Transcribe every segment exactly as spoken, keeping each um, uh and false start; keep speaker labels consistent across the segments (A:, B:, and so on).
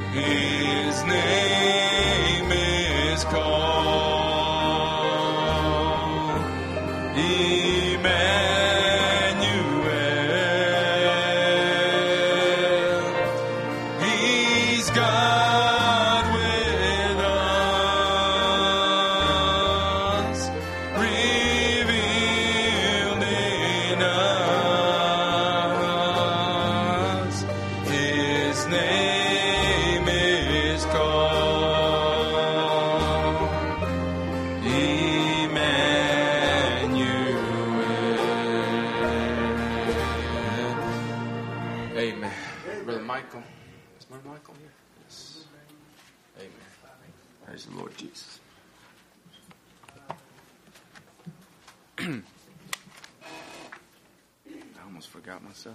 A: His name is called Emmanuel. He's God with us, revealed in us. His name is called Emmanuel. Amen. Brother Michael. Is Brother Michael here? Yes. Amen. Praise the Lord Jesus. I almost forgot myself.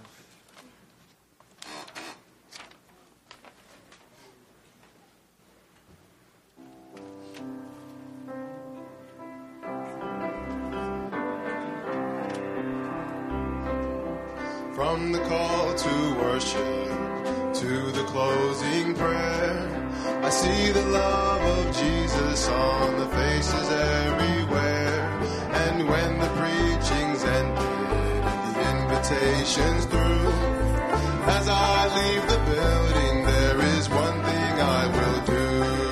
B: From the call to worship to the closing prayer, I see the love of Jesus on the faces everywhere. And when the preaching's ended and the invitation's through, as I leave the building, there is one thing I will do.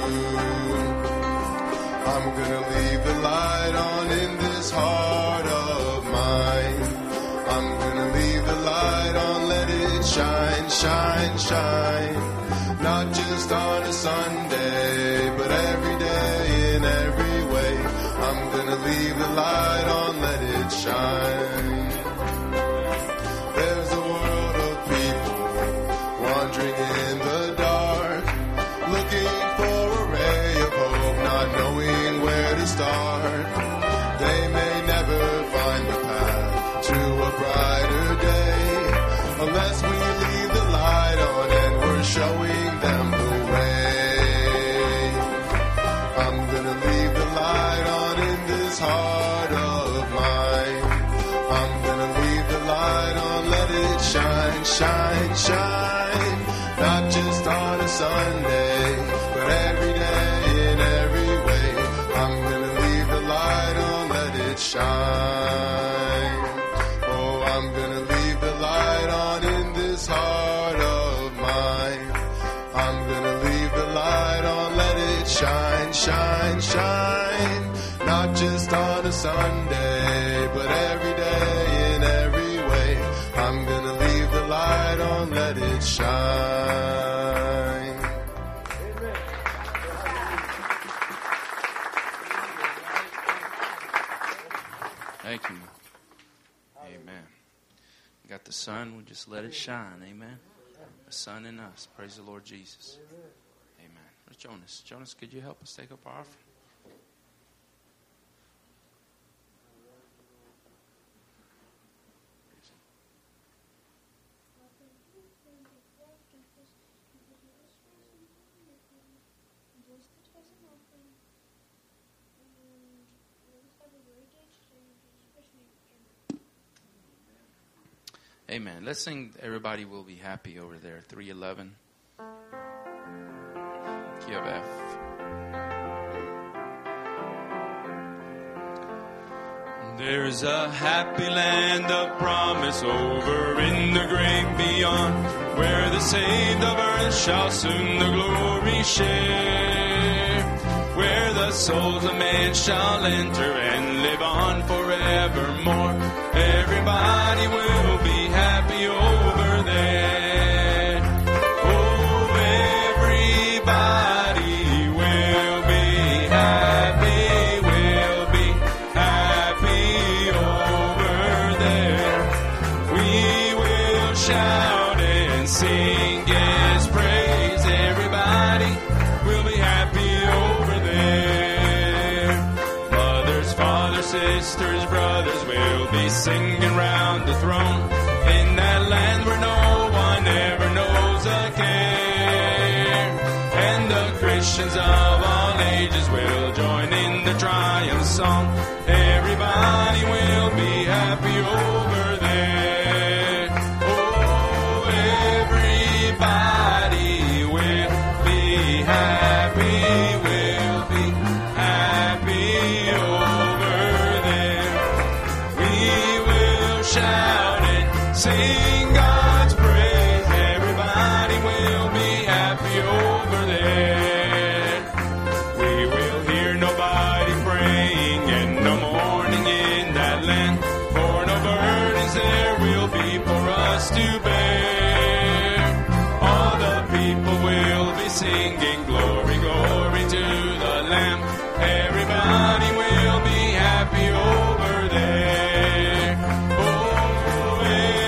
B: I'm gonna leave the light on in this heart of mine. I'm gonna leave the light on, let it shine, shine, shine. Not just on a Sunday, but every day in every way. I'm gonna leave the light on, let it shine. There's a world of people wandering in the dark, looking for a ray of hope, not knowing where to start. They may never find the path to a brighter day unless we leave the light on and we're showing them the way. I'm gonna leave the light on in this heart of mine. I'm gonna leave the light on, let it shine, shine, shine. Not just on a Sunday, but every day in every way. I'm gonna leave the light on, let it shine. Oh, I'm gonna leave the light on in this heart of mine. I'm gonna leave the light on, let it shine, shine, shine. Not just on a Sunday, but every day in every way. I'm gonna leave the light on, let it shine.
A: Thank you. Amen. We got the sun, we just let it shine. Amen. The sun in us. Praise the Lord Jesus. Amen. Where's Jonas? Jonas, could you help us take up our offering? Amen. Let's sing Everybody Will Be Happy over there. three eleven. Key of F. There's a happy land of promise over in the great beyond, where the saved of earth shall soon the glory share, where the souls of men shall enter and live on forevermore. Everybody will be happy over there. Oh, everybody will be happy, will be happy over there. We will shout and sing His praise. Everybody will be happy over there. Mothers, fathers, sisters, brothers will be singing round the throne in that land where no one ever knows a care. And the Christians of all ages will join in the triumph song. Everybody will be happy over there. Oh, everybody will be singing glory, glory to the Lamb. Everybody will be happy over there. Oh,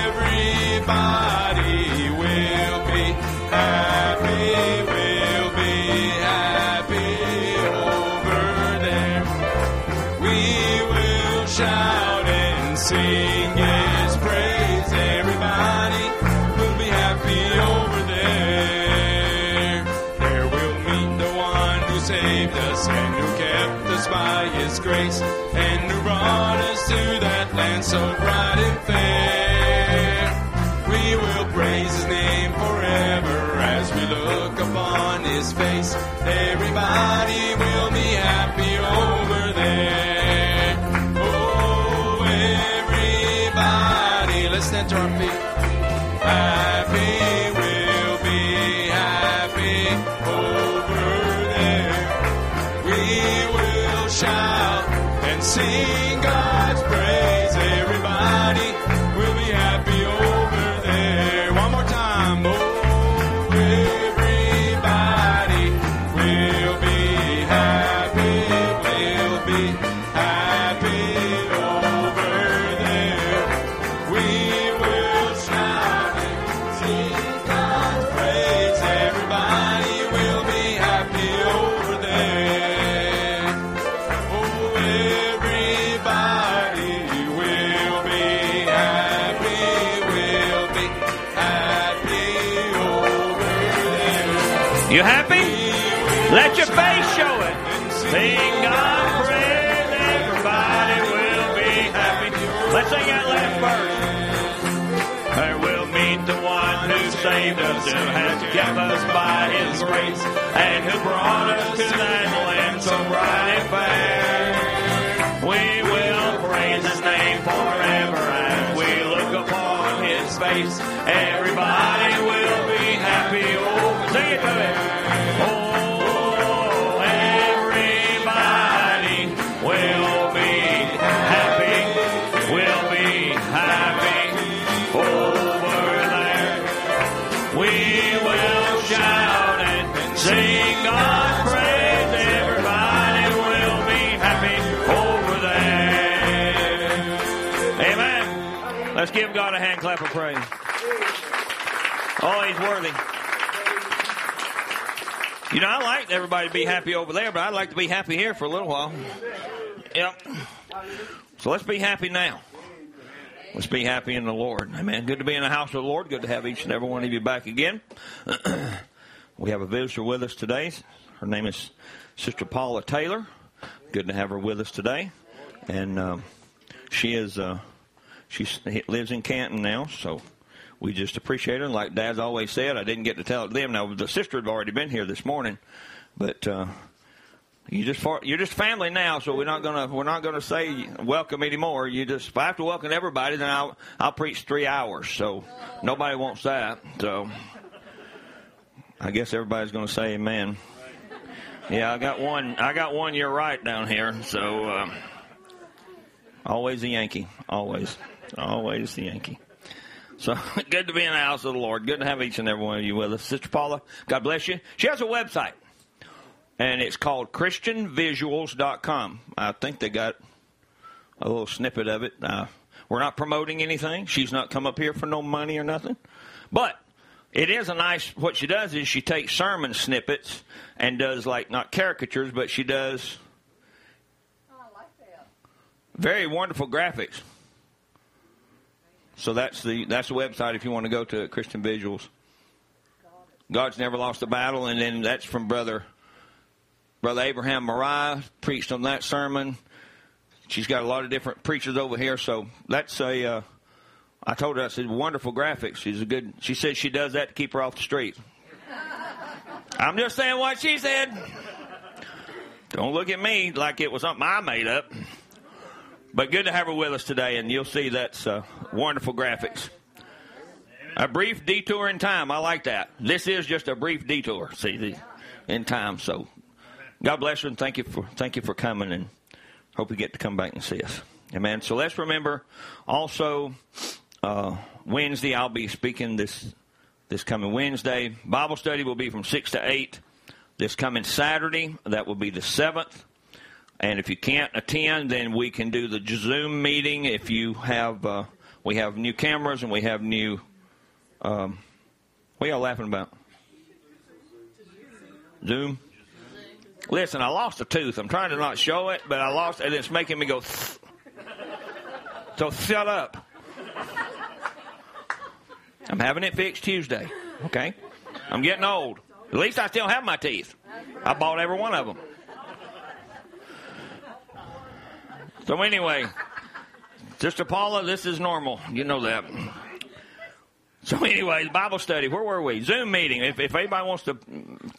A: everybody will be happy, will be happy over there. We will shout and sing His praise. Everybody will be happy over there. There we'll meet the one who saved us and who kept us by His grace and who brought us to that land so bright and fair. We will praise His name forever as we look upon His face. Everybody will be happy over there. Oh, everybody, let's stand to our feet. Happy, we'll be happy over there. We will shout and sing God's praise. Everybody will be happy over there. One more time. Oh, everybody will be happy, will be happy over there. We will shout and sing God's praise. Everybody will be happy over there. Oh, everybody will be happy, will be happy over there.
C: You happy? Let your face show it. Sing God's praise. Everybody will be happy. Let's sing that last verse. There we'll meet the one who saved us, who has kept us by His grace, and who brought us to that land so bright and fair. We will praise His name forever as we look upon His face. Everybody will be happy. Oh, sing it to me. Oh, everybody will be happy, will be happy over there. We will shout and sing God's praise. Everybody will be happy over there. Amen. Let's give God a hand clap of praise. Oh, He's worthy. You know, I like everybody to be happy over there, but I'd like to be happy here for a little while. Yep. So let's be happy now. Let's be happy in the Lord. Amen. Good to be in the house of the Lord. Good to have each and every one of you back again. We have a visitor with us today. Her name is Sister Paula Taylor. Good to have her with us today. And um, she is uh, she lives in Canton now, so we just appreciate her. And like Dad's always said, I didn't get to tell it to them. Now, the sister had already been here this morning, but uh, you just for, you're just family now, so we're not gonna we're not gonna say welcome anymore. You just if I have to welcome everybody, then I'll I'll preach three hours. So nobody wants that. So I guess everybody's gonna say amen. Yeah, I got one. I got one. You're right down here. So uh, always a Yankee. Always, always the Yankee. So good to be in the house of the Lord. Good to have each and every one of you with us. Sister Paula, God bless you. She has a website, and it's called Christian Visuals dot com. I think they got a little snippet of it. Uh, we're not promoting anything. She's not come up here for no money or nothing. But it is a nice, what she does is she takes sermon snippets and does, like, not caricatures, but she does oh, I like that. Very wonderful graphics. So that's the that's the website if you want to go to Christian Visuals. God's Never Lost a Battle, and then that's from Brother Brother Abraham Mariah, preached on that sermon. She's got a lot of different preachers over here, so that's a, uh, I told her, I said, wonderful graphics. She's a good, she said she does that to keep her off the street. I'm just saying what she said. Don't look at me like it was something I made up. But good to have her with us today, and you'll see that's uh, wonderful graphics. A brief detour in time. I like that. This is just a brief detour, see, the, in time. So God bless you, and thank you for thank you for coming, and hope you get to come back and see us. Amen. So let's remember also uh, Wednesday, I'll be speaking this this coming Wednesday. Bible study will be from six to eight. this coming Saturday. That will be the seventh. And if you can't attend, then we can do the Zoom meeting. If you have, uh, we have new cameras and we have new, um, what are y'all laughing about? Zoom? Listen, I lost a tooth. I'm trying to not show it, but I lost it, and it's making me go, so shut up. I'm having it fixed Tuesday, okay? I'm getting old. At least I still have my teeth. I bought every one of them. So anyway, Sister Paula, this is normal. You know that. So anyway, Bible study. Where were we? Zoom meeting. If, if anybody wants to,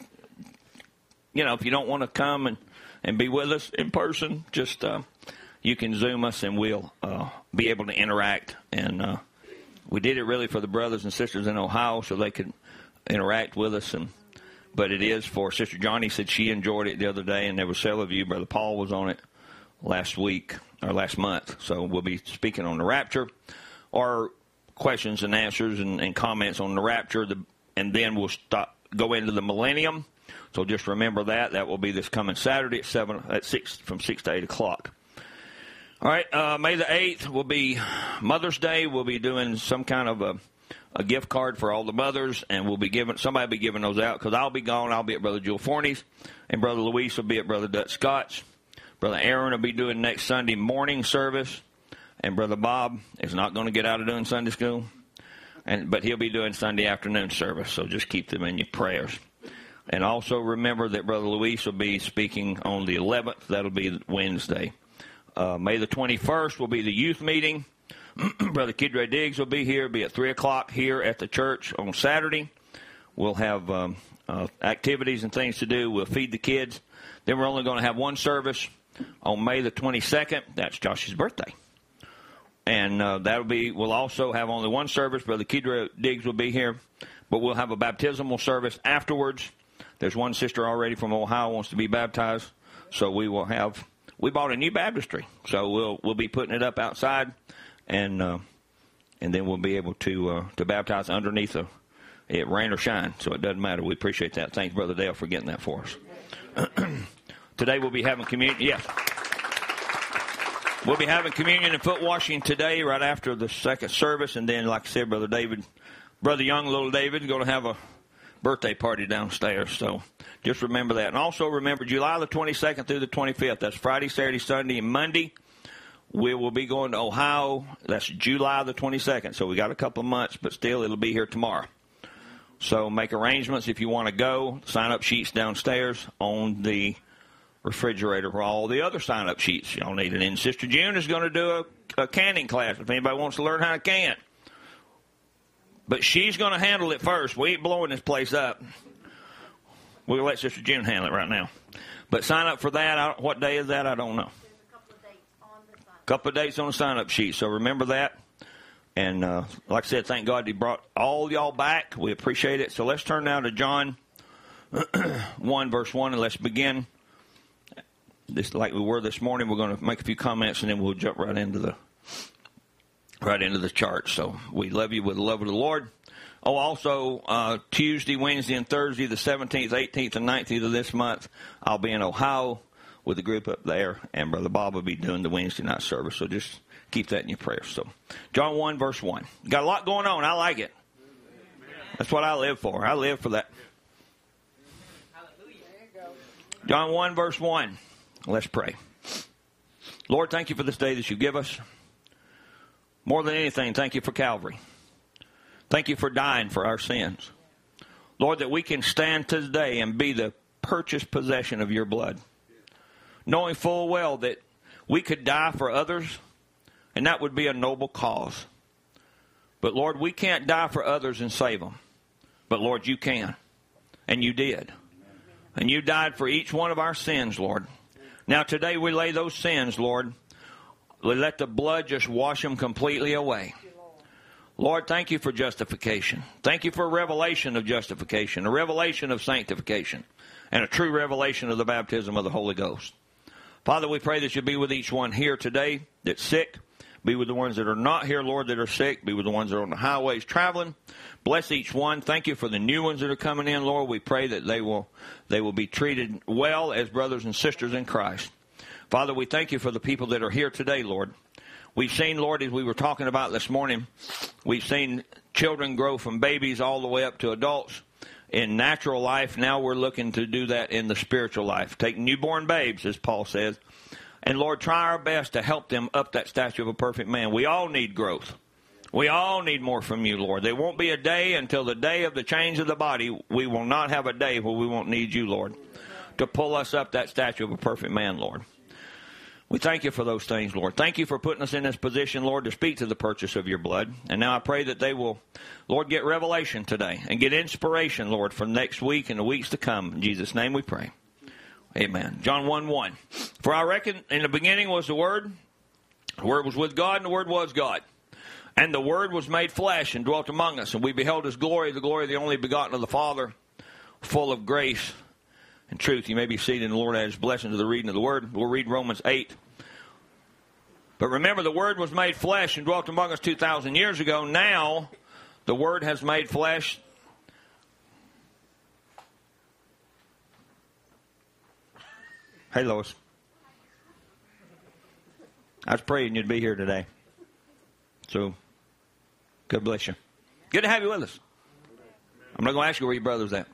C: you know, if you don't want to come and, and be with us in person, just uh, you can Zoom us and we'll uh, be able to interact. And uh, we did it really for the brothers and sisters in Ohio so they could interact with us. And but it is for Sister Johnny said she enjoyed it the other day, and there were several of you. Brother Paul was on it last week or last month. So we'll be speaking on the rapture or questions and answers and, and comments on the rapture. The, and then we'll stop, go into the millennium. So just remember that. That will be this coming Saturday at seven, at six, from six to eight o'clock. All right. Uh, May the eighth will be Mother's Day. We'll be doing some kind of a, a gift card for all the mothers, and we'll be giving, somebody will be giving those out because I'll be gone. I'll be at Brother Jewel Forney's, and Brother Luis will be at Brother Dutch Scott's. Brother Aaron will be doing next Sunday morning service, and Brother Bob is not going to get out of doing Sunday school, and but he'll be doing Sunday afternoon service, so just keep them in your prayers. And also remember that Brother Luis will be speaking on the eleventh. That'll be Wednesday. Uh, May the twenty-first will be the youth meeting. Brother Kidre Diggs will be here. It'll be at three o'clock here at the church on Saturday. We'll have um, uh, activities and things to do. We'll feed the kids. Then we're only going to have one service on May the twenty-second. That's Josh's birthday. And uh, that'll be, we'll also have only one service. Brother Kidre Diggs will be here. But we'll have a baptismal service afterwards. There's one sister already from Ohio who wants to be baptized. So we will have, we bought a new baptistry. So we'll we'll be putting it up outside. And uh, and then we'll be able to uh, to baptize underneath a, it rain or shine. So it doesn't matter. We appreciate that. Thanks, Brother Dale, for getting that for us. Today we'll be having communion. Yes. We'll be having communion and foot washing today right after the second service. And then, like I said, Brother David, Brother Young, little David, is going to have a birthday party downstairs. So just remember that. And also remember July the twenty-second through the twenty-fifth. That's Friday, Saturday, Sunday, and Monday. We will be going to Ohio. That's July the twenty-second. So we got a couple of months, but still it'll be here tomorrow. So make arrangements if you want to go. Sign-up sheets downstairs on the refrigerator for all the other sign-up sheets y'all need. And then Sister June is going to do a, a canning class if anybody wants to learn how to can. But she's going to handle it first. We ain't blowing this place up. We'll let Sister June handle it right now. But sign up for that. I, what day is that? I don't know. A couple of dates on the sign-up sheet. So remember that. And uh, like I said, thank God he brought all y'all back. We appreciate it. So let's turn now to John one, verse one, and let's begin. This, like we were this morning, we're going to make a few comments, and then we'll jump right into the right into the chart. So we love you with the love of the Lord. Oh, also, uh, Tuesday, Wednesday, and Thursday, the seventeenth, eighteenth, and nineteenth of this month, I'll be in Ohio with the group up there, and Brother Bob will be doing the Wednesday night service. So just keep that in your prayers. So John one, verse one. Got a lot going on. I like it. That's what I live for. I live for that. John one, verse one. Let's pray. Lord, thank you for this day that you give us. More than anything, thank you for Calvary. Thank you for dying for our sins. Lord, that we can stand today and be the purchased possession of your blood. Knowing full well that we could die for others, and that would be a noble cause. But Lord, we can't die for others and save them. But Lord, you can. And you did. And you died for each one of our sins, Lord. Now today we lay those sins, Lord. Let the blood just wash them completely away. Lord, thank you for justification. Thank you for a revelation of justification, a revelation of sanctification, and a true revelation of the baptism of the Holy Ghost. Father, we pray that you be with each one here today that's sick. Be with the ones that are not here, Lord, that are sick. Be with the ones that are on the highways traveling. Bless each one. Thank you for the new ones that are coming in, Lord. We pray that they will they will be treated well as brothers and sisters in Christ. Father, we thank you for the people that are here today, Lord. We've seen, Lord, as we were talking about this morning, we've seen children grow from babies all the way up to adults in natural life. Now we're looking to do that in the spiritual life. Take newborn babes, as Paul says, and, Lord, try our best to help them up that stature of a perfect man. We all need growth. We all need more from you, Lord. There won't be a day until the day of the change of the body. We will not have a day where we won't need you, Lord, to pull us up that stature of a perfect man, Lord. We thank you for those things, Lord. Thank you for putting us in this position, Lord, to speak to the purchase of your blood. And now I pray that they will, Lord, get revelation today and get inspiration, Lord, for next week and the weeks to come. In Jesus' name we pray. Amen. John one one. For I reckon in the beginning was the Word. The Word was with God, and the Word was God. And the Word was made flesh and dwelt among us. And we beheld His glory, the glory of the only begotten of the Father, full of grace and truth. You may be seated in the Lord as blessing to the reading of the Word. We'll read Romans eight. But remember, the Word was made flesh and dwelt among us two thousand years ago. Now, the Word has made flesh. Hey, Lois. I was praying you'd be here today. So, God bless you. Good to have you with us. I'm not going to ask you where your brother's at.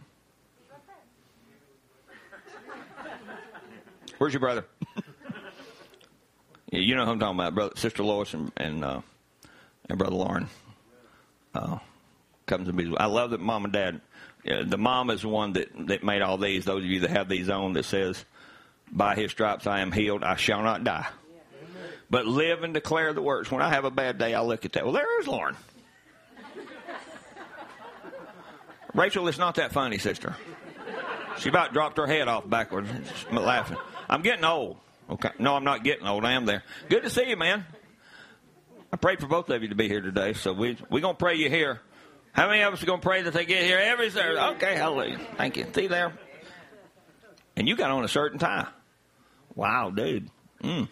C: Where's your brother? Yeah, you know who I'm talking about, brother, Sister Lois and and, uh, and Brother Lauren. Uh, comes to be. I love that Mom and Dad. Yeah, the mom is the one that, that made all these. Those of you that have these on, that says, "By His stripes I am healed; I shall not die, but live and declare the works." When I have a bad day, I look at that. Well, there is Lauren. Rachel, it's not that funny, sister. She about dropped her head off backwards, laughing. I'm getting old. Okay. No, I'm not getting old. I am there. Good to see you, man. I prayed for both of you to be here today, so we, we're going to pray you here. How many of us are going to pray that they get here every Thursday? Okay, hallelujah. Thank you. See there? And you got on a shirt and tie. Wow, dude. Mm.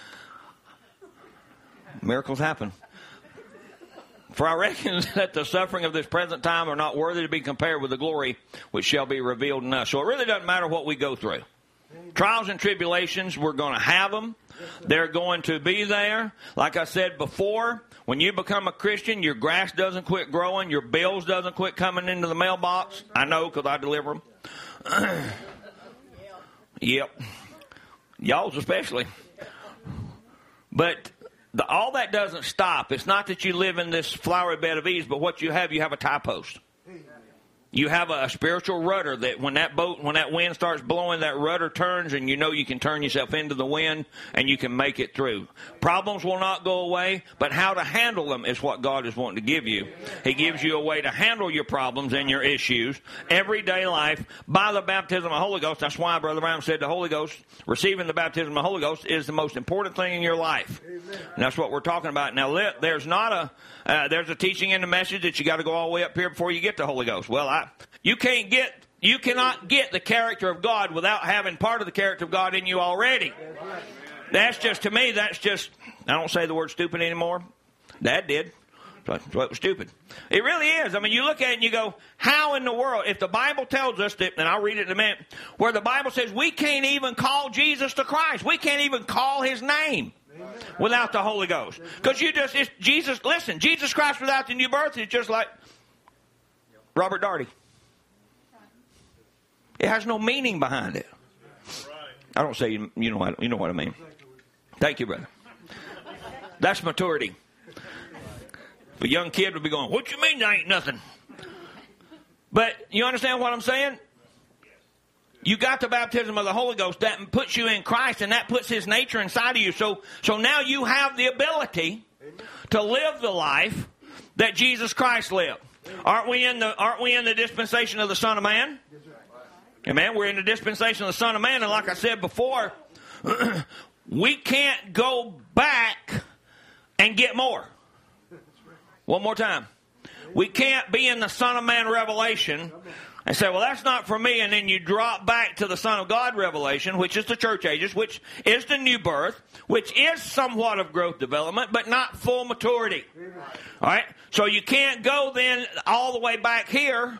C: Miracles happen. For I reckon that the suffering of this present time are not worthy to be compared with the glory which shall be revealed in us. So it really doesn't matter what we go through. Trials and tribulations, we're going to have them. They're going to be there. Like I said before, when you become a Christian, your grass doesn't quit growing. Your bills doesn't quit coming into the mailbox. I know because I deliver them. Yep. Y'all's especially. But the, all that doesn't stop. It's not that you live in this flowery bed of ease, but what you have, you have a tie post. You have a, a spiritual rudder that when that boat, when that wind starts blowing, that rudder turns and you know you can turn yourself into the wind and you can make it through. Problems will not go away, but how to handle them is what God is wanting to give you. He gives you a way to handle your problems and your issues, everyday life, by the baptism of the Holy Ghost. That's why Brother Brown said the Holy Ghost, receiving the baptism of the Holy Ghost is the most important thing in your life. Amen. And that's what we're talking about. Now, there's not a, uh, there's a teaching in the message that you got to go all the way up here before you get the Holy Ghost. Well, I You can't get, you cannot get the character of God without having part of the character of God in you already. That's just, to me, that's just, I don't say the word stupid anymore. Dad did. So it was stupid. It really is. I mean, you look at it and you go, how in the world, if the Bible tells us that, and I'll read it in a minute, where the Bible says we can't even call Jesus to Christ. We can't even call His name without the Holy Ghost. Because you just, it's Jesus, listen, Jesus Christ without the new birth is just like Robert Darty. It has no meaning behind it. I don't say you, you know what you know what I mean. Thank you, brother. That's maturity. If a young kid would be going, "What you mean there ain't nothing?" But you understand what I'm saying? You got the baptism of the Holy Ghost that puts you in Christ, and that puts His nature inside of you. So, so now you have the ability to live the life that Jesus Christ lived. Aren't we in the Aren't we in the dispensation of the Son of Man? Amen. We're in the dispensation of the Son of Man, and like I said before, we can't go back and get more. One more time. We can't be in the Son of Man revelation and say, well, that's not for me, and then you drop back to the Son of God revelation, which is the church ages, which is the new birth, which is somewhat of growth development, but not full maturity. All right? So you can't go then all the way back here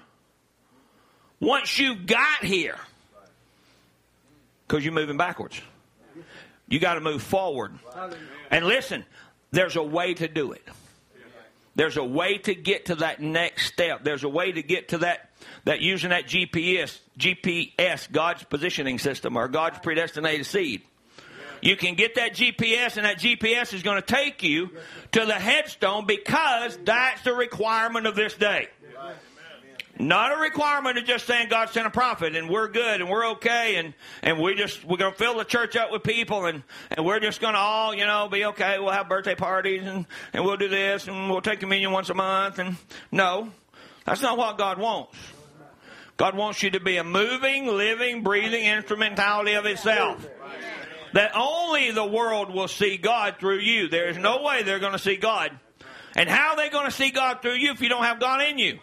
C: once you got here, because you're moving backwards. You got to move forward. And listen, there's a way to do it. There's a way to get to that next step. There's a way to get to that, that using that G P S, G P S, God's positioning system, or God's predestinated seed. You can get that G P S, and that G P S is going to take you to the headstone, because that's the requirement of this day. Not a requirement of just saying God sent a prophet and we're good and we're okay and, and we just, we're going to fill the church up with people and, and we're just going to all, you know, be okay. We'll have birthday parties and, and we'll do this and we'll take communion once a month. And no, that's not what God wants. God wants you to be a moving, living, breathing instrumentality of Himself. That only the world will see God through you. There is no way they're going to see God. And how are they going to see God through you if you don't have God in you?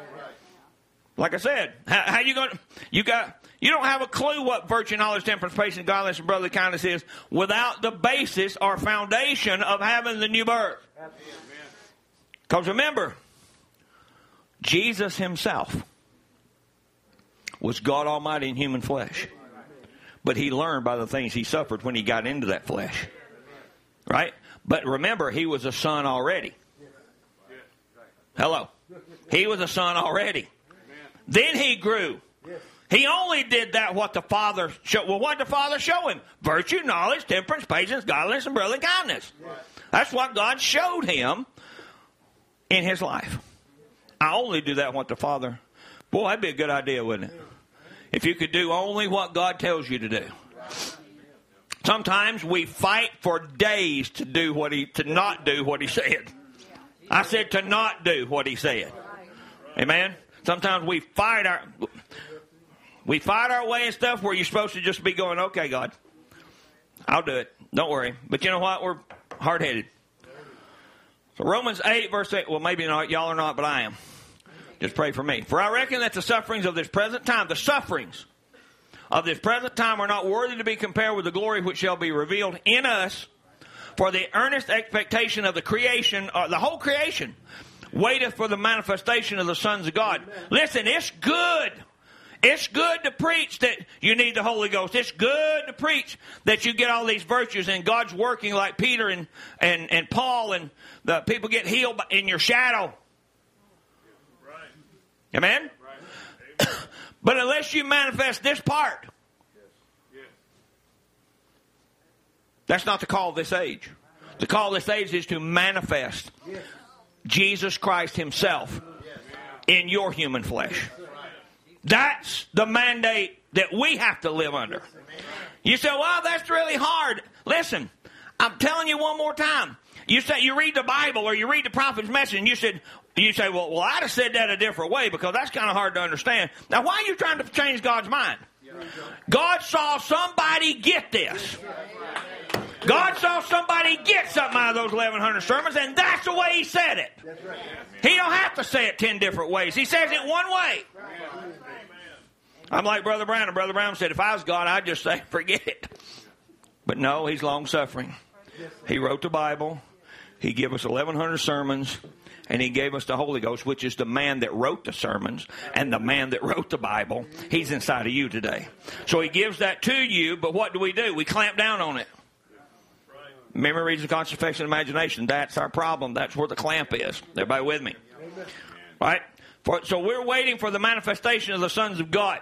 C: Like I said, how, how you going? You got. You don't have a clue what virtue, knowledge, temperance, patience, godliness, and brotherly kindness is without the basis or foundation of having the new birth. Because remember, Jesus Himself was God Almighty in human flesh, but He learned by the things He suffered when He got into that flesh. Right? But remember, He was a son already. Hello, He was a son already. Then He grew. He only did that what the Father showed. Well, what did the Father show Him? Virtue, knowledge, temperance, patience, godliness, and brotherly kindness. That's what God showed Him in His life. I only do that what the Father. Boy, that'd be a good idea, wouldn't it? If you could do only what God tells you to do. Sometimes we fight for days to do what He, to not do what He said. I said to not do what He said. Amen? Sometimes we fight our we fight our way and stuff where you're supposed to just be going, okay, God, I'll do it. Don't worry. But you know what? We're hard-headed. So Romans eight, verse eight. Well, maybe not. Y'all are not, but I am. Just pray for me. For I reckon that the sufferings of this present time, the sufferings of this present time are not worthy to be compared with the glory which shall be revealed in us. For the earnest expectation of the creation, or the whole creation, waiteth for the manifestation of the sons of God. Listen, it's good. It's good to preach that you need the Holy Ghost. It's good to preach that you get all these virtues and God's working like Peter and, and, and Paul, and the people get healed in your shadow. Right. Amen? Right. But unless you manifest this part, yes. That's not the call of this age. The call of this age is to manifest yes. Jesus Christ Himself in your human flesh. That's the mandate that we have to live under. You say, well, that's really hard. Listen, I'm telling you one more time. You say you read the Bible or you read the prophet's message and you said, you say, well, well, I'd have said that a different way because that's kind of hard to understand. Now, why are you trying to change God's mind? God saw somebody get this. God saw somebody get something out of those eleven hundred sermons, and that's the way He said it. He don't have to say it ten different ways. He says it one way. I'm like Brother Brown, and Brother Brown said, if I was God, I'd just say, forget it. But no, He's long-suffering. He wrote the Bible. He gave us eleven hundred sermons, and He gave us the Holy Ghost, which is the man that wrote the sermons and the man that wrote the Bible. He's inside of you today. So He gives that to you, but what do we do? We clamp down on it. Memory, reason, conscience, affection, imagination. That's our problem. That's where the clamp is. Everybody with me? Amen. Right? For, so we're waiting for the manifestation of the sons of God.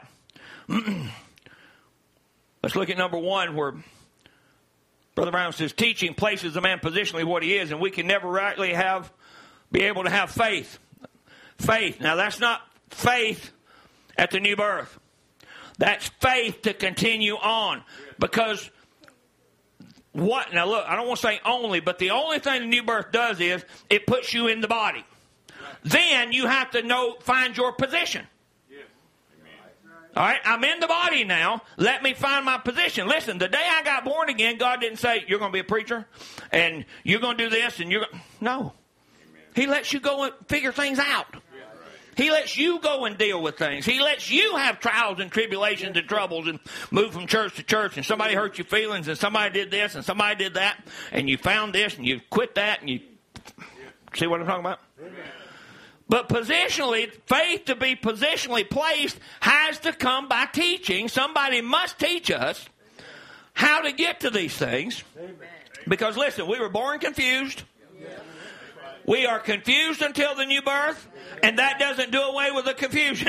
C: Let's look at number one, where Brother Brown says, teaching places a man positionally what he is, and we can never rightly have, be able to have faith. Faith. Now, that's not faith at the new birth. That's faith to continue on. Because what? Now look, I don't want to say only, but the only thing the new birth does is it puts you in the body. Then you have to know, find your position. All right, I'm in the body now. Let me find my position. Listen, the day I got born again, God didn't say, you're going to be a preacher, and you're going to do this, and you're going to... No. He lets you go and figure things out. He lets you go and deal with things. He lets you have trials and tribulations and troubles and move from church to church, and somebody hurt your feelings, and somebody did this, and somebody did that, and you found this, and you quit that, and you... See what I'm talking about? But positionally, faith to be positionally placed has to come by teaching. Somebody must teach us how to get to these things. Because, listen, we were born confused. We are confused until the new birth, and that doesn't do away with the confusion.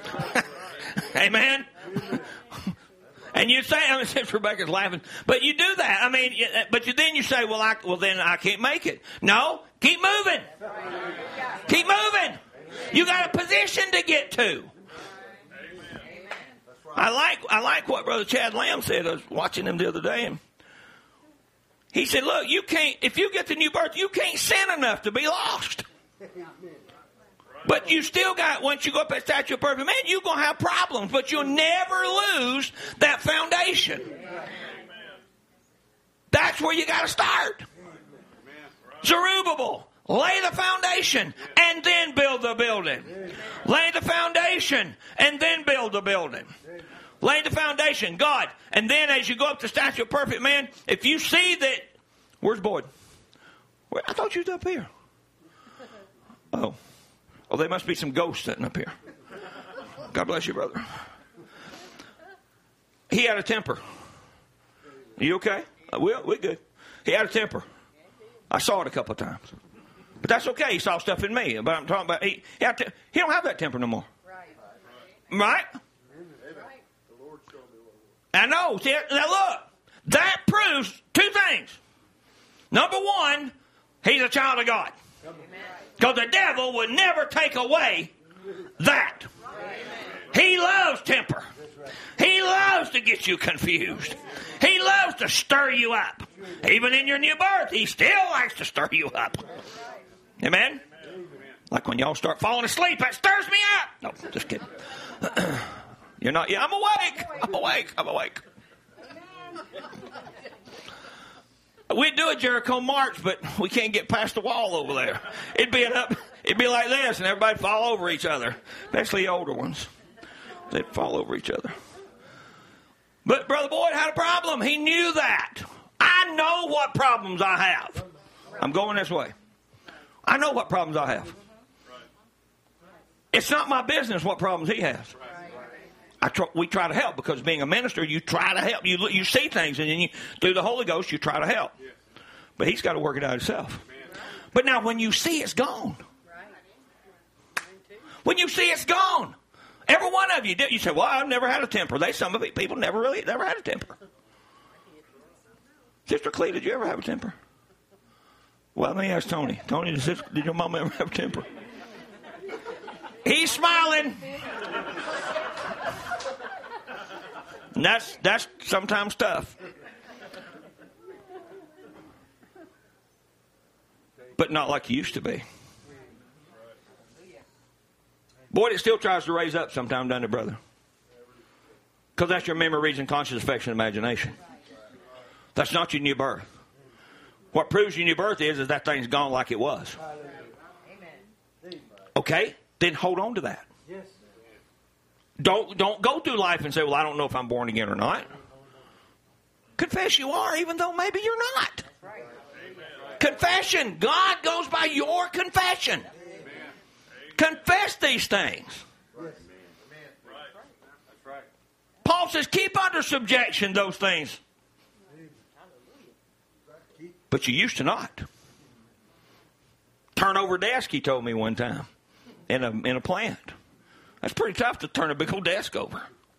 C: Amen? And you say, I mean, since Rebecca's laughing, but you do that. I mean, but you, then you say, well, I, well, then I can't make it. No, keep moving. Keep moving. You got a position to get to. I like, I like what Brother Chad Lamb said. I was watching him the other day, and he said, look, you can't, if you get the new birth, you can't sin enough to be lost. But you still got, once you go up that statue of perfect man, you're going to have problems, but you'll never lose that foundation. That's where you got to start. Zerubbabel, lay the foundation and then build the building. Lay the foundation and then build the building. Lay the foundation, God. And then as you go up the statue of perfect man, if you see that, where's Boyd? Where, I thought you was up here. Oh. Oh, there must be some ghosts sitting up here. God bless you, brother. He had a temper. Are you okay? Uh, we're, we're good. He had a temper. I saw it a couple of times. But that's okay. He saw stuff in me. But I'm talking about, he, he, had to, he don't have that temper no more. Right? Right? I know. See, now look, that proves two things. Number one, he's a child of God. Because the devil would never take away that. He loves temper. He loves to get you confused. He loves to stir you up. Even in your new birth, he still likes to stir you up. Amen? Like when y'all start falling asleep, that stirs me up. No, just kidding. You're not, yeah, I'm awake. I'm awake. I'm awake. We'd do a Jericho march, but we can't get past the wall over there. It'd be an up, it'd be like this, and everybody'd fall over each other, especially the older ones. They'd fall over each other. But Brother Boyd had a problem. He knew that. I know what problems I have. I'm going this way. I know what problems I have. It's not my business what problems he has. I try, we try to help, because being a minister, you try to help. You you see things, and then you, through the Holy Ghost, you try to help. But he's got to work it out himself. But now, when you see it's gone, when you see it's gone, every one of you, you say, "Well, I've never had a temper." They some of it, people never really never had a temper. Sister Clee, did you ever have a temper? Well, let me ask Tony. Tony, did, sister, did your mama ever have a temper? He's smiling. And that's, that's sometimes tough. But not like you used to be. Boy, it still tries to raise up sometime, doesn't it, brother? Because that's your memory, reason, conscience, affection, imagination. That's not your new birth. What proves your new birth is, is that thing's gone like it was. Okay? Then hold on to that. Don't don't go through life and say, well, I don't know if I'm born again or not. Confess you are, even though maybe you're not. Confession. God goes by your confession. Confess these things. Paul says, keep under subjection those things. But you used to not. Turn over desk, he told me one time, in a in a plant. That's pretty tough to turn a big old desk over.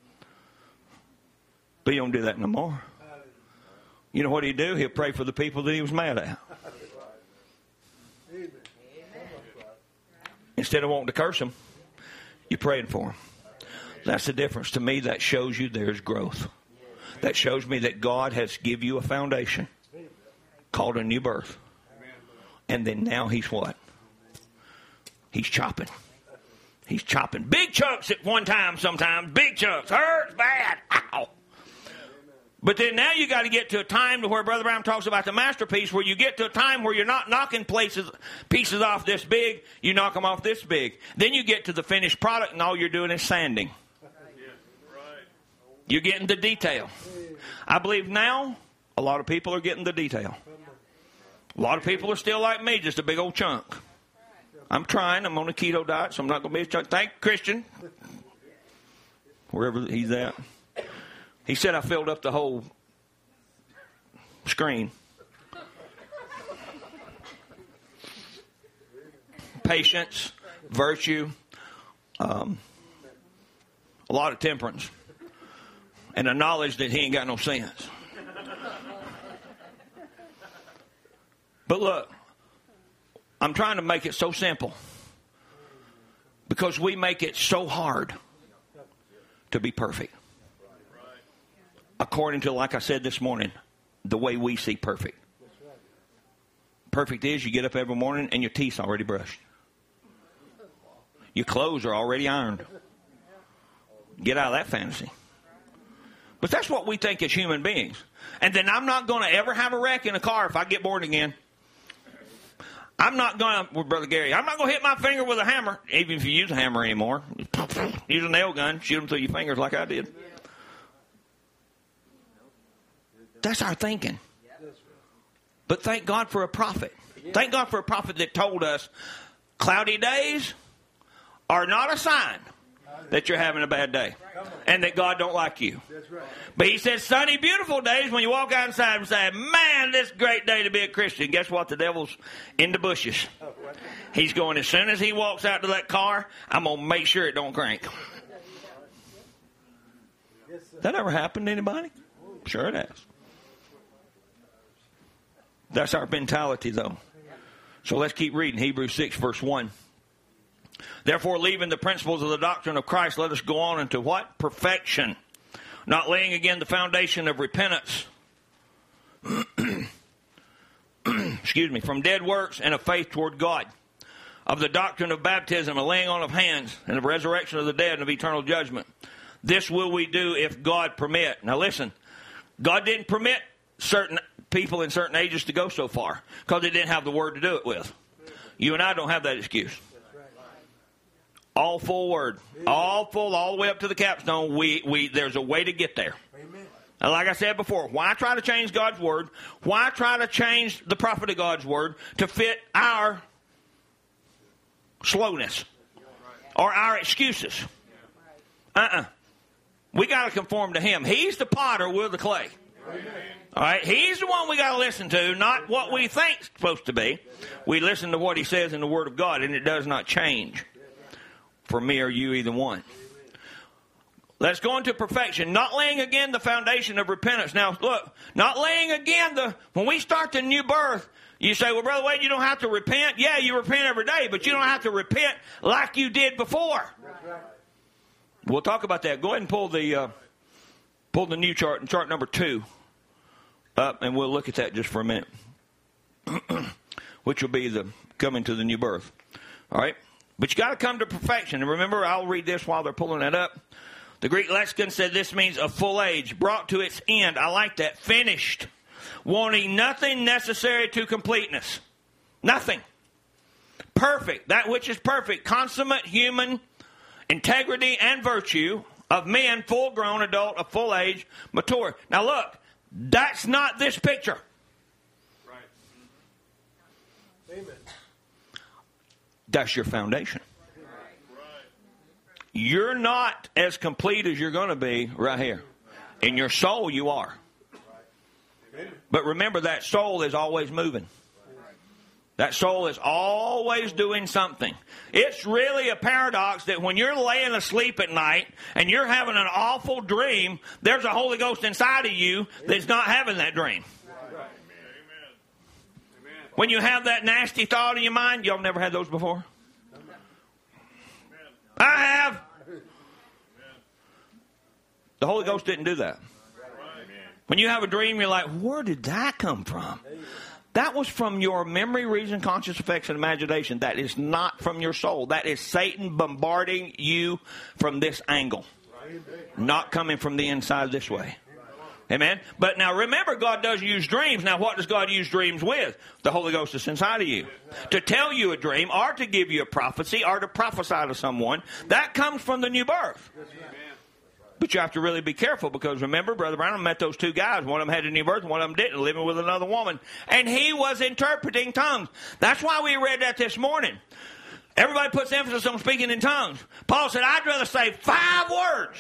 C: But he don't do that no more. You know what he'd do? He'll pray for the people that he was mad at. Instead of wanting to curse them, you're praying for them. That's the difference. To me, that shows you there's growth. That shows me that God has give you a foundation called a new birth. And then now he's what? He's chopping. He's chopping big chunks at one time sometimes. Big chunks. Hurts bad. Ow. But then now you got to get to a time to where Brother Brown talks about the masterpiece, where you get to a time where you're not knocking places, pieces off this big, you knock them off this big. Then you get to the finished product, and all you're doing is sanding. You're getting the detail. I believe now a lot of people are getting the detail. A lot of people are still like me, just a big old chunk. I'm trying. I'm on a keto diet, so I'm not going to be a chunk. Thank Christian, wherever he's at. He said I filled up the whole screen. Patience, virtue, um, a lot of temperance, and a knowledge that he ain't got no sense. But look, I'm trying to make it so simple because we make it so hard to be perfect. According to, like I said this morning, the way we see perfect. Perfect is you get up every morning and your teeth's already brushed. Your clothes are already ironed. Get out of that fantasy. But that's what we think as human beings. And then I'm not going to ever have a wreck in a car if I get born again. I'm not going to, with Brother Gary, I'm not going to hit my finger with a hammer, even if you use a hammer anymore. Use a nail gun, shoot them through your fingers like I did. That's our thinking. But thank God for a prophet. Thank God for a prophet that told us cloudy days are not a sign that you're having a bad day and that God don't like you. But he says sunny, beautiful days when you walk outside and say, man, this is a great day to be a Christian. Guess what? The devil's in the bushes. He's going, as soon as he walks out to that car, I'm going to make sure it don't crank. That ever happened to anybody? Sure it has. That's our mentality, though. So let's keep reading. Hebrews six, verse one. Therefore, leaving the principles of the doctrine of Christ, let us go on into what? Perfection. Not laying again the foundation of repentance. Excuse me. From dead works and of faith toward God. Of the doctrine of baptism, a laying on of hands, and of resurrection of the dead, and of eternal judgment. This will we do if God permit. Now listen. God didn't permit certain people in certain ages to go so far because they didn't have the word to do it with. You and I don't have that excuse. All full word, all full, all the way up to the capstone. We we there's a way to get there. And like I said before, why try to change God's word? Why try to change the prophet of God's word to fit our slowness or our excuses? Uh-uh. We got to conform to him. He's the potter, we're the clay. All right, he's the one we got to listen to, not what we think it's supposed to be. We listen to what he says in the Word of God, and it does not change for me or you, either one. Let's go into perfection. Not laying again the foundation of repentance. Now, look, not laying again the, when we start the new birth, you say, well, Brother Wade, you don't have to repent. Yeah, you repent every day, but you don't have to repent like you did before. We'll talk about that. Go ahead and pull the, uh, pull the new chart, chart number two. Up, and we'll look at that just for a minute, which will be the coming to the new birth. All right, but you got to come to perfection. And remember, I'll read this while they're pulling that up. The Greek lexicon said this means a full age, brought to its end. I like that. Finished, wanting nothing necessary to completeness. Nothing. Perfect, that which is perfect, consummate human integrity and virtue of men, full grown, adult, of full age, mature. Now look. That's not this picture.
A: Right.
B: Amen.
C: That's your foundation. You're not as complete as you're going to be right here. In your soul, you are. But remember, that soul is always moving. That soul is always doing something. It's really a paradox that when you're laying asleep at night and you're having an awful dream, there's a Holy Ghost inside of you that's not having that dream. When you have that nasty thought in your mind, y'all never had those before? I have. The Holy Ghost didn't do that. When you have a dream, you're like, where did that come from? That was from your memory, reason, conscious effects, and imagination. That is not from your soul. That is Satan bombarding you from this angle. Not coming from the inside this way. Amen. But now remember, God does use dreams. Now what does God use dreams with? The Holy Ghost that's inside of you. To tell you a dream, or to give you a prophecy, or to prophesy to someone. That comes from the new birth. But you have to really be careful, because remember, Brother Branham met those two guys. One of them had a new birth, one of them didn't, living with another woman. And he was interpreting tongues. That's why we read that this morning. Everybody puts emphasis on speaking in tongues. Paul said, I'd rather say five words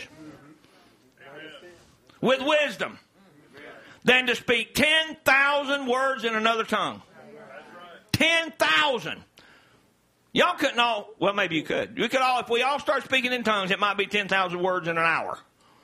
C: with wisdom than to speak ten thousand words in another tongue. ten thousand. Y'all couldn't all, well, maybe you could. We could all, if we all start speaking in tongues, it might be ten thousand words in an hour.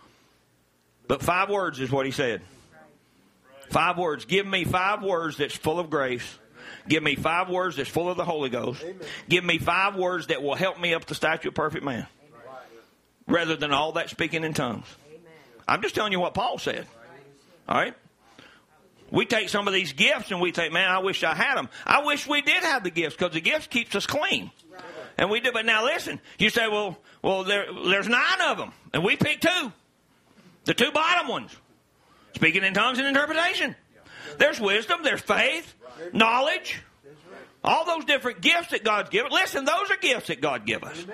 C: But five words is what he said. Five words. Give me five words that's full of grace. Give me five words that's full of the Holy Ghost. Amen. Give me five words that will help me up the statue of perfect man. Amen. Rather than all that speaking in tongues. Amen. I'm just telling you what Paul said. All right? We take some of these gifts and we think, man, I wish I had them. I wish we did have the gifts, because the gifts keeps us clean. Right. And we do. But now listen, you say, well, well, there, there's nine of them. And we pick two. The two bottom ones. Speaking in tongues and interpretation. There's wisdom, there's faith, knowledge, all those different gifts that God's given. Listen, those are gifts that God gives us.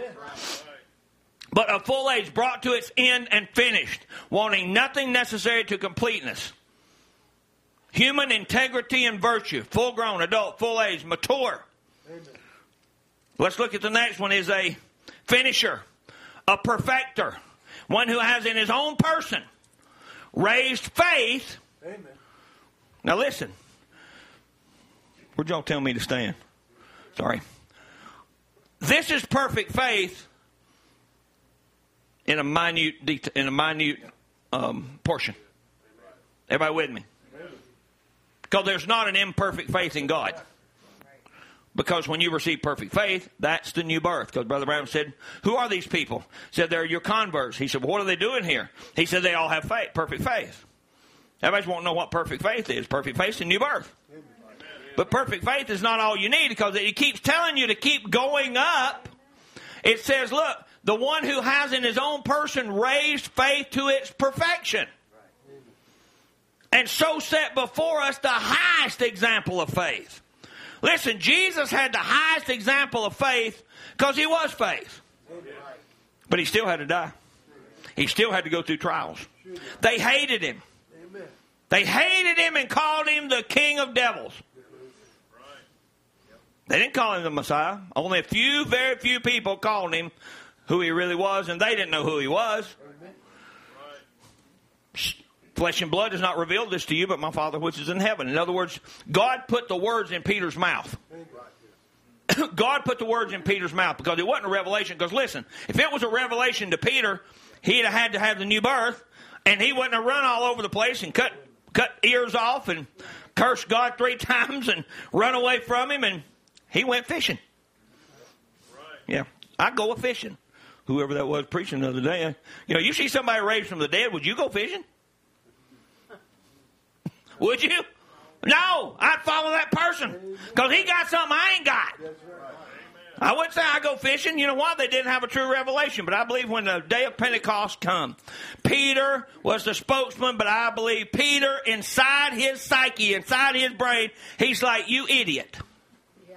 C: But a full age brought to its end and finished, wanting nothing necessary to completeness. Human integrity and virtue, full grown, adult, full age, mature. Let's look at the next one. Is a finisher, a perfecter, one who has in his own person raised faith. Amen. Now listen. Where'd y'all tell me to stand? Sorry. This is perfect faith in a minute detail, in a minute um, portion. Everybody with me? Because there's not an imperfect faith in God. Because when you receive perfect faith, that's the new birth. Because Brother Brown said, who are these people? He said, they're your converts. He said, well, what are they doing here? He said, they all have faith, perfect faith. Everybody won't know what perfect faith is. Perfect faith is a new birth. But perfect faith is not all you need, because it keeps telling you to keep going up. It says, look, the one who has in his own person raised faith to its perfection. And so set before us the highest example of faith. Listen, Jesus had the highest example of faith because he was faith. But he still had to die. He still had to go through trials. They hated him. They hated him and called him the king of devils. They didn't call him the Messiah. Only a few, very few people called him who he really was, and they didn't know who he was. Flesh and blood has not revealed this to you, but my Father which is in heaven. In other words, God put the words in Peter's mouth. God put the words in Peter's mouth because it wasn't a revelation. Because listen, if it was a revelation to Peter, he'd have had to have the new birth, and he wouldn't have run all over the place and cut cut ears off and cursed God three times and run away from him, and he went fishing. Yeah, I go a fishing. Whoever that was preaching the other day, you know, you see somebody raised from the dead, would you go fishing? Would you? No, I'd follow that person because he got something I ain't got. I wouldn't say I go fishing. You know what? They didn't have a true revelation. But I believe when the day of Pentecost come, Peter was the spokesman, but I believe Peter, inside his psyche, inside his brain, he's like, you idiot. Yeah.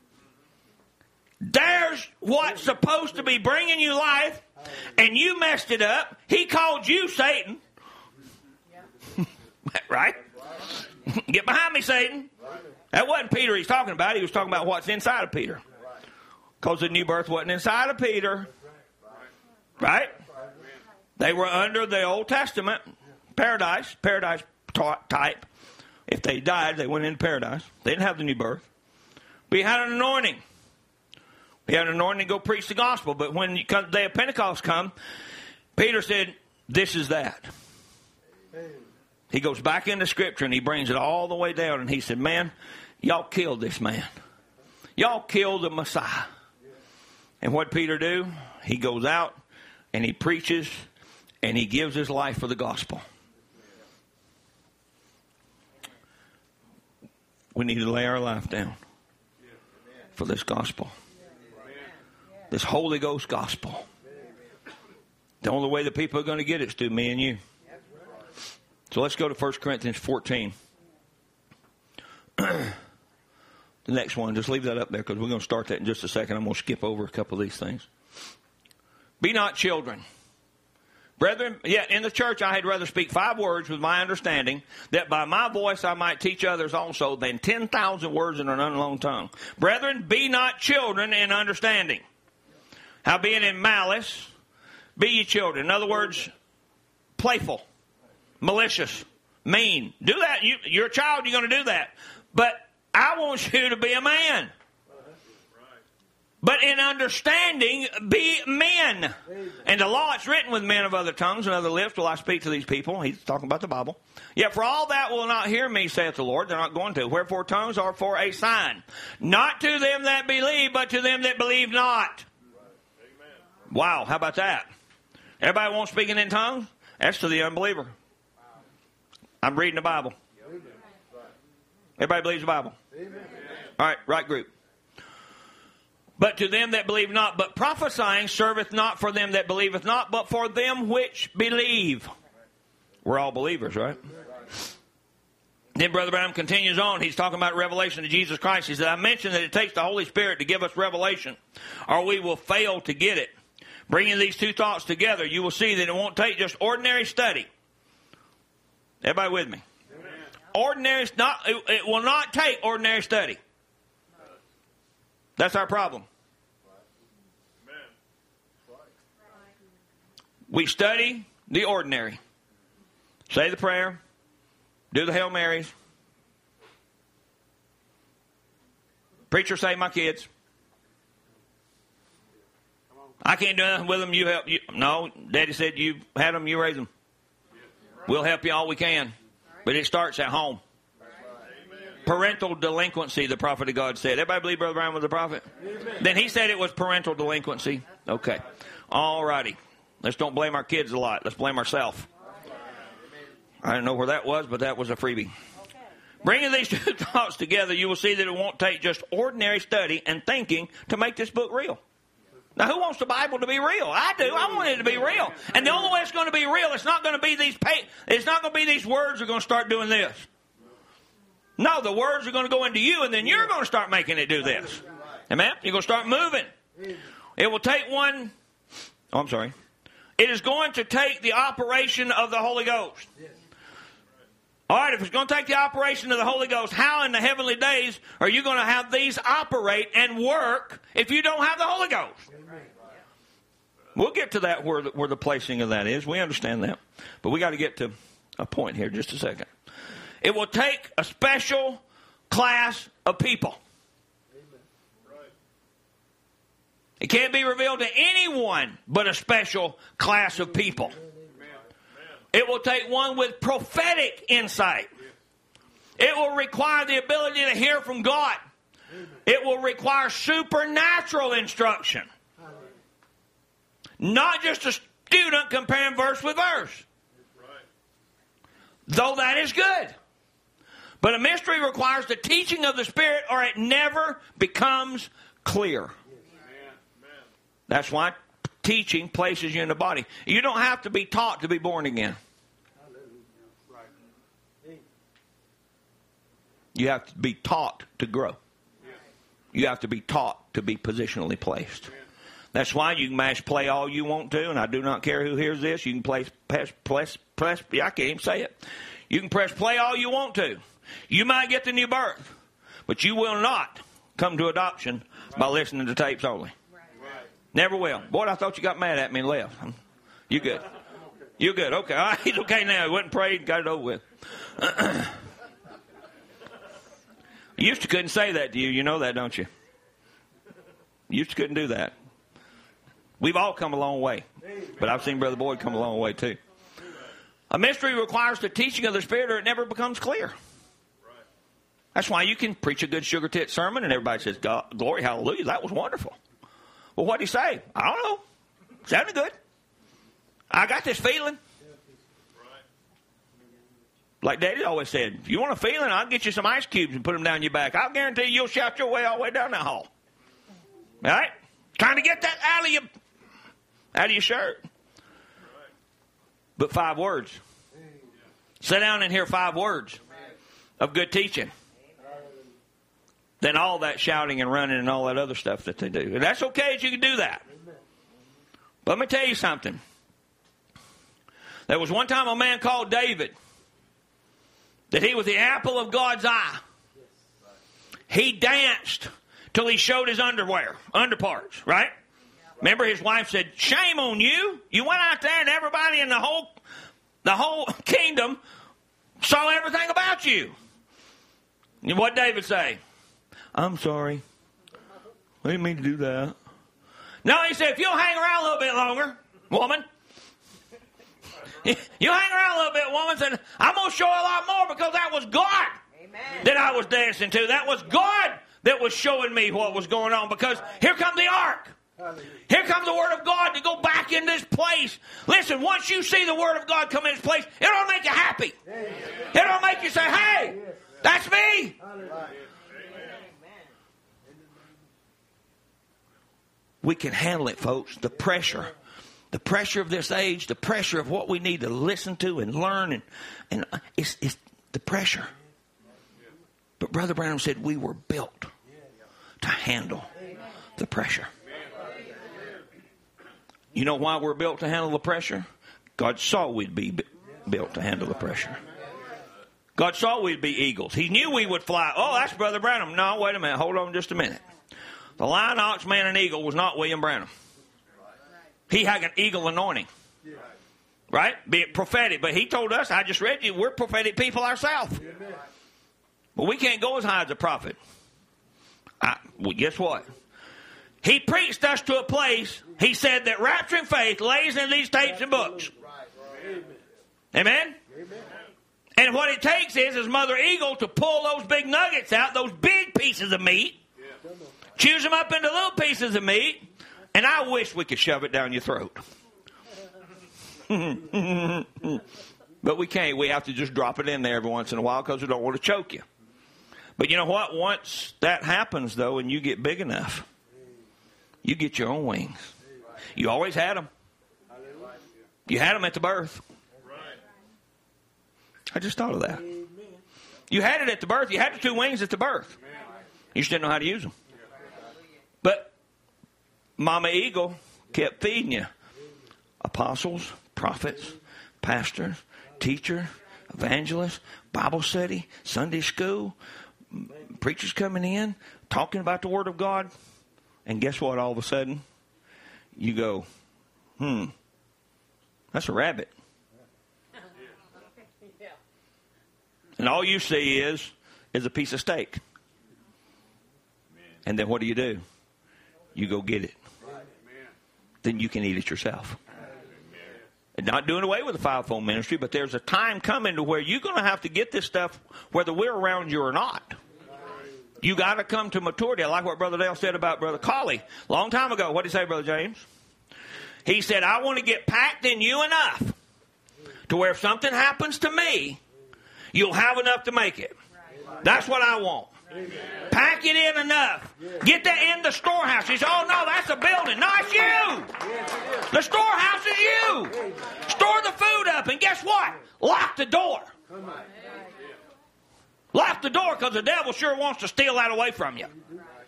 C: There's what's supposed to be bringing you life, and you messed it up. He called you Satan. Yeah. Right? Get behind me, Satan. That wasn't Peter he's talking about. He was talking about what's inside of Peter. Because the new birth wasn't inside of Peter. Right? They were under the Old Testament paradise, paradise type. If they died, they went into paradise. They didn't have the new birth. We had an anointing. We had an anointing to go preach the gospel. But when the day of Pentecost come, Peter said, this is that. He goes back into Scripture and he brings it all the way down. And he said, man, y'all killed this man. Y'all killed the Messiah. And what Peter do? He goes out and he preaches and he gives his life for the gospel. We need to lay our life down for this gospel. This Holy Ghost gospel. The only way the people are going to get it is through me and you. So let's go to First Corinthians fourteen. The next one, just leave that up there because we're going to start that in just a second. I'm going to skip over a couple of these things. Be not children. Brethren, yet in the church I had rather speak five words with my understanding, that by my voice I might teach others also, than ten thousand words in an unknown tongue. Brethren, be not children in understanding. Howbeit in malice, be ye children. In other words, playful, malicious, mean. Do that. You, you're a child, you're going to do that. But I want you to be a man. But in understanding, be men. And the law it's written with men of other tongues and other lips will I speak to these people. He's talking about the Bible. Yet for all that will not hear me, saith the Lord. They're not going to. Wherefore tongues are for a sign. Not to them that believe, but to them that believe not. Wow, how about that? Everybody wants speaking in tongues? That's to the unbeliever. I'm reading the Bible. Everybody believes the Bible? All right, right group. But to them that believe not, but prophesying serveth not for them that believeth not, but for them which believe. We're all believers, right? Then Brother Branham continues on. He's talking about revelation of Jesus Christ. He said, I mentioned that it takes the Holy Spirit to give us revelation, or we will fail to get it. Bringing these two thoughts together, you will see that it won't take just ordinary study. Everybody with me? Amen. Ordinary, not, it, it will not take ordinary study. That's our problem. We study the ordinary. Say the prayer. Do the Hail Marys. Preacher say my kids. I can't do nothing with them. You help. You. No, Daddy said you had them, you raise them. We'll help you all we can. But it starts at home. Parental delinquency, the prophet of God said. Everybody believe Brother Brown was a prophet? Amen. Then he said it was parental delinquency. Okay. All righty. Let's don't blame our kids a lot. Let's blame ourselves. I don't know where that was, but that was a freebie. Okay. Bringing these two thoughts together, you will see that it won't take just ordinary study and thinking to make this book real. Now, who wants the Bible to be real? I do. I want it to be real. And the only way it's going to be real, it's not going to be these pay, it's not going to be these words are going to start doing this. No, the words are going to go into you, and then you're going to start making it do this. Amen? You're going to start moving. It will take one... Oh, I'm sorry. It is going to take the operation of the Holy Ghost. All right, if it's going to take the operation of the Holy Ghost, how in the heavenly days are you going to have these operate and work if you don't have the Holy Ghost? We'll get to that where the, where the placing of that is. We understand that. But we got to get to a point here just a second. It will take a special class of people. It can't be revealed to anyone but a special class of people. It will take one with prophetic insight. It will require the ability to hear from God. It will require supernatural instruction. Not just a student comparing verse with verse. Though that is good. But a mystery requires the teaching of the Spirit or it never becomes clear. That's why teaching places you in the body. You don't have to be taught to be born again. You have to be taught to grow. You have to be taught to be positionally placed. That's why you can mash play all you want to, and I do not care who hears this. You can play, press, press, press, I can't even say it. You can press play all you want to. You might get the new birth, but you will not come to adoption by listening to tapes only. Never will. Boy, I thought you got mad at me and left. You good. You good. Okay. All right. He's okay now. He went and prayed, got it over with. You used to couldn't say that to you. You know that, don't you? You used to couldn't do that. We've all come a long way. But I've seen Brother Boyd come a long way too. A mystery requires the teaching of the Spirit or it never becomes clear. That's why you can preach a good sugar tit sermon and everybody says, God, glory, hallelujah, that was wonderful. Well, what did he say? I don't know. Sounded good. I got this feeling. Like Daddy always said, if you want a feeling, I'll get you some ice cubes and put them down your back. I'll guarantee you you'll shout your way all the way down that hall. All right? Trying to get that out of your, out of your shirt. But five words. sit down and hear five words of good teaching than all that shouting and running and all that other stuff that they do. And that's okay if you can do that. But let me tell you something. There was one time a man called David that he was the apple of God's eye. He danced till he showed his underwear, underparts, right? Remember his wife said, shame on you. You went out there and everybody in the whole, the whole kingdom saw everything about you. And what did David say? I'm sorry. I didn't mean to do that. No, he said, if you'll hang around a little bit longer, woman, you hang around a little bit, woman, said, I'm going to show a lot more because that was God Amen. That I was dancing to. That was God that was showing me what was going on because here comes the ark. Here comes the Word of God to go back in this place. Listen, once you see the Word of God come in this place, it'll make you happy. It'll make you say, hey, that's me. We can handle it, folks. The pressure. The pressure of this age, the pressure of what we need to listen to and learn, and, and it's, it's the pressure. But Brother Branham said we were built to handle the pressure. You know why we're built to handle the pressure? God saw we'd be built to handle the pressure. God saw we'd be eagles. He knew we would fly. Oh, that's Brother Branham. No, wait a minute. Hold on just a minute. The lion, ox, man, and eagle was not William Branham. He had an eagle anointing. Right? Be it prophetic. But he told us, I just read you, we're prophetic people ourselves. But we can't go as high as a prophet. I, well, guess what? He preached us to a place, he said that rapturing faith lays in these tapes and books. Amen? And what it takes is, is Mother Eagle to pull those big nuggets out, those big pieces of meat, choose them up into little pieces of meat, and I wish we could shove it down your throat. But we can't. We have to just drop it in there every once in a while because we don't want to choke you. But you know what? Once that happens, though, and you get big enough, you get your own wings. You always had them. You had them at the birth. I just thought of that. You had it at the birth. You had the two wings at the birth. You just didn't know how to use them. But Mama Eagle kept feeding you. Apostles, prophets, pastors, teachers, evangelists, Bible study, Sunday school, preachers coming in, talking about the Word of God. And guess what? All of a sudden, you go, hmm, that's a rabbit. And all you see is, is a piece of steak. And then what do you do? You go get it. Then you can eat it yourself. And not doing away with the fivefold ministry, but there's a time coming to where you're going to have to get this stuff whether we're around you or not. You got to come to maturity. I like what Brother Dale said about Brother Colley. Long time ago, what did he say, Brother James? He said, I want to get packed in you enough to where if something happens to me, you'll have enough to make it. That's what I want. Pack it in enough. Get that in the storehouse. He said, oh, no, that's a building. No, it's you. The storehouse is you. Store the food up, and guess what? Lock the door. Lock the door because the devil sure wants to steal that away from you.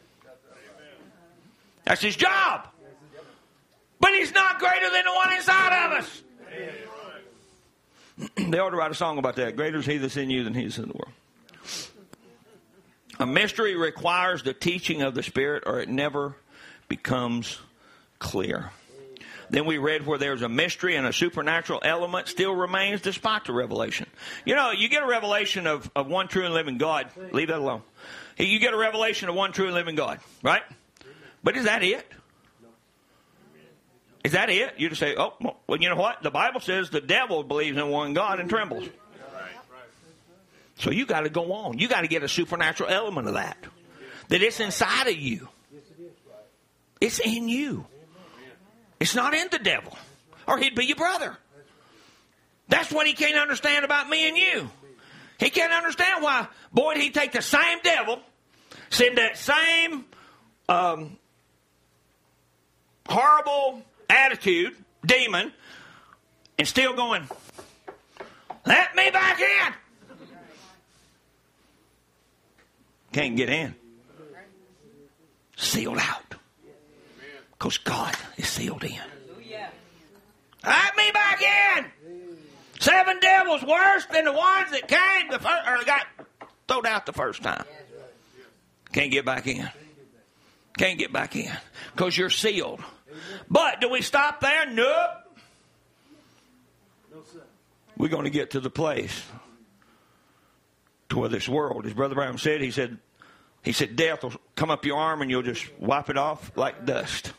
C: That's his job. But he's not greater than the one inside of us. They ought to write a song about that. Greater is he that's in you than he that's in the world. A mystery requires the teaching of the Spirit or it never becomes clear. Then we read where there's a mystery and a supernatural element still remains despite the revelation. You know, you get a revelation of, of one true and living God. Leave that alone. You get a revelation of one true and living God, right? But is that it? Is that it? You just say, oh, well, you know what? The Bible says the devil believes in one God and trembles. So you got to go on. You got to get a supernatural element of that. That it's inside of you. It's in you. It's not in the devil. Or he'd be your brother. That's what he can't understand about me and you. He can't understand why, boy, he'd take the same devil, send that same um, horrible attitude, demon, and still going, Let me back in. Can't get in. Sealed out. Because God is sealed in. Let me back in. Seven devils worse than the ones that came the first, or got thrown out the first time. Can't get back in. Can't get back in. Because you're sealed. But do we stop there? Nope. We're going to get to the place to where this world, as Brother Brown said, he said, he said, death will come up your arm and you'll just wipe it off like dust.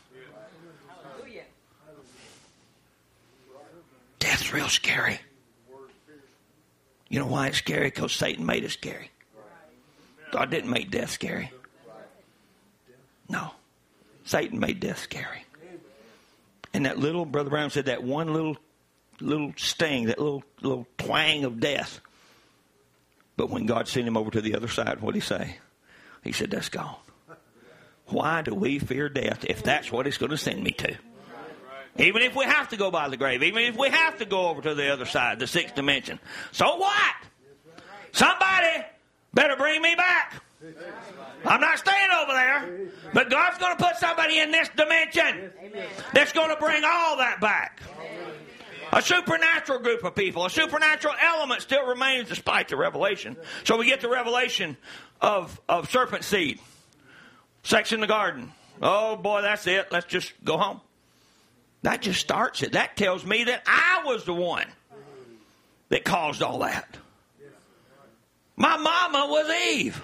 C: Death's real scary. You know why it's scary? Because Satan made it scary. God didn't make death scary. No. Satan made death scary. And that little, Brother Brown said, that one little little sting, that little little twang of death. But when God sent him over to the other side, what did he say? He said, that's gone. Why do we fear death if that's what it's going to send me to? Even if we have to go by the grave, even if we have to go over to the other side, the sixth dimension. So what? Somebody better bring me back. I'm not staying over there. But God's going to put somebody in this dimension that's going to bring all that back. A supernatural group of people, a supernatural element still remains despite the revelation. So we get the revelation of, of serpent seed. Sex in the garden. Oh boy, that's it. Let's just go home. That just starts it. That tells me that I was the one that caused all that. My mama was Eve.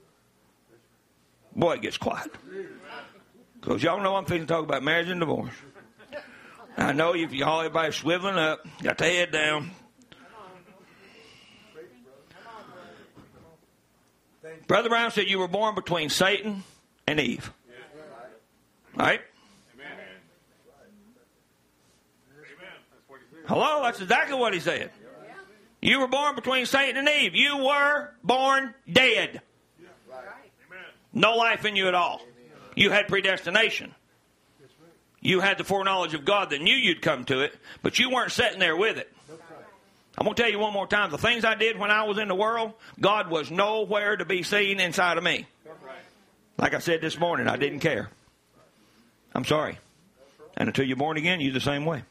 C: Boy, it gets quiet. Because y'all know I'm finna talk about marriage and divorce. I know if y'all, everybody's swiveling up, got their head down. Brother Brown said you were born between Satan and Eve. Right? Hello? That's exactly what he said. You were born between Satan and Eve. You were born dead. No life in you at all. You had predestination. You had the foreknowledge of God that knew you'd come to it, but you weren't sitting there with it. I'm going to tell you one more time, the things I did when I was in the world, God was nowhere to be seen inside of me. Like I said this morning, I didn't care. I'm sorry. And until you're born again, you're the same way.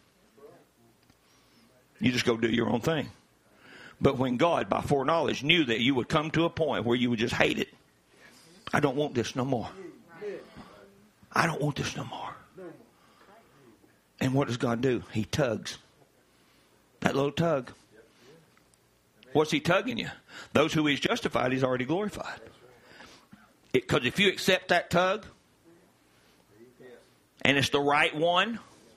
C: You just go do your own thing. But when God, by foreknowledge, knew that you would come to a point where you would just hate it. I don't want this no more. I don't want this no more. And what does God do? He tugs. That little tug. What's he tugging you? Those who he's justified, he's already glorified. Because if you accept that tug, and it's the right one,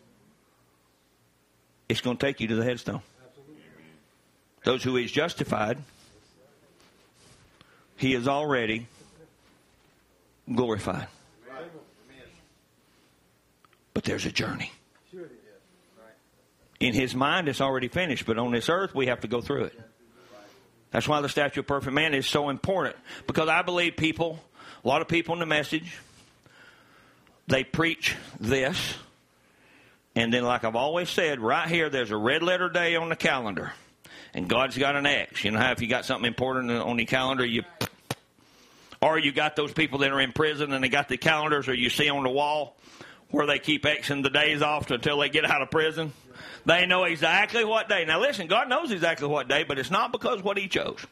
C: it's going to take you to the headstone. Those who he's justified, he is already glorified. But there's a journey. In his mind, it's already finished. But on this earth, we have to go through it. That's why the statue of perfect man is so important. Because I believe people, a lot of people in the message, they preach this. And then like I've always said, right here, there's a red letter day on the calendar. And God's got an X. You know how if you got something important on your calendar, you... Or you got those people that are in prison and they got the calendars, or you see on the wall where they keep Xing the days off until they get out of prison. They know exactly what day. Now listen, God knows exactly what day, but it's not because what he chose.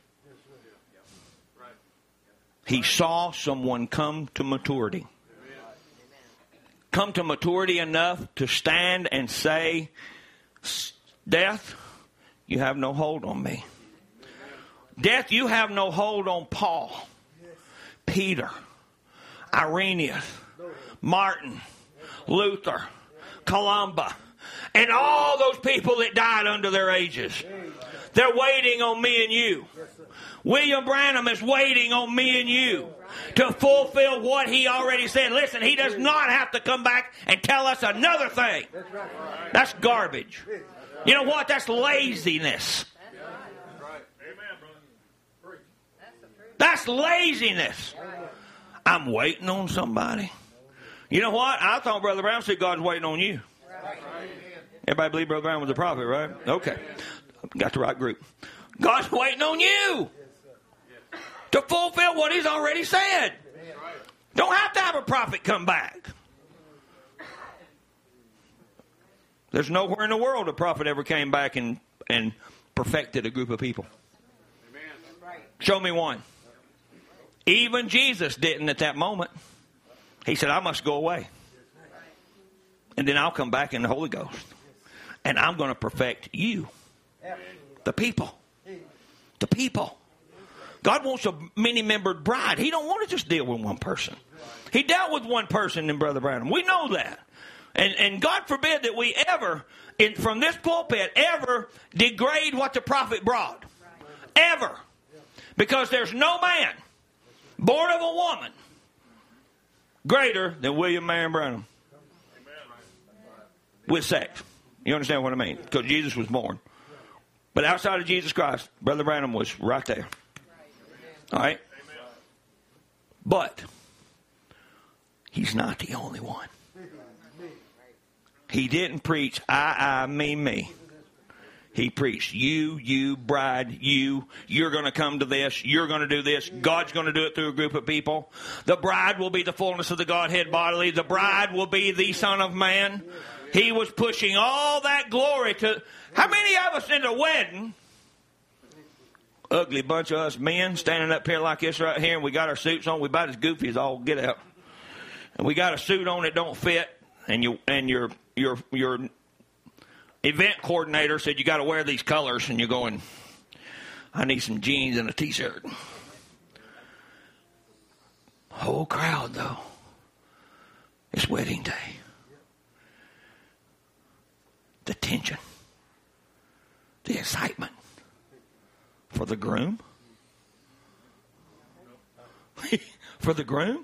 C: He saw someone come to maturity. Come to maturity enough to stand and say, death, you have no hold on me. Death, you have no hold on Paul, Peter, Irenaeus, Martin, Luther, Columba, and all those people that died under their ages. They're waiting on me and you. William Branham is waiting on me and you to fulfill what he already said. Listen, he does not have to come back and tell us another thing. That's garbage. You know what? That's laziness. That's laziness. I'm waiting on somebody. You know what? I thought Brother Brown said God's waiting on you. Everybody believe Brother Brown was a prophet, right? Okay. Got the right group. God's waiting on you to fulfill what he's already said. Don't have to have a prophet come back. There's nowhere in the world a prophet ever came back and, and perfected a group of people. Show me one. Even Jesus didn't at that moment. He said, I must go away. And then I'll come back in the Holy Ghost. And I'm going to perfect you. The people. The people. God wants a many-membered bride. He don't want to just deal with one person. He dealt with one person in Brother Branham. We know that. And, and God forbid that we ever, in, from this pulpit, ever degrade what the prophet brought. Ever. Because there's no man born of a woman greater than William Marion Branham. With sex. You understand what I mean? Because Jesus was born. But outside of Jesus Christ, Brother Branham was right there. All right? But he's not the only one. He didn't preach I, I, me, me. He preached you, you, bride, you. You're going to come to this. You're going to do this. God's going to do it through a group of people. The bride will be the fullness of the Godhead bodily. The bride will be the Son of Man. He was pushing all that glory to... How many of us in the wedding, ugly bunch of us men standing up here like this right here, and we got our suits on, we about as goofy as all get out. And we got a suit on that don't fit, and you and your your your event coordinator said you got to wear these colors, and you're going, I need some jeans and a t-shirt. Whole crowd though. It's wedding day. The tension. The excitement for the groom. For the groom?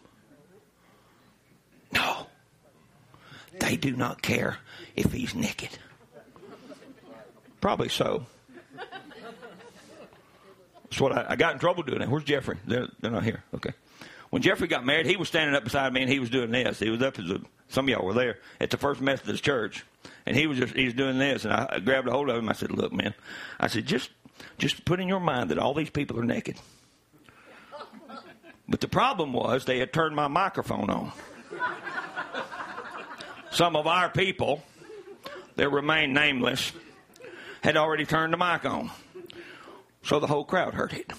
C: No. They do not care if he's naked. Probably so. That's what I, I got in trouble doing that. Where's Jeffrey? They're, they're not here. Okay. When Jeffrey got married, he was standing up beside me and he was doing this. He was up as a, some of y'all were there at the First Methodist Church. And he was just, he was doing this, and I grabbed a hold of him. I said, look, man, I said, just, just put in your mind that all these people are naked. But the problem was they had turned my microphone on. Some of our people, that remain nameless, had already turned the mic on. So the whole crowd heard it.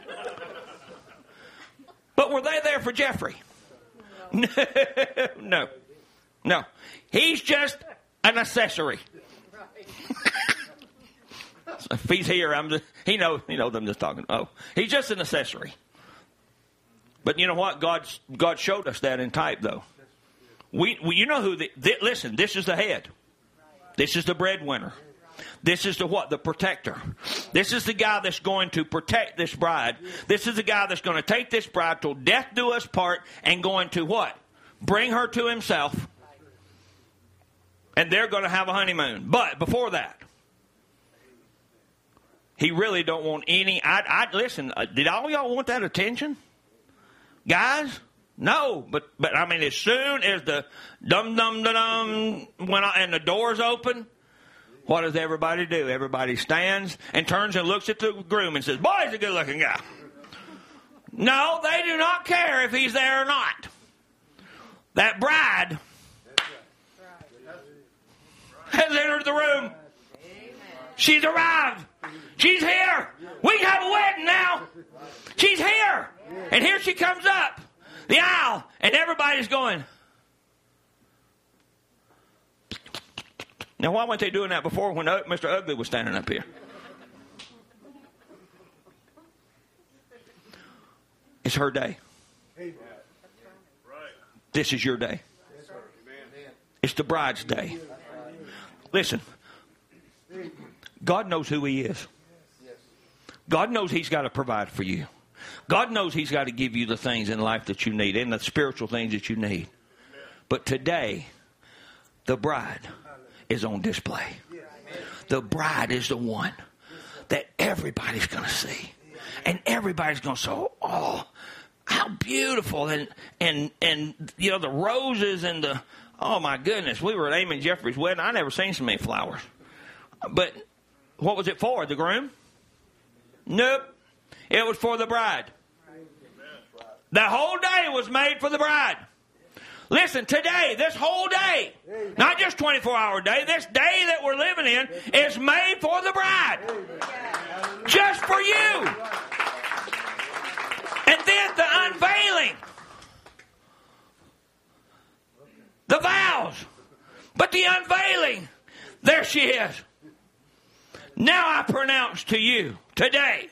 C: But were they there for Jeffrey? No. No. No. He's just an accessory. So if he's here, I'm just, he knows, he knows I'm just talking. Oh, he's just an accessory. But you know what? God, God showed us that in type, though. We, we you know who the, the, listen, this is the head. This is the breadwinner. This is the what? The protector. This is the guy that's going to protect this bride. This is the guy that's going to take this bride till death do us part and going to what? Bring her to himself. And they're going to have a honeymoon. But before that, he really don't want any... I, I Listen, uh, did all y'all want that attention? Guys? No. But, but I mean, as soon as the dum-dum-da-dum went on and the doors open, what does everybody do? Everybody stands and turns and looks at the groom and says, boy, he's a good-looking guy. No, they do not care if he's there or not. That bride has entered the room. She's arrived. She's here. We can have a wedding now. She's here. And here she comes up the aisle, and everybody's going. Now, why weren't they doing that before when Mister Ugly was standing up here? It's her day. This is your day. It's the bride's day. Listen, God knows who he is. God knows he's got to provide for you. God knows he's got to give you the things in life that you need and the spiritual things that you need. But today, the bride is on display. The bride is the one that everybody's going to see. And everybody's going to say, oh, how beautiful. And, and, and, you know, the roses and the, oh my goodness, we were at Eamon Jeffrey's wedding. I never seen so many flowers. But what was it for? The groom? Nope. It was for the bride. The whole day was made for the bride. Listen, today, this whole day, not just twenty-four hour day, this day that we're living in is made for the bride. Just for you. And then the unveiling. The vows. But the unveiling, there she is. Now I pronounce to you today,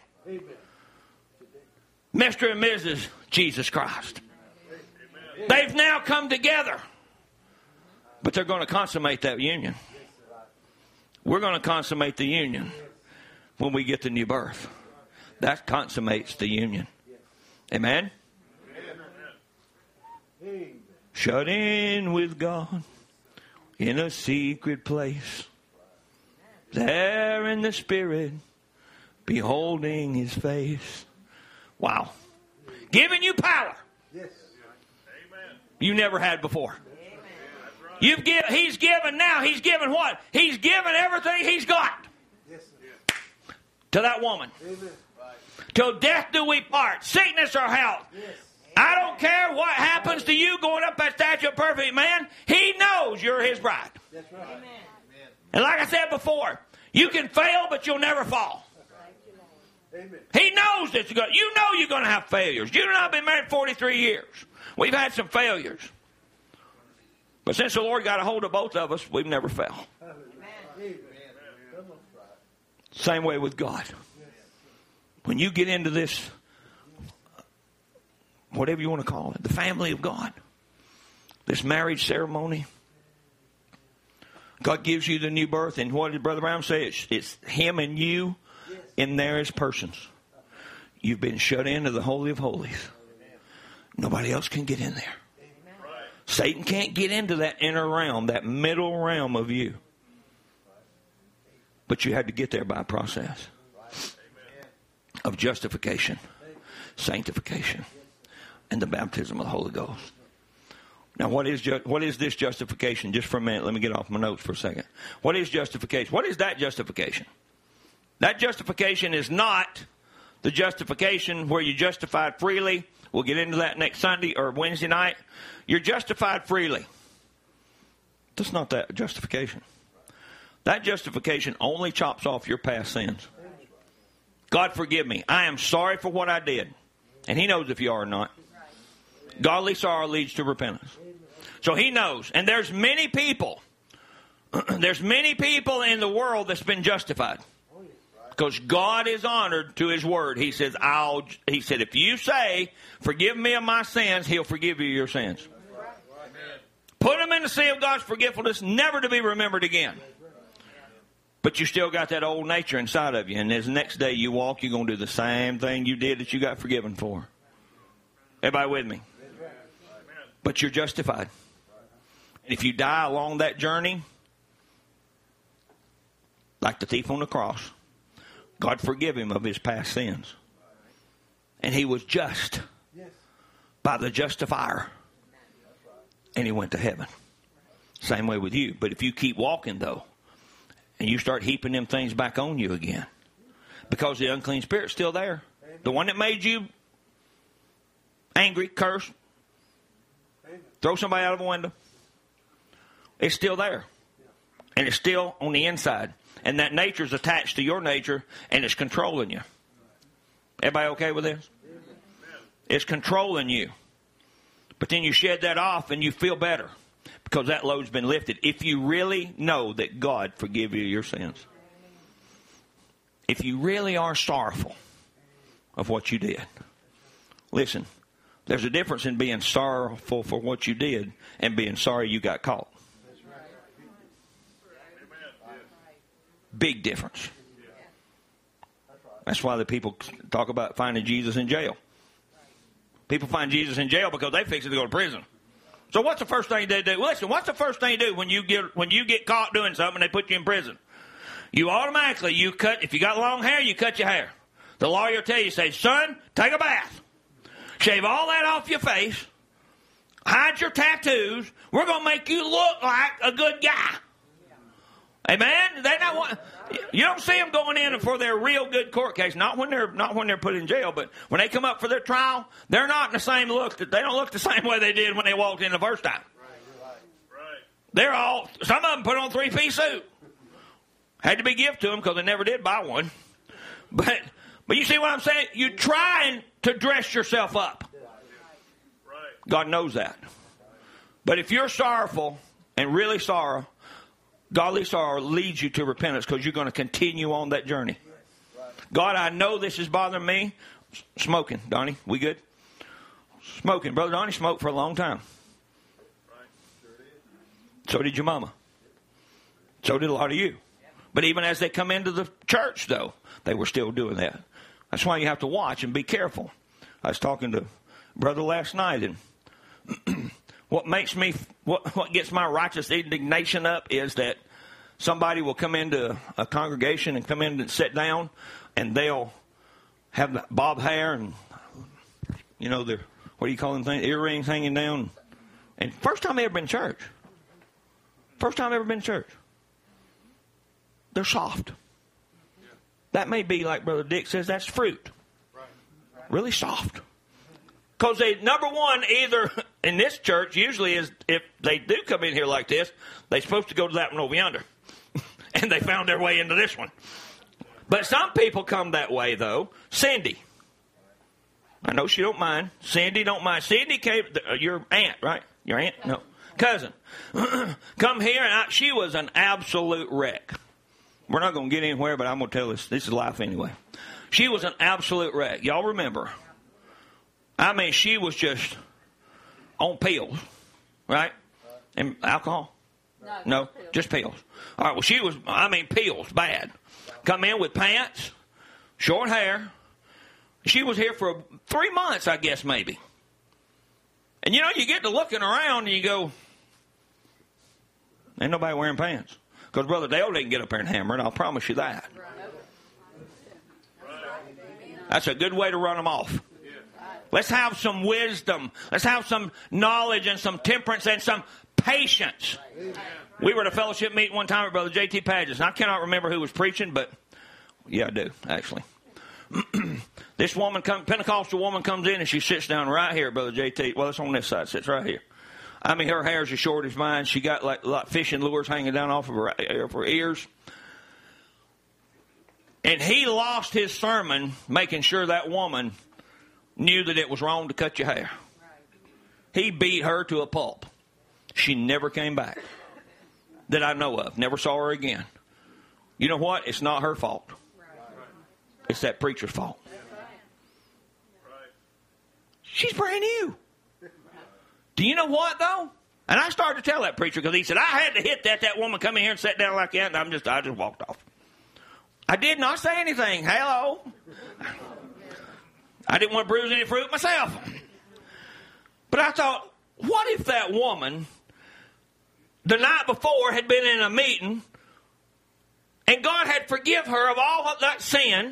C: Mister and Missus Jesus Christ. They've now come together. But they're going to consummate that union. We're going to consummate the union when we get the new birth. That consummates the union. Amen? Shut in with God in a secret place. There in the Spirit, beholding His face. Wow. Giving you power. Yes. You never had before. You've give, he's given now. He's given what? He's given everything He's got. Yes. To that woman. Amen. Till death do we part. Sickness or health. Yes. I don't care what happens to you going up that statue of perfect man. He knows you're His bride. That's right. Amen. And like I said before, you can fail, but you'll never fall. Amen. He knows that you're going. You know you're going to have failures. You and I have been married forty-three years. We've had some failures. But since the Lord got a hold of both of us, we've never fell. Amen. Same way with God. When you get into this, whatever you want to call it, the family of God, this marriage ceremony, God gives you the new birth. And what did Brother Brown say? It's, it's Him and you in there as persons. You've been shut into the Holy of Holies. Nobody else can get in there. Satan can't get into that inner realm, that middle realm of you. But you had to get there by a process of justification, sanctification, and the baptism of the Holy Ghost. Now, what is ju- what is this justification? Just for a minute, let me get off my notes for a second. What is justification? What is that justification? That justification is not the justification where you justified freely. We'll get into that next Sunday or Wednesday night. You're justified freely. That's not that justification. That justification only chops off your past sins. God forgive me. I am sorry for what I did. And He knows if you are or not. Godly sorrow leads to repentance. So He knows. And there's many people, there's many people in the world that's been justified. Because God is honored to His word. He says, I'll, He said, if you say, forgive me of my sins, He'll forgive you your sins. Put them in the sea of God's forgetfulness, never to be remembered again. But you still got that old nature inside of you. And this next day you walk, you're going to do the same thing you did that you got forgiven for. Everybody with me? But you're justified. And if you die along that journey, like the thief on the cross, God forgive him of his past sins. And he was just by the justifier. And he went to heaven. Same way with you. But if you keep walking, though, and you start heaping them things back on you again, because the unclean spirit's still there. The one that made you angry, curse, throw somebody out of a window, it's still there. And it's still on the inside. And that nature's attached to your nature, and it's controlling you. Everybody okay with this? It's controlling you. But then you shed that off, and you feel better. Because that load's been lifted. If you really know that God forgive you your sins. If you really are sorrowful of what you did. Listen, there's a difference in being sorrowful for what you did and being sorry you got caught. Big difference. That's why the people talk about finding Jesus in jail. People find Jesus in jail because they fix it to go to prison. So what's the first thing they do? Well, listen, what's the first thing you do when you get when you get caught doing something and they put you in prison? You automatically, you cut, if you got long hair, you cut your hair. The lawyer will tell you, say, son, take a bath. Shave all that off your face. Hide your tattoos. We're going to make you look like a good guy. Amen. They not want, you don't see them going in for their real good court case. Not when they're not when they're put in jail, but when they come up for their trial, they're not in the same look. That they don't look the same way they did when they walked in the first time. They're all, some of them put on a three-piece suit. Had to be given to them because they never did buy one. But but you see what I'm saying? You're trying to dress yourself up. God knows that. But if you're sorrowful and really sorrow, godly sorrow leads you to repentance because you're going to continue on that journey. God, I know this is bothering me. Smoking, Donnie, we good? Smoking. Brother Donnie smoked for a long time. So did your mama. So did a lot of you. But even as they come into the church, though, they were still doing that. That's why you have to watch and be careful. I was talking to brother last night, and what makes me, what, what gets my righteous indignation up is that somebody will come into a congregation and come in and sit down, and they'll have the bob hair and, you know, their, what do you call them things, earrings hanging down. And first time they ever been in church. First time ever been in church. They're soft. That may be, like Brother Dick says, that's fruit. Really soft. Because they, number one, either in this church, usually is if they do come in here like this, they're supposed to go to that one over yonder. And they found their way into this one. But some people come that way, though. Cindy. I know she don't mind. Cindy don't mind. Cindy came, your aunt, right? Your aunt? No. Cousin. Come here, and I, she was an absolute wreck. We're not going to get anywhere, but I'm going to tell this. This is life anyway. She was an absolute wreck. Y'all remember. I mean, she was just on pills, right? And alcohol? No, no just, pills. just pills. All right, well, she was, I mean, pills, bad. Come in with pants, short hair. She was here for three months, I guess, maybe. And, you know, you get to looking around and you go, ain't nobody wearing pants. Because Brother Dale didn't get up there and hammer it, I'll promise you that. That's a good way to run them off. Let's have some wisdom. Let's have some knowledge and some temperance and some patience. We were at a fellowship meeting one time with Brother J T Pages. I cannot remember who was preaching, but yeah, I do, actually. This woman, come, Pentecostal woman comes in and she sits down right here, Brother J T. Well, it's on this side. Sits right here. I mean, her hair's as short as mine. She got like, like fishing lures hanging down off of her, of her ears. And he lost his sermon making sure that woman knew that it was wrong to cut your hair. He beat her to a pulp. She never came back. That I know of. Never saw her again. You know what? It's not her fault. It's that preacher's fault. She's brand new. Do you know what, though? And I started to tell that preacher because he said, I had to hit that. That woman come in here and sat down like that, and I'm just, I just walked off. I did not say anything. Hello. I didn't want to bruise any fruit myself. But I thought, what if that woman, the night before, had been in a meeting, and God had forgiven her of all of that sin?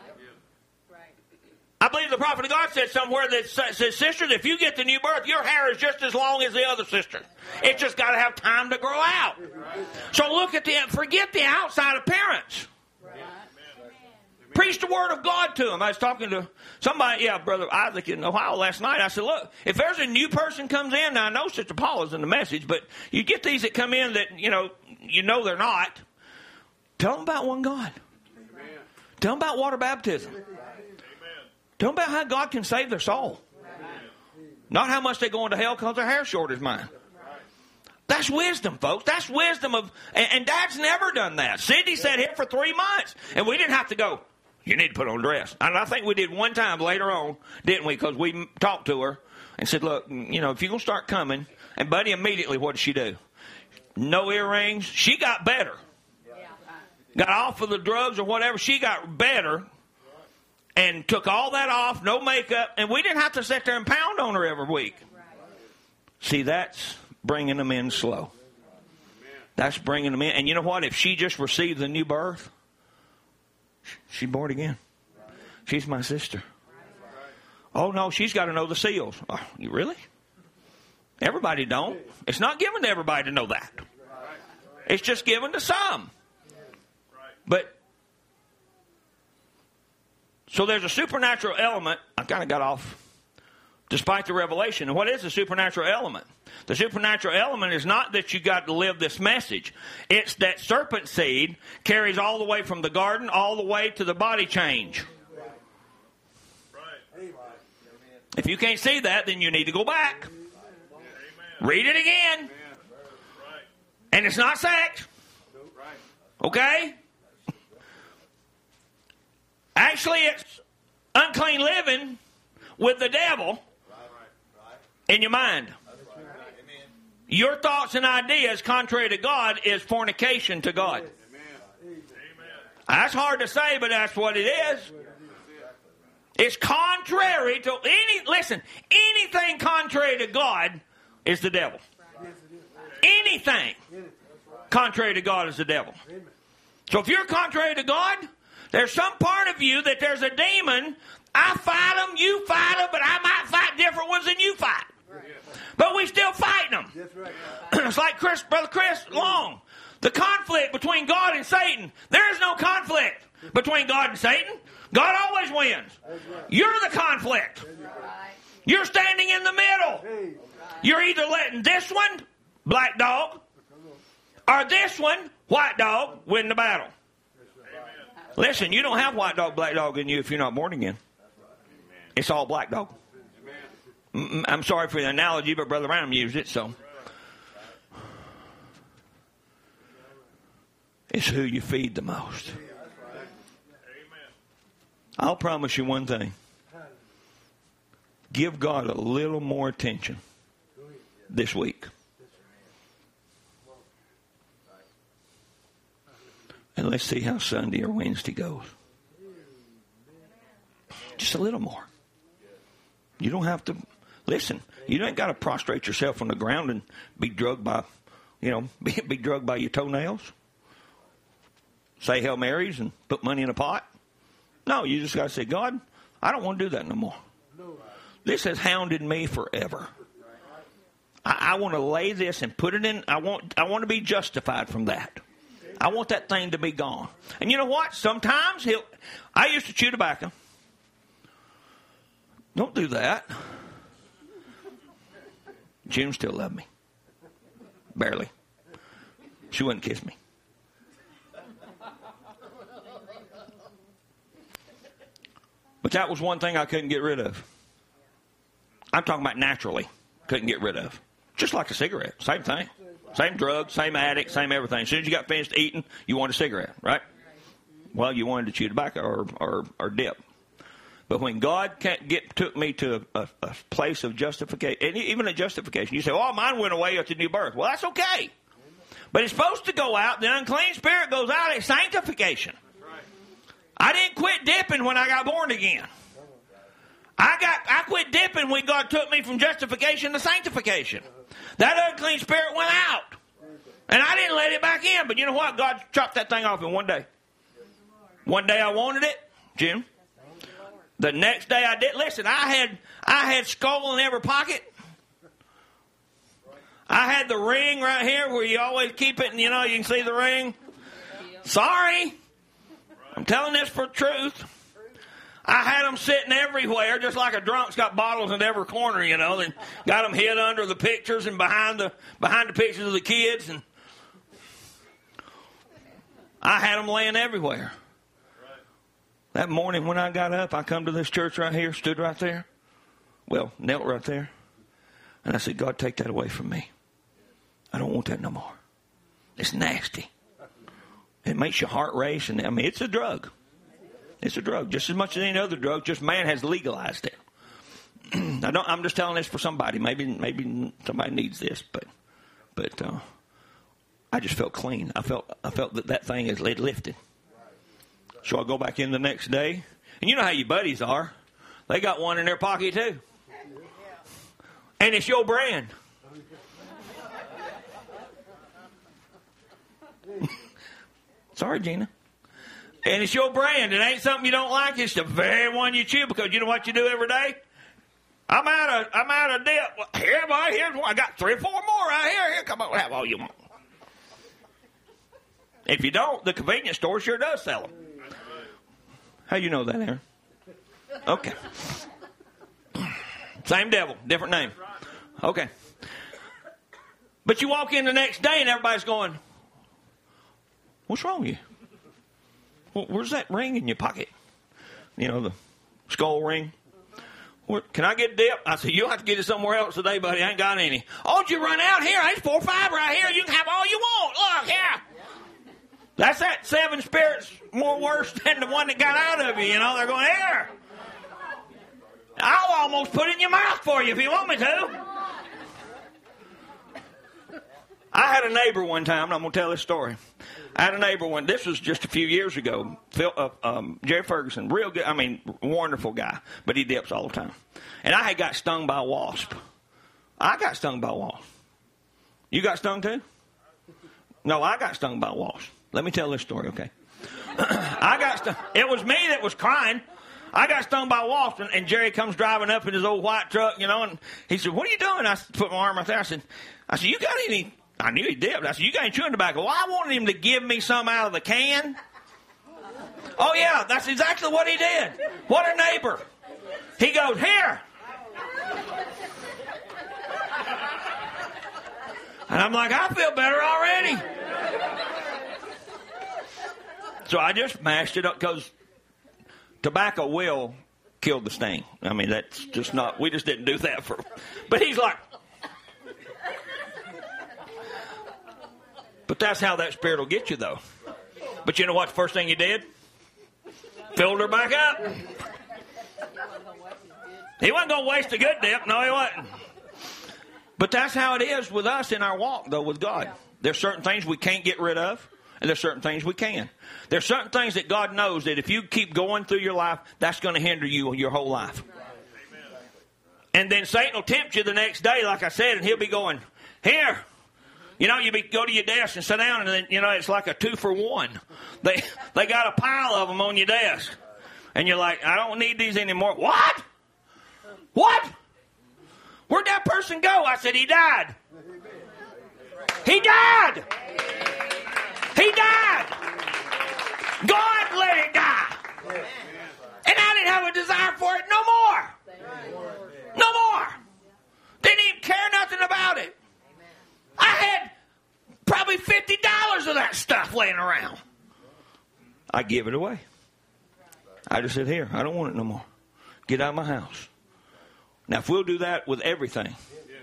C: I believe the prophet of God said somewhere that says, sisters, if you get the new birth, your hair is just as long as the other sister. It's just got to have time to grow out. So look at the, forget the outside appearance. Preach the word of God to them. I was talking to somebody, yeah, Brother Isaac in Ohio last night. I said, look, if there's a new person comes in, now I know Sister Paula's in the message, but you get these that come in that, you know, you know they're not. Tell them about one God. Amen. Tell them about water baptism. Amen. Tell them about how God can save their soul. Amen. Not how much they go into hell because their hair's short as mine. That's wisdom, folks. That's wisdom of, and, and Dad's never done that. Cindy sat here for three months, and we didn't have to go, you need to put on a dress. And I think we did one time later on, didn't we? Because we talked to her and said, look, you know, if you're going to start coming, and Buddy immediately, what did she do? No earrings. She got better. Got off of the drugs or whatever. She got better and took all that off, no makeup, and we didn't have to sit there and pound on her every week. See, that's bringing them in slow. That's bringing them in. And you know what? If she just received the new birth, she's born again. She's my sister. Oh, no, she's got to know the seals. Oh, you really? Everybody don't. It's not given to everybody to know that. It's just given to some. But, so there's a supernatural element. I kind of got off. Despite the revelation. And what is the supernatural element? The supernatural element is not that you got to live this message. It's that serpent seed carries all the way from the garden all the way to the body change. If you can't see that, then you need to go back. Read it again. And it's not sex. Okay? Actually, it's unclean living with the devil in your mind. Your thoughts and ideas contrary to God is fornication to God. That's hard to say, but that's what it is. It's contrary to any, listen, anything contrary to God is the devil. Anything contrary to God is the devil. So if you're contrary to God, there's some part of you that there's a demon. I fight them, you fight them, but I might fight different ones than you fight. But we still fighting them. It's like Chris, Brother Chris Long. The conflict between God and Satan. There is no conflict between God and Satan. God always wins. You're the conflict. You're standing in the middle. You're either letting this one, black dog, or this one, white dog, win the battle. Listen, you don't have white dog, black dog in you if you're not born again. It's all black dog. I'm sorry for the analogy, but Brother Branham used it, so. It's who you feed the most. I'll promise you one thing. Give God a little more attention this week. And let's see how Sunday or Wednesday goes. Just a little more. You don't have to, listen, you ain't got to prostrate yourself on the ground and be drugged by, you know, be, be drugged by your toenails. Say Hail Marys and put money in a pot. No, you just got to say, God, I don't want to do that no more. This has hounded me forever. I, I want to lay this and put it in, I want, I want to be justified from that. I want that thing to be gone. And you know what? Sometimes he'll, I used to chew tobacco. Don't do that. June still loved me. Barely. She wouldn't kiss me. But that was one thing I couldn't get rid of. I'm talking about naturally. Couldn't get rid of. Just like a cigarette. Same thing. Same drug, same addict, same everything. As soon as you got finished eating, you wanted a cigarette, right? Well, you wanted to chew tobacco or, or, or dip. But when God can't get, took me to a, a place of justification, even a justification, you say, oh, mine went away at the new birth. Well, that's okay. But it's supposed to go out. The unclean spirit goes out at sanctification. I didn't quit dipping when I got born again. I got I quit dipping when God took me from justification to sanctification. That unclean spirit went out. And I didn't let it back in. But you know what? God chopped that thing off in one day. One day I wanted it, Jim. The next day I did. Listen, I had I had skull in every pocket. I had the ring right here where you always keep it and, you know, you can see the ring. Sorry. I'm telling this for truth. I had them sitting everywhere, just like a drunk's got bottles in every corner, you know. And got them hid under the pictures and behind the behind the pictures of the kids. And I had them laying everywhere. That morning when I got up, I come to this church right here, stood right there. Well, knelt right there. And I said, God, take that away from me. I don't want that no more. It's nasty. It makes your heart race. And I mean, it's a drug. It's a drug. Just as much as any other drug, just man has legalized it. I don't, I'm just telling this for somebody. Maybe maybe somebody needs this. But but uh, I just felt clean. I felt I felt that that thing is lifted. So I go back in the next day. And you know how your buddies are. They got one in their pocket too. And it's your brand. Sorry, Gina. And it's your brand. It ain't something you don't like. It's the very one you chew because you know what you do every day? I'm out of I'm out of dip. Well, here, boy, here's one. I got three or four more right here. Here, come on, have all you want. If you don't, the convenience store sure does sell them. How you know that, Aaron? Okay. Same devil, different name. Okay. But you walk in the next day and everybody's going, what's wrong with you? Well, where's that ring in your pocket? You know, the skull ring. Where, can I get a dip? I said, you'll have to get it somewhere else today, buddy. I ain't got any. Oh, did you run out? Here, there's four or five right here. You can have all you want. Look, here. That's that seven spirits more worse than the one that got out of you. You know, they're going, here. I'll almost put it in your mouth for you if you want me to. I had a neighbor one time, and I'm going to tell this story. I had a neighbor one, this was just a few years ago, Phil, uh, um, Jerry Ferguson, real good, I mean, wonderful guy, but he dips all the time. And I had got stung by a wasp. I got stung by a wasp. You got stung too? No, I got stung by a wasp. Let me tell this story, okay? I got stung. It was me that was crying. I got stung by a wasp, and, and Jerry comes driving up in his old white truck, you know, and he said, what are you doing? I put my arm out there. I said, I said, you got any... I knew he did. I said, you got any chewing tobacco? Well, I wanted him to give me some out of the can. Oh, yeah, that's exactly what he did. What a neighbor. He goes, here. And I'm like, I feel better already. So I just mashed it up because tobacco will kill the sting. I mean, that's just not, we just didn't do that for, but he's like, but that's how that spirit will get you, though. But you know what the first thing he did? Filled her back up. He wasn't going to waste a good dip. No, he wasn't. But that's how it is with us in our walk, though, with God. There's certain things we can't get rid of, and there's certain things we can. There's certain things that God knows that if you keep going through your life, that's going to hinder you your whole life. And then Satan will tempt you the next day, like I said, and he'll be going, here. You know, you be, go to your desk and sit down, and then, you know, it's like a two for one. They they got a pile of them on your desk. And you're like, I don't need these anymore. What? What? Where'd that person go? I said, he died. He died. He died. God let it die. And I didn't have a desire for it no more. No more. Didn't even care nothing about it. I had probably fifty dollars of that stuff laying around. I give it away. I just said, here, I don't want it no more. Get out of my house. Now, if we'll do that with everything,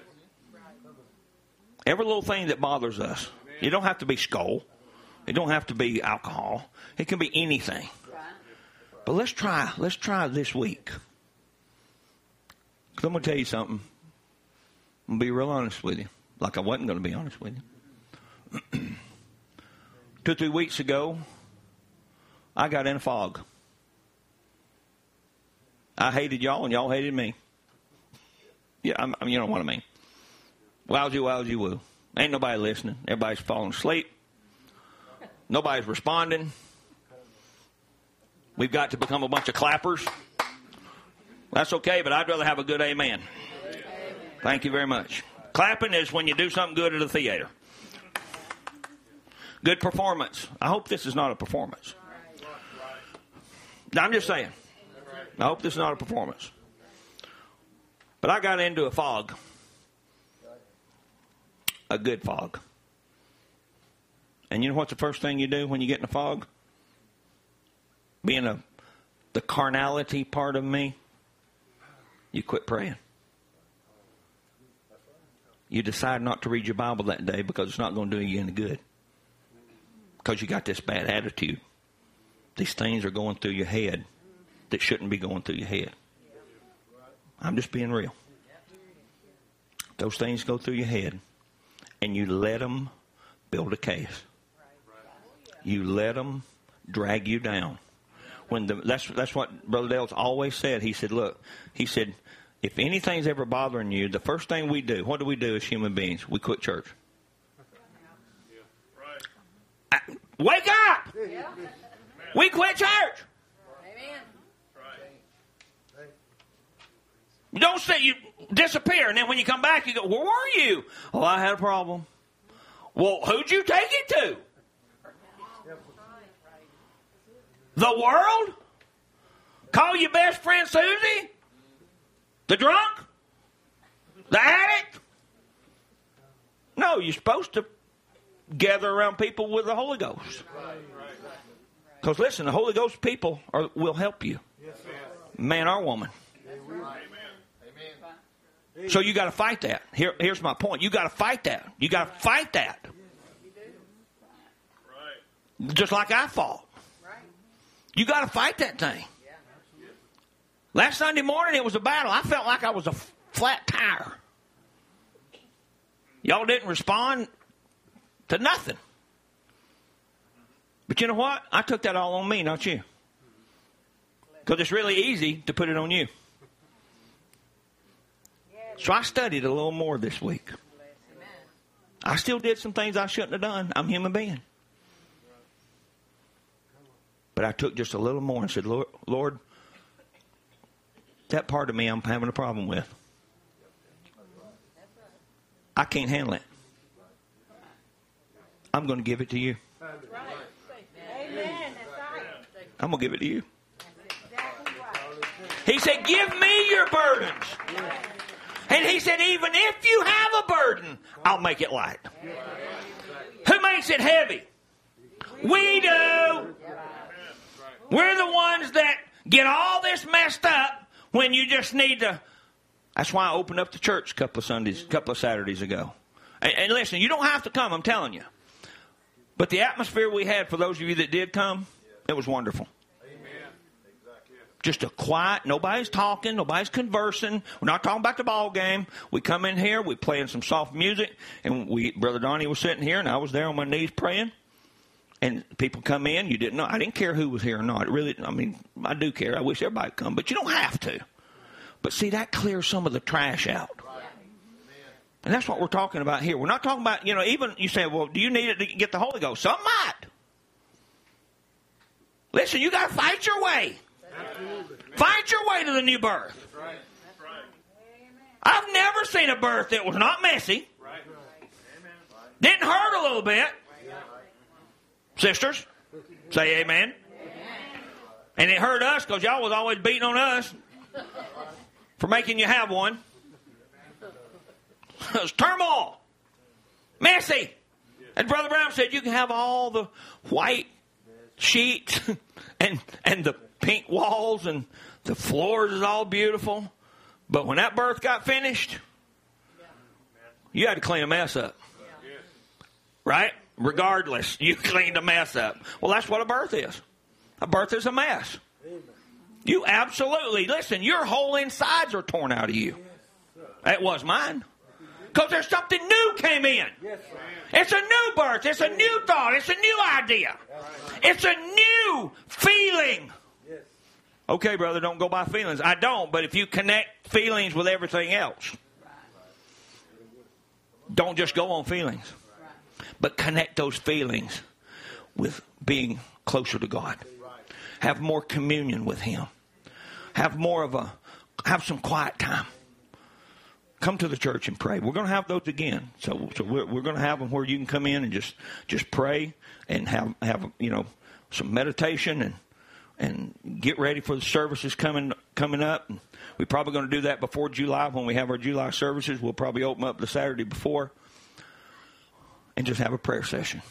C: every little thing that bothers us, it don't have to be skull. It don't have to be alcohol. It can be anything. But let's try, let's try this week. Because I'm going to tell you something. I'm going to be real honest with you. Like I wasn't going to be honest with you. Two or three weeks ago, I got in a fog. I hated y'all, and y'all hated me. Yeah, I'm, you know what I mean. Wowsy, wowsy, woo. Ain't nobody listening. Everybody's falling asleep. Nobody's responding. We've got to become a bunch of clappers. That's okay, but I'd rather have a good amen. Thank you very much. Clapping is when you do something good at a theater. Good performance. I hope this is not a performance. I'm just saying. I hope this is not a performance. But I got into a fog. A good fog. And you know what's the first thing you do when you get in a fog? Being a the carnality part of me, you quit praying. You decide not to read your Bible that day because it's not going to do you any good. Because you got this bad attitude. These things are going through your head that shouldn't be going through your head. I'm just being real. Those things go through your head, and you let them build a case. You let them drag you down. When the, that's that's what Brother Dale's always said. He said, look, he said, if anything's ever bothering you, the first thing we do, what do we do as human beings? We quit church. I, wake up! We quit church. You don't say you disappear, and then when you come back, you go, where were you? Oh, I had a problem. Well, who'd you take it to? The world? Call your best friend Susie? The drunk? The addict? No, you're supposed to gather around people with the Holy Ghost. Because listen, the Holy Ghost people are, will help you. Man or woman. So you got to fight that. Here, here's my point. You got to fight that. You got to fight that. Just like I fought. You got to fight that thing. Last Sunday morning it was a battle. I felt like I was a f- flat tire. Y'all didn't respond to nothing. But you know what? I took that all on me, not you. Because it's really easy to put it on you. So I studied a little more this week. I still did some things I shouldn't have done. I'm a human being. But I took just a little more and said, Lord, Lord, that part of me I'm having a problem with. I can't handle it. I'm going to give it to you. I'm going to give it to you. He said, give me your burdens. And he said, even if you have a burden, I'll make it light. Who makes it heavy? We do. We're the ones that get all this messed up when you just need to. That's why I opened up the church a couple of Sundays, a couple of Saturdays ago. And, and listen, you don't have to come, I'm telling you. But the atmosphere we had for those of you that did come, it was wonderful. Just a quiet, nobody's talking, nobody's conversing. We're not talking about the ball game. We come in here, we playing some soft music, and we, Brother Donnie was sitting here, and I was there on my knees praying. And people come in, you didn't know. I didn't care who was here or not. It really, I mean, I do care. I wish everybody would come, but you don't have to. But see, that clears some of the trash out. And that's what we're talking about here. We're not talking about, you know, even you say, well, do you need it to get the Holy Ghost? Some might. Listen, you got to fight your way. Fight your way to the new birth. I've never seen a birth that was not messy. Didn't hurt a little bit. Sisters, say amen. And it hurt us because y'all was always beating on us for making you have one. It was turmoil. Messy. And Brother Brown said you can have all the white sheets and and the pink walls and the floors is all beautiful. But when that birth got finished, you had to clean a mess up. Right? Regardless, you cleaned a mess up. Well, that's what a birth is. A birth is a mess. You absolutely, listen, your whole insides are torn out of you. That was mine. Because there's something new came in. It's a new birth. It's a new thought. It's a new idea. It's a new feeling. Okay, brother, don't go by feelings. I don't, but if you connect feelings with everything else, don't just go on feelings, but connect those feelings with being closer to God. Have more communion with Him. Have more of a, have some quiet time. Come to the church and pray. We're going to have those again. So, so we're, we're going to have them where you can come in and just, just pray and have, have, you know, some meditation and, and get ready for the services coming, coming up. And we're probably going to do that before July. When we have our July services, we'll probably open up the Saturday before and just have a prayer session.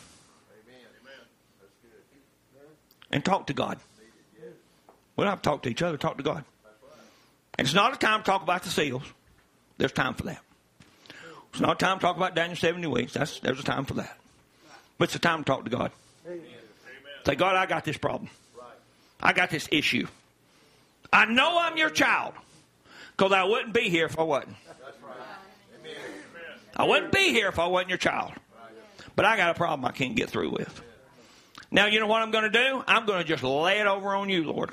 C: And talk to God. We don't have to talk to each other. Talk to God. And it's not a time to talk about the seals. There's time for that. It's not a time to talk about Daniel seventy weeks. That's, there's a time for that. But it's a time to talk to God. Amen. Say, God, I got this problem. I got this issue. I know I'm your child. Because I wouldn't be here if I wasn't. I wouldn't be here if I wasn't your child. But I got a problem I can't get through with. Now, you know what I'm going to do? I'm going to just lay it over on you, Lord.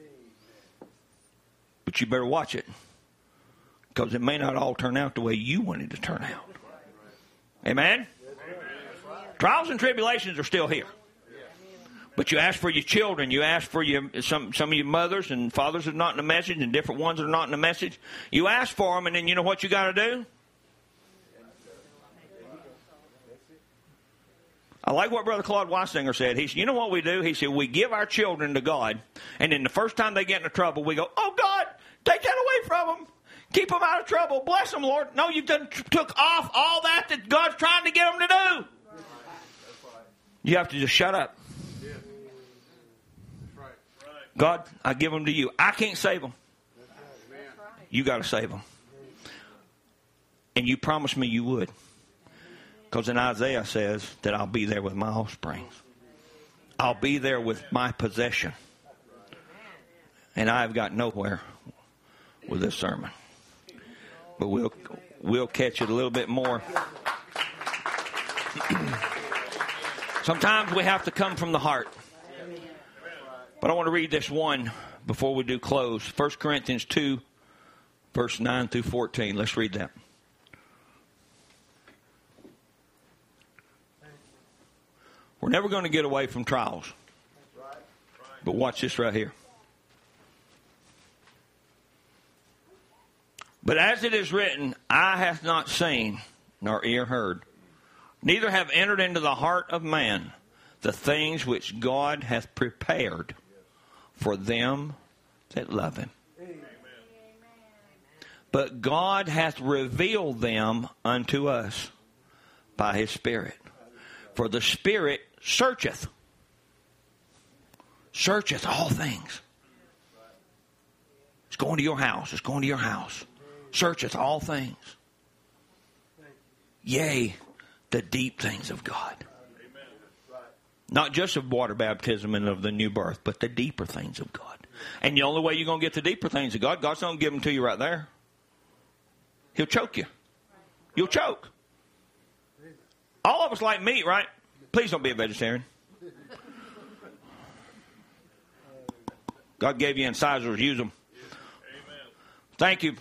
C: But you better watch it. Because it may not all turn out the way you wanted to turn out. Amen? Trials and tribulations are still here. But you ask for your children. You ask for your some some of your mothers and fathers that are not in the message and different ones that are not in the message. You ask for them, and then you know what you got to do? I like what Brother Claude Weisinger said. He said, you know what we do? He said, we give our children to God, and then the first time they get into trouble, we go, oh, God, take that away from them. Keep them out of trouble. Bless them, Lord. No, you done took off all that that God's trying to get them to do. You have to just shut up. God, I give them to you. I can't save them. You got to save them. And you promised me you would. Because in Isaiah says that I'll be there with my offspring. I'll be there with my possession. And I've got nowhere with this sermon. But we'll we'll catch it a little bit more. Sometimes we have to come from the heart. But I want to read this one before we do close. First Corinthians two, verse nine through fourteen. Let's read that. We're never going to get away from trials. But watch this right here. But as it is written, eye hath not seen, nor ear heard, neither have entered into the heart of man the things which God hath prepared for them that love him. Amen. But God hath revealed them unto us by his Spirit. For the Spirit searcheth, searcheth all things. It's going to your house. It's going to your house. Searcheth all things. Yea, the deep things of God. Not just of water baptism and of the new birth, but the deeper things of God. And the only way you're going to get the deeper things of God, God's not going to give them to you right there. He'll choke you. You'll choke. All of us like meat, right? Please don't be a vegetarian. God gave you incisors. Use them. Thank you.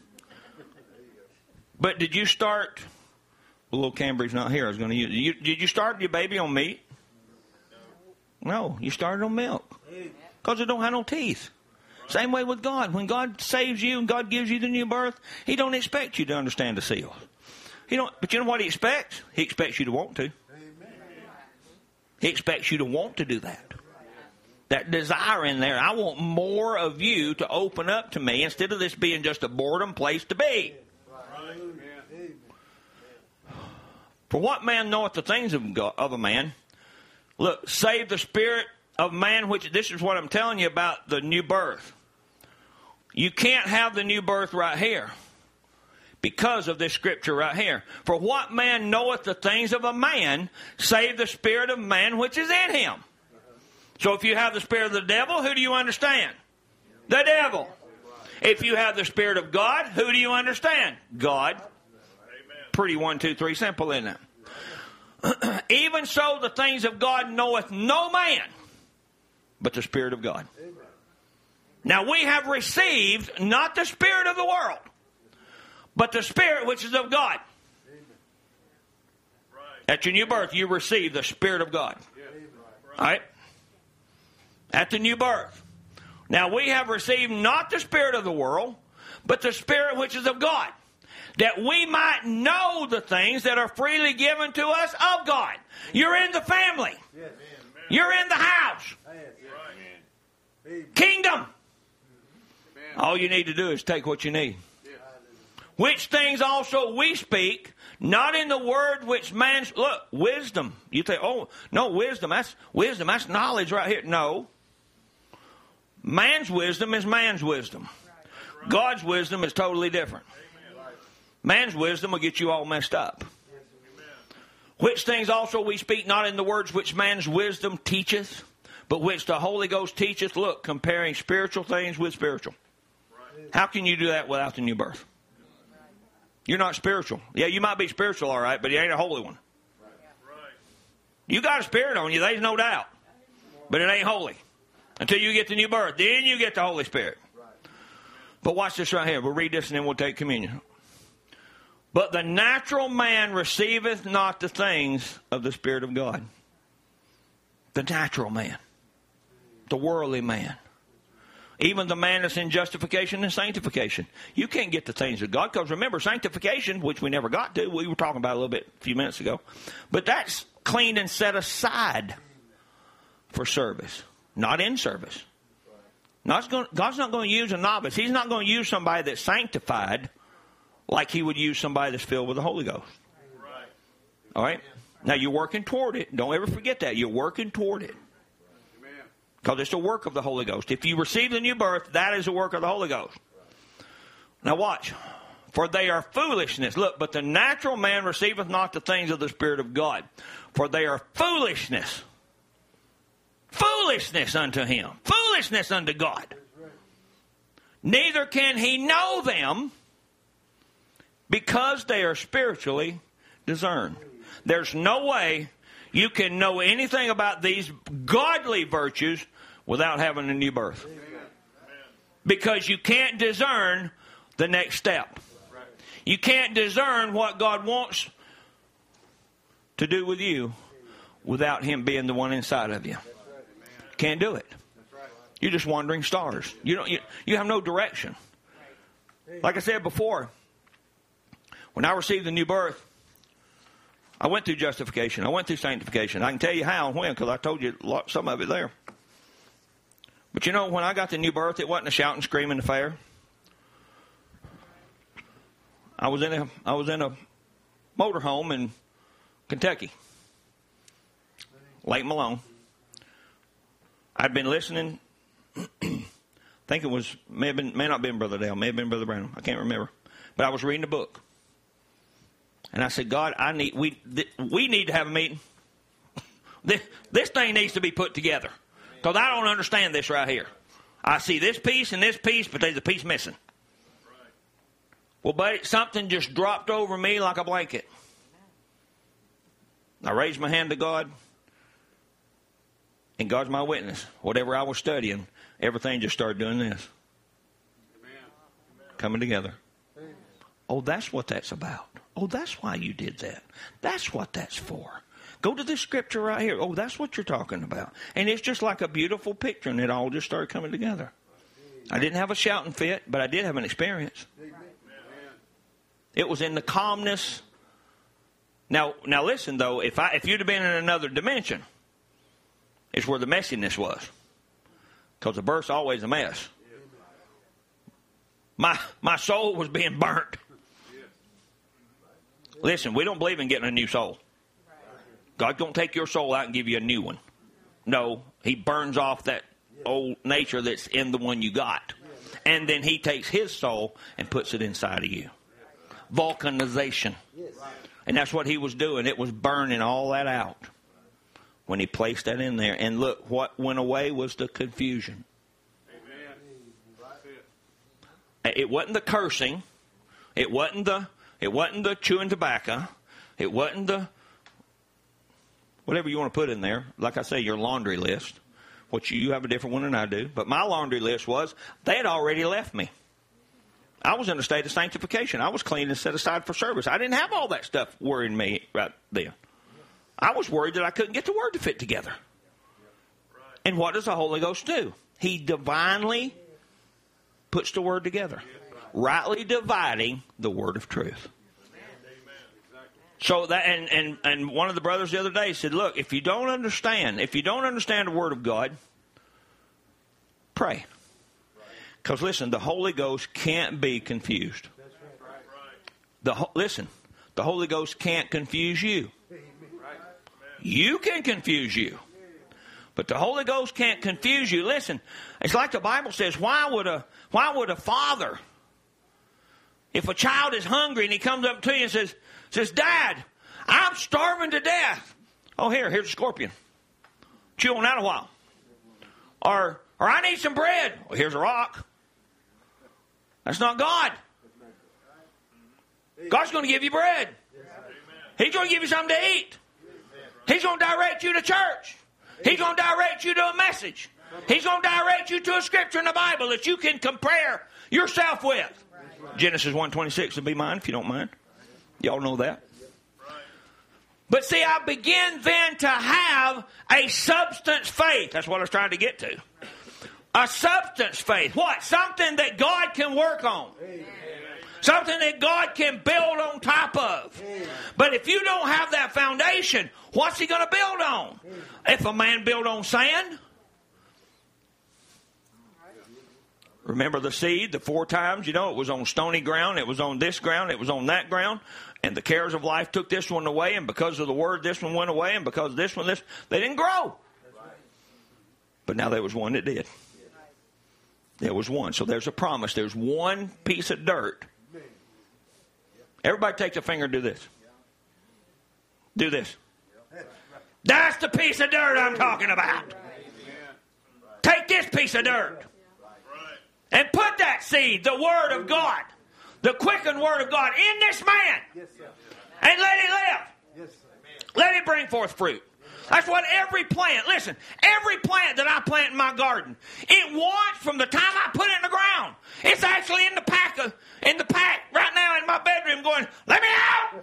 C: But did you start... Well, little Cambry's not here. I was going to use you. Did you start your baby on meat? No, you started on milk. Because it don't have no teeth. Same way with God. When God saves you and God gives you the new birth, he don't expect you to understand the seals. He don't, but you know what he expects? He expects you to want to. He expects you to want to do that. That desire in there. I want more of you to open up to me instead of this being just a boredom place to be. For what man knoweth the things of God, of a man? Look, save the spirit of man, which this is what I'm telling you about the new birth. You can't have the new birth right here because of this scripture right here. For what man knoweth the things of a man, save the spirit of man which is in him? So if you have the spirit of the devil, who do you understand? The devil. If you have the spirit of God, who do you understand? God. Pretty one, two, three, simple, isn't it? Even so, the things of God knoweth no man, but the Spirit of God. Now we have received not the spirit of the world, but the Spirit which is of God. At your new birth, you receive the Spirit of God. All right? At the new birth. Now we have received not the spirit of the world, but the Spirit which is of God, that we might know the things that are freely given to us of God. You're in the family. You're in the house. Kingdom. All you need to do is take what you need. Which things also we speak, not in the word which man's... Look, wisdom. You say, oh, no, wisdom. That's wisdom. That's knowledge right here. No. Man's wisdom is man's wisdom. God's wisdom is totally different. Man's wisdom will get you all messed up. Which things also we speak not in the words which man's wisdom teacheth, but which the Holy Ghost teacheth. Look, comparing spiritual things with spiritual. How can you do that without the new birth? You're not spiritual. Yeah, you might be spiritual, all right, but you ain't a holy one. You got a spirit on you, there's no doubt. But it ain't holy. Until you get the new birth. Then you get the Holy Spirit. But watch this right here. We'll read this and then we'll take communion. But the natural man receiveth not the things of the Spirit of God. The natural man. The worldly man. Even the man that's in justification and sanctification. You can't get the things of God. Because remember, sanctification, which we never got to, we were talking about a little bit a few minutes ago. But that's cleaned and set aside for service, not in service. God's, going, God's not going to use a novice. He's not going to use somebody that's sanctified like he would use somebody that's filled with the Holy Ghost. All right? Now, you're working toward it. Don't ever forget that. You're working toward it. Because it's a work of the Holy Ghost. If you receive the new birth, that is a work of the Holy Ghost. Now, watch. For they are foolishness. Look, but the natural man receiveth not the things of the Spirit of God. For they are foolishness. Foolishness unto him. Foolishness unto God. Neither can he know them because they are spiritually discerned. There's no way you can know anything about these godly virtues without having a new birth. Because you can't discern the next step. You can't discern what God wants to do with you without Him being the one inside of you. Can't do it. You're just wandering stars. You don't. You, you have no direction. Like I said before, when I received the new birth, I went through justification. I went through sanctification. I can tell you how and when because I told you a lot, some of it there. But you know, when I got the new birth, it wasn't a shouting, screaming affair. I was in a I was in a motorhome in Kentucky, Lake Malone. I'd been listening. I think it was may have been may not have been Brother Dale, may have been Brother Branham. I can't remember, but I was reading a book, and I said, God, I need we th- we need to have a meeting. this this thing needs to be put together because I don't understand this right here. I see this piece and this piece, but there's a piece missing. Well, buddy, something just dropped over me like a blanket. I raised my hand to God, and God's my witness. Whatever I was studying, everything just started doing this. Amen. Coming together. Amen. Oh, that's what that's about. Oh, that's why you did that. That's what that's for. Go to this scripture right here. Oh, that's what you're talking about. And it's just like a beautiful picture, and it all just started coming together. I didn't have a shouting fit, but I did have an experience. It was in the calmness. Now, now listen though. If I if you'd have been in another dimension, it's where the messiness was. Because the birth's always a mess. My my soul was being burnt. Listen, we don't believe in getting a new soul. God don't take your soul out and give you a new one. No, He burns off that old nature that's in the one you got, and then He takes His soul and puts it inside of you. Vulcanization. And that's what He was doing. It was burning all that out when He placed that in there. And look, what went away was the confusion. Amen. It wasn't the cursing. It wasn't the it wasn't the chewing tobacco. It wasn't the whatever you want to put in there. Like I say, your laundry list. Which you have a different one than I do. But my laundry list was they had already left me. I was in a state of sanctification. I was clean and set aside for service. I didn't have all that stuff worrying me right then. I was worried that I couldn't get the Word to fit together. And what does the Holy Ghost do? He divinely puts the Word together, rightly dividing the Word of truth. So that and, and, and one of the brothers the other day said, look, if you don't understand, if you don't understand the Word of God, pray. Because listen, the Holy Ghost can't be confused. The listen, the Holy Ghost can't confuse you. You can confuse you, but the Holy Ghost can't confuse you. Listen, it's like the Bible says. Why would a why would a father, if a child is hungry and he comes up to you and says says, Dad, I'm starving to death. Oh, here, here's a scorpion. Chew on that a while. Or or I need some bread. Well, here's a rock. That's not God. God's going to give you bread. He's going to give you something to eat. He's going to direct you to church. He's going to direct you to a message. He's going to direct you to a scripture in the Bible that you can compare yourself with. Genesis one twenty-six will be mine if you don't mind. Y'all know that. But see, I begin then to have a substance faith. That's what I was trying to get to. A substance faith. What? Something that God can work on. Something that God can build on top of. But if you don't have that foundation, what's he going to build on? If a man build on sand? Remember the seed, the four times, you know, it was on stony ground, it was on this ground, it was on that ground, and the cares of life took this one away, and because of the word, this one went away, and because of this one, this, they didn't grow. But now there was one that did. There was one. So there's a promise. There's one piece of dirt. Everybody take a finger and do this. Do this. That's the piece of dirt I'm talking about. Take this piece of dirt. And put that seed, the Word of God, the quickened Word of God, in this man. And let it live. Let it bring forth fruit. That's what every plant, listen, every plant that I plant in my garden, it wants from the time I put it in the ground. It's actually in the pack, of, in the pack right now in my bedroom going, let me out.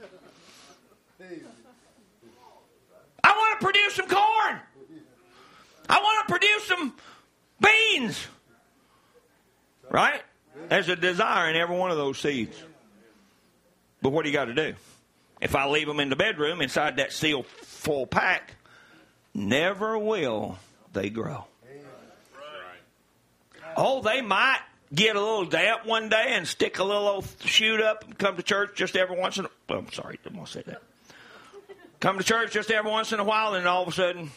C: I want to produce some corn. I want to produce some beans. Right? There's a desire in every one of those seeds. But what do you got to do? If I leave them in the bedroom inside that sealed full pack, never will they grow. Oh, they might get a little damp one day and stick a little old shoot up and come to church just every once in a while. I'm sorry, I didn't want to say that. Come to church just every once in a while, and all of a sudden,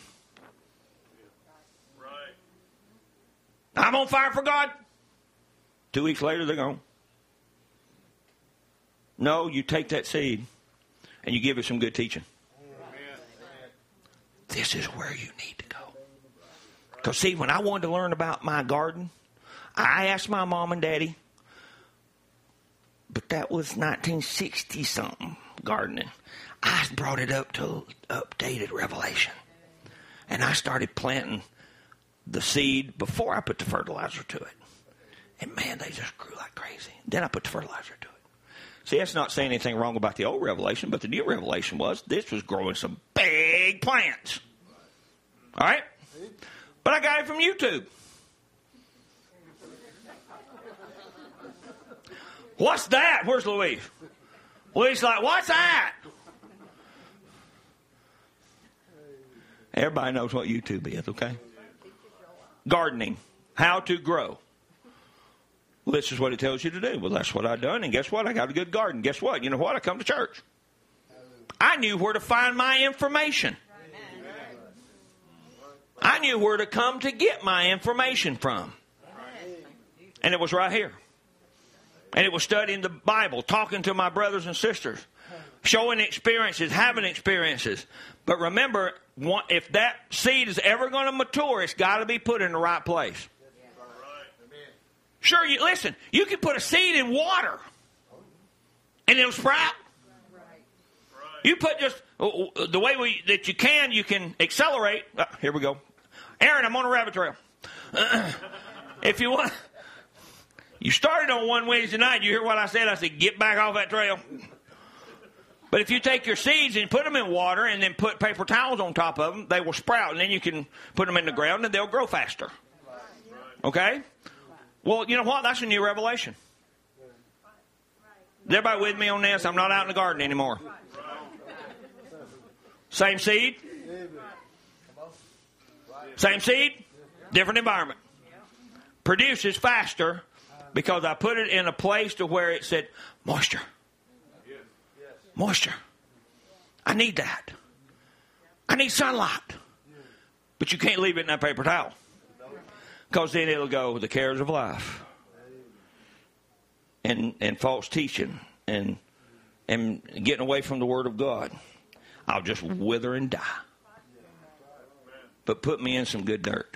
C: I'm on fire for God. Two weeks later, they're gone. No, you take that seed and you give it some good teaching. This is where you need to go. Because, see, when I wanted to learn about my garden, I asked my mom and daddy, but that was nineteen sixty-something gardening. I brought it up to updated Revelation. And I started planting the seed before I put the fertilizer to it. And, man, they just grew like crazy. Then I put the fertilizer to it. See, that's not saying anything wrong about the old Revelation, but the new Revelation was this was growing some big plants. All right? But I got it from YouTube. What's that? Where's Louise? Louise's like, what's that? Everybody knows what YouTube is, okay? Gardening. How to grow. Well, this is what it tells you to do. Well, that's what I've done, and guess what? I got a good garden. Guess what? You know what? I come to church. I knew where to find my information. I knew where to come to get my information from. And it was right here. And it was studying the Bible, talking to my brothers and sisters, showing experiences, having experiences. But remember, if that seed is ever going to mature, it's got to be put in the right place. Sure, you listen, you can put a seed in water and it'll sprout. You put just the way we, that you can, you can accelerate. Uh, here we go. Aaron, I'm on a rabbit trail. Uh, if you want, you started on one Wednesday night. You hear what I said? I said, get back off that trail. But if you take your seeds and put them in water and then put paper towels on top of them, they will sprout. And then you can put them in the ground and they'll grow faster. Okay? Well, you know what? That's a new revelation. Is everybody with me on this? I'm not out in the garden anymore. Same seed. Same seed. Different environment. Produces faster because I put it in a place to where it said moisture. Moisture. I need that. I need sunlight. But you can't leave it in that paper towel. Because then it'll go the cares of life. And and false teaching. And and getting away from the Word of God. I'll just wither and die. But put me in some good dirt.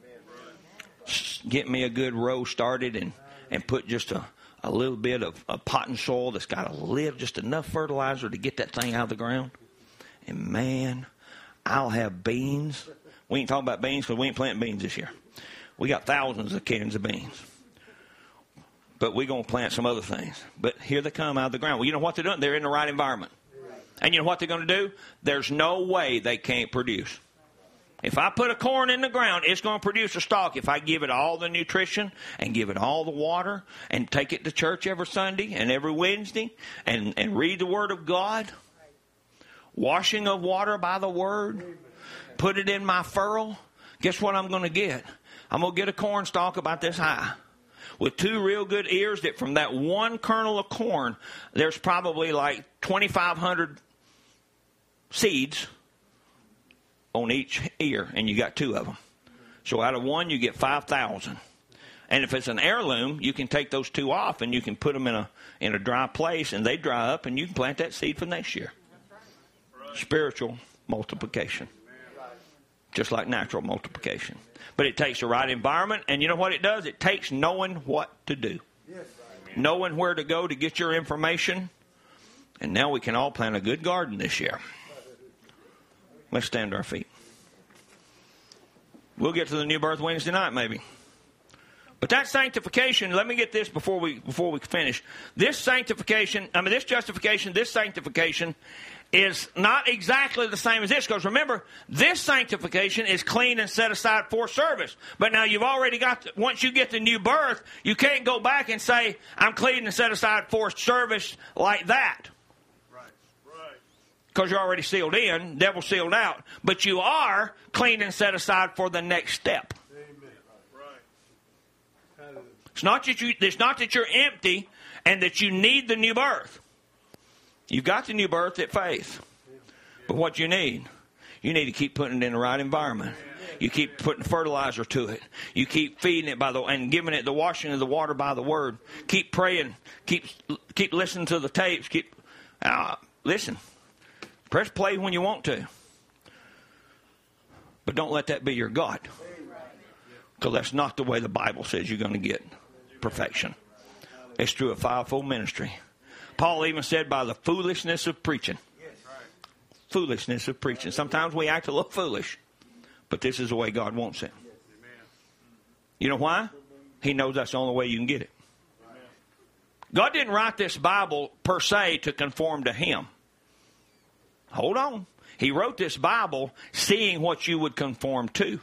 C: Get me a good row started and, and put just a, a little bit of, of potting soil that's got a little, just enough fertilizer to get that thing out of the ground. And man, I'll have beans. We ain't talking about beans because we ain't planting beans this year. We got thousands of cans of beans. But we're going to plant some other things. But here they come out of the ground. Well, you know what they're doing? They're in the right environment. And you know what they're going to do? There's no way they can't produce. If I put a corn in the ground, it's going to produce a stalk. If I give it all the nutrition and give it all the water and take it to church every Sunday and every Wednesday and, and read the Word of God, washing of water by the Word, put it in my furrow, guess what I'm going to get? I'm going to get a corn stalk about this high with two real good ears that from that one kernel of corn, there's probably like twenty-five hundred seeds on each ear, and you got two of them. So out of one, you get five thousand. And if it's an heirloom, you can take those two off, and you can put them in a in a dry place, and they dry up, and you can plant that seed for next year. Right. Spiritual multiplication. Just like natural multiplication. But it takes the right environment, and you know what it does? It takes knowing what to do. Yes. Knowing where to go to get your information. And now we can all plant a good garden this year. Let's stand to our feet. We'll get to the new birth Wednesday night, maybe. But that sanctification, let me get this before we before we finish. This sanctification, I mean, this justification, this sanctification is not exactly the same as this. Because remember, this sanctification is clean and set aside for service. But now you've already got, the, once you get the new birth, you can't go back and say, I'm clean and set aside for service like that. Because you're already sealed in, devil sealed out. But you are clean and set aside for the next step. Amen. Right. It's not that you, it's not that you're empty and that you need the new birth. You've got the new birth at faith. But what you need, you need to keep putting it in the right environment. You keep putting fertilizer to it. You keep feeding it by the and giving it the washing of the water by the Word. Keep praying. Keep keep listening to the tapes. Keep uh, listen. Press play when you want to. But don't let that be your God. Because that's not the way the Bible says you're going to get perfection. It's through a fivefold ministry. Paul even said by the foolishness of preaching. Foolishness of preaching. Sometimes we act a little foolish. But this is the way God wants it. You know why? He knows that's the only way you can get it. God didn't write this Bible per se to conform to Him. Hold on. He wrote this Bible seeing what you would conform to.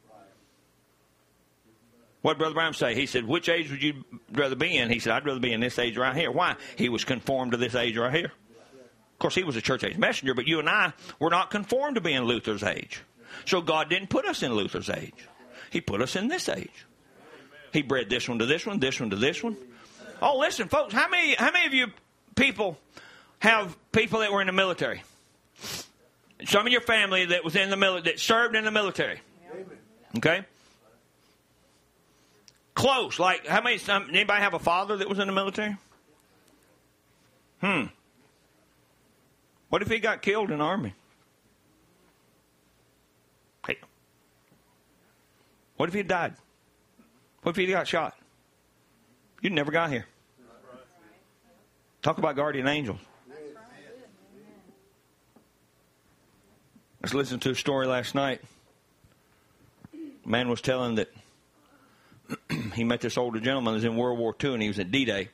C: What did Brother Brown say? He said, which age would you rather be in? He said, I'd rather be in this age right here. Why? He was conformed to this age right here. Of course, he was a church age messenger, but you and I were not conformed to being Luther's age. So God didn't put us in Luther's age. He put us in this age. He bred this one to this one, this one to this one. Oh, listen, folks, how many, how many of you people have people that were in the military? Some of your family that was in the military, that served in the military. Okay? Close. Like, how many, some, anybody have a father that was in the military? Hmm. What if he got killed in the army? Hey. What if he died? What if he got shot? You never got here. Talk about guardian angels. Let's listen to a story last night. A man was telling that he met this older gentleman who was in World War Two, and he was at D-Day.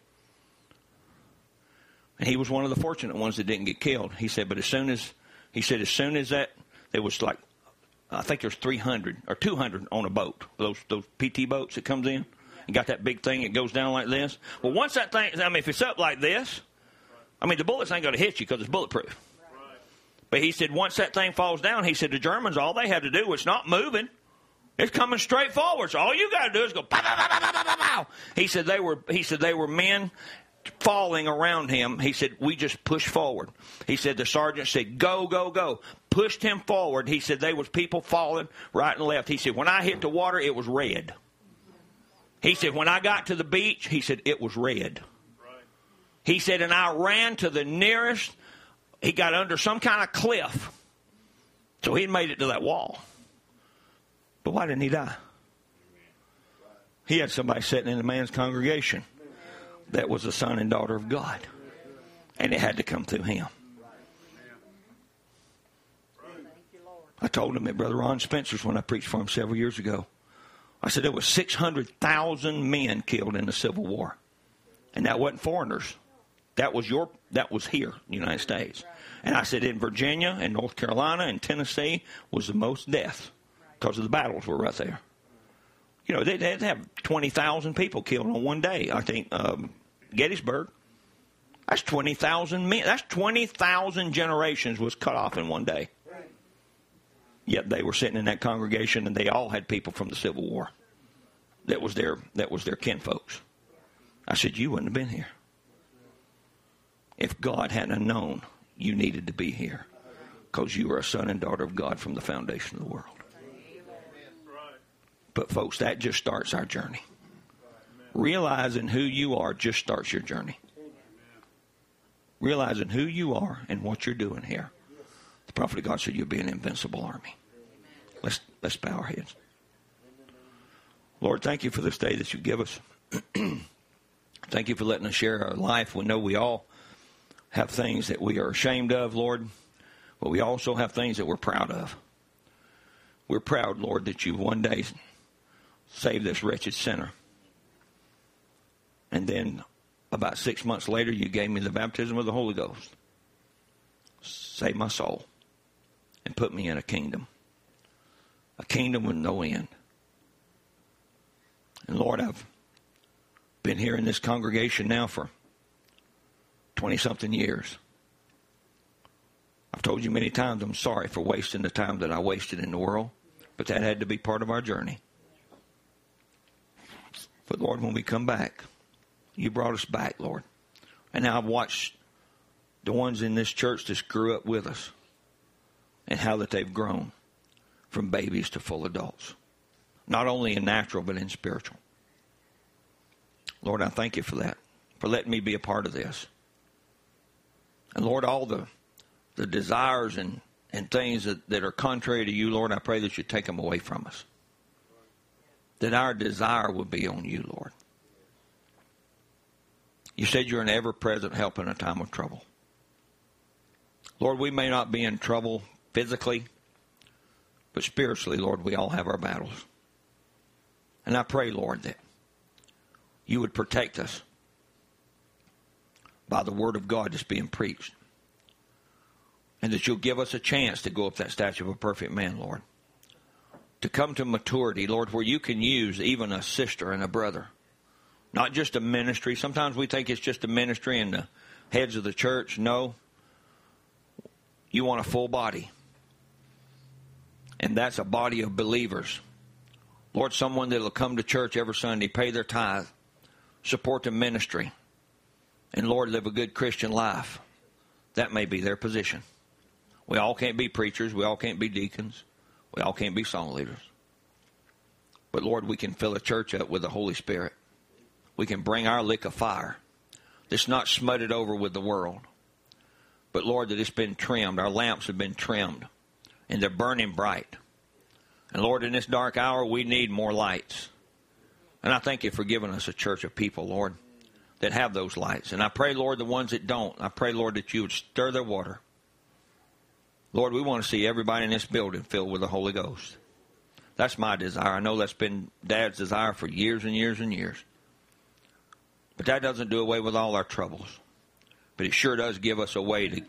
C: And he was one of the fortunate ones that didn't get killed. He said, but as soon as, he said, as soon as that, there was like, I think there's three hundred or two hundred on a boat, those those P T boats that comes in. You got that big thing that goes down like this. Well, once that thing, I mean, if it's up like this, I mean, the bullets ain't going to hit you because it's bulletproof. But he said once that thing falls down, he said the Germans, all they had to do was not moving. It's coming straight forward. So all you got to do is go pow, pow, pow, pow, pow, pow, pow. He said they were he said they were men falling around him. He said we just pushed forward. He said the sergeant said go, go, go. Pushed him forward. He said there was people falling right and left. He said when I hit the water, it was red. He said when I got to the beach, he said it was red. He said and I ran to the nearest. He got under some kind of cliff. So he made it to that wall. But why didn't he die? He had somebody sitting in the man's congregation that was the son and daughter of God. And it had to come through him. I told him at Brother Ron Spencer's when I preached for him several years ago. I said there was six hundred thousand men killed in the Civil War. And that wasn't foreigners. That was your. That was here in the United States. And I said in Virginia and North Carolina and Tennessee was the most deaths. because the battles were right there. You know, they had to have twenty thousand people killed on one day. I think um, Gettysburg, that's twenty thousand men. That's twenty thousand generations was cut off in one day. Yet they were sitting in that congregation, and they all had people from the Civil War. That was their that was their kinfolks. I said, you wouldn't have been here if God hadn't known you needed to be here, because you were a son and daughter of God from the foundation of the world. But folks, that just starts our journey. Realizing who you are just starts your journey. Realizing who you are and what you're doing here. The prophet of God said you'll be an invincible army. Let's let's bow our heads. Lord, thank you for this day that you give us. Thank you for letting us share our life. We know we all have things that we are ashamed of, Lord, but we also have things that we're proud of. We're proud, Lord, that you one day saved this wretched sinner. And then about six months later, you gave me the baptism of the Holy Ghost. Save my soul and put me in a kingdom. A kingdom with no end. And Lord, I've been here in this congregation now for twenty-something years. I've told you many times I'm sorry for wasting the time that I wasted in the world, but that had to be part of our journey. But Lord, when we come back, you brought us back, Lord. And now I've watched the ones in this church that grew up with us and how that they've grown from babies to full adults. Not only in natural, but in spiritual. Lord, I thank you for that, for letting me be a part of this. And Lord, all the the desires and, and things that, that are contrary to you, Lord, I pray that you take them away from us. That our desire would be on you, Lord. You said you're an ever-present help in a time of trouble. Lord, we may not be in trouble physically, but spiritually, Lord, we all have our battles. And I pray, Lord, that you would protect us by the word of God that's being preached. And that you'll give us a chance to go up that statue of a perfect man, Lord. To come to maturity, Lord, where you can use even a sister and a brother. Not just a ministry. Sometimes we think it's just a ministry and the heads of the church. No. You want a full body. And that's a body of believers. Lord, someone that will come to church every Sunday, pay their tithe, support the ministry, and Lord, live a good Christian life. That may be their position. We all can't be preachers. We all can't be deacons. We all can't be song leaders. But Lord, we can fill a church up with the Holy Spirit. We can bring our lick of fire that's not smutted over with the world. But Lord, that it's been trimmed. Our lamps have been trimmed. And they're burning bright. And Lord, in this dark hour, we need more lights. And I thank you for giving us a church of people, Lord, that have those lights. And I pray, Lord, the ones that don't, I pray, Lord, that you would stir their water. Lord, we want to see everybody in this building filled with the Holy Ghost. That's my desire. I know that's been Dad's desire for years and years and years. But that doesn't do away with all our troubles. But it sure does give us a way to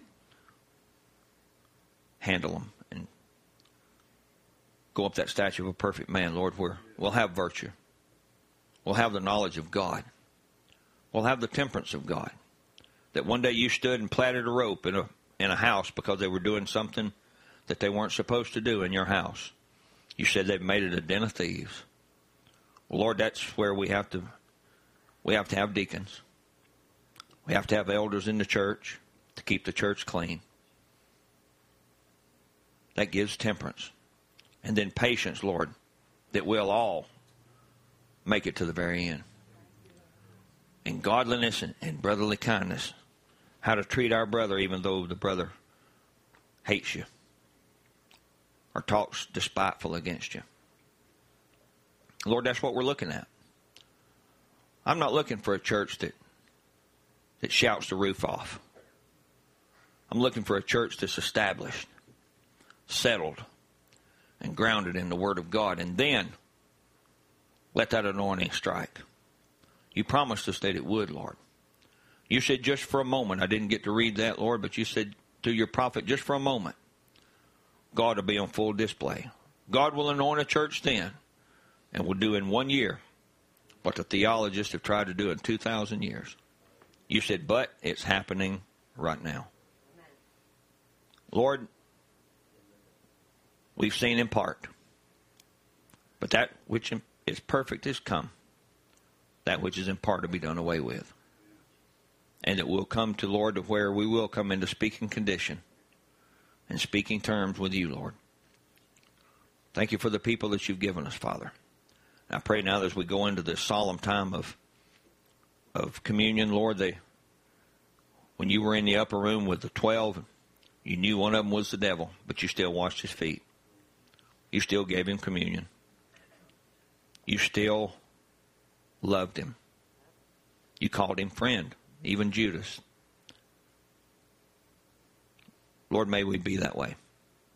C: handle them and go up that statue of a perfect man, Lord, where we'll have virtue. We'll have the knowledge of God. We'll have the temperance of God. That one day you stood and plaited a rope in a in a house because they were doing something that they weren't supposed to do in your house. You said they've made it a den of thieves. Well, Lord, that's where we have to we have to have deacons. We have to have elders in the church to keep the church clean. That gives temperance. And then patience, Lord, that we'll all make it to the very end. And godliness and, and brotherly kindness. How to treat our brother even though the brother hates you. Or talks despiteful against you. Lord, that's what we're looking at. I'm not looking for a church that, that shouts the roof off. I'm looking for a church that's established, settled, and grounded in the Word of God. And then, let that anointing strike. You promised us that it would, Lord. You said just for a moment, I didn't get to read that, Lord, but you said to your prophet, just for a moment, God will be on full display. God will anoint a church then and will do in one year what the theologists have tried to do in two thousand years. You said, but it's happening right now. Lord, we've seen in part, but that which is perfect is come. That which is in part to be done away with. And it will come to, Lord, to where we will come into speaking condition and speaking terms with you, Lord. Thank you for the people that you've given us, Father. I pray now that as we go into this solemn time of of communion, Lord, they, when you were in the upper room with the twelve, you knew one of them was the devil, but you still washed his feet. You still gave him communion. You still loved him. You called him friend, even Judas. Lord, may we be that way.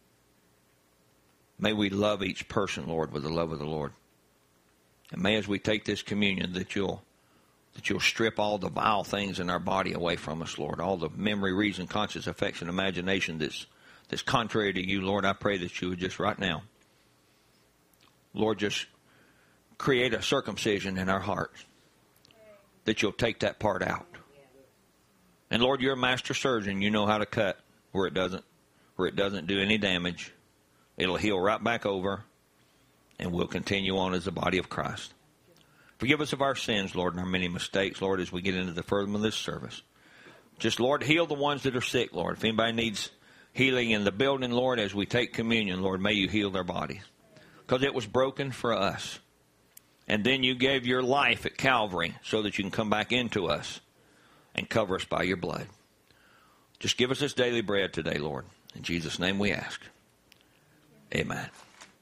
C: May we love each person, Lord, with the love of the Lord. And may, as we take this communion, that you'll that you'll strip all the vile things in our body away from us, Lord. All the memory, reason, conscience, affection, imagination that's, that's contrary to you, Lord. I pray that you would just right now, Lord, just create a circumcision in our hearts. That you'll take that part out. And Lord, you're a master surgeon. You know how to cut where it doesn't, where it doesn't do any damage. It'll heal right back over, and we'll continue on as the body of Christ. Forgive us of our sins, Lord, and our many mistakes, Lord, as we get into the furtherance of this service. Just, Lord, heal the ones that are sick, Lord. If anybody needs healing in the building, Lord, as we take communion, Lord, may you heal their bodies. Because it was broken for us. And then you gave your life at Calvary so that you can come back into us and cover us by your blood. Just give us this daily bread today, Lord. In Jesus' name we ask. Amen.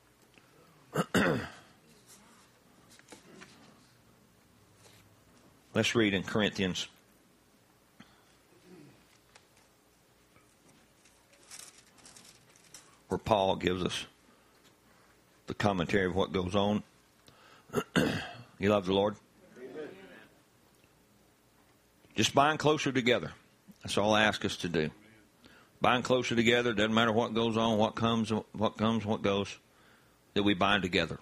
C: Let's read in Corinthians. Where Paul gives us the commentary of what goes on. You love the Lord? Amen. Just bind closer together. That's all I ask us to do. Bind closer together. Doesn't matter what goes on, what comes, what comes, what goes. That we bind together.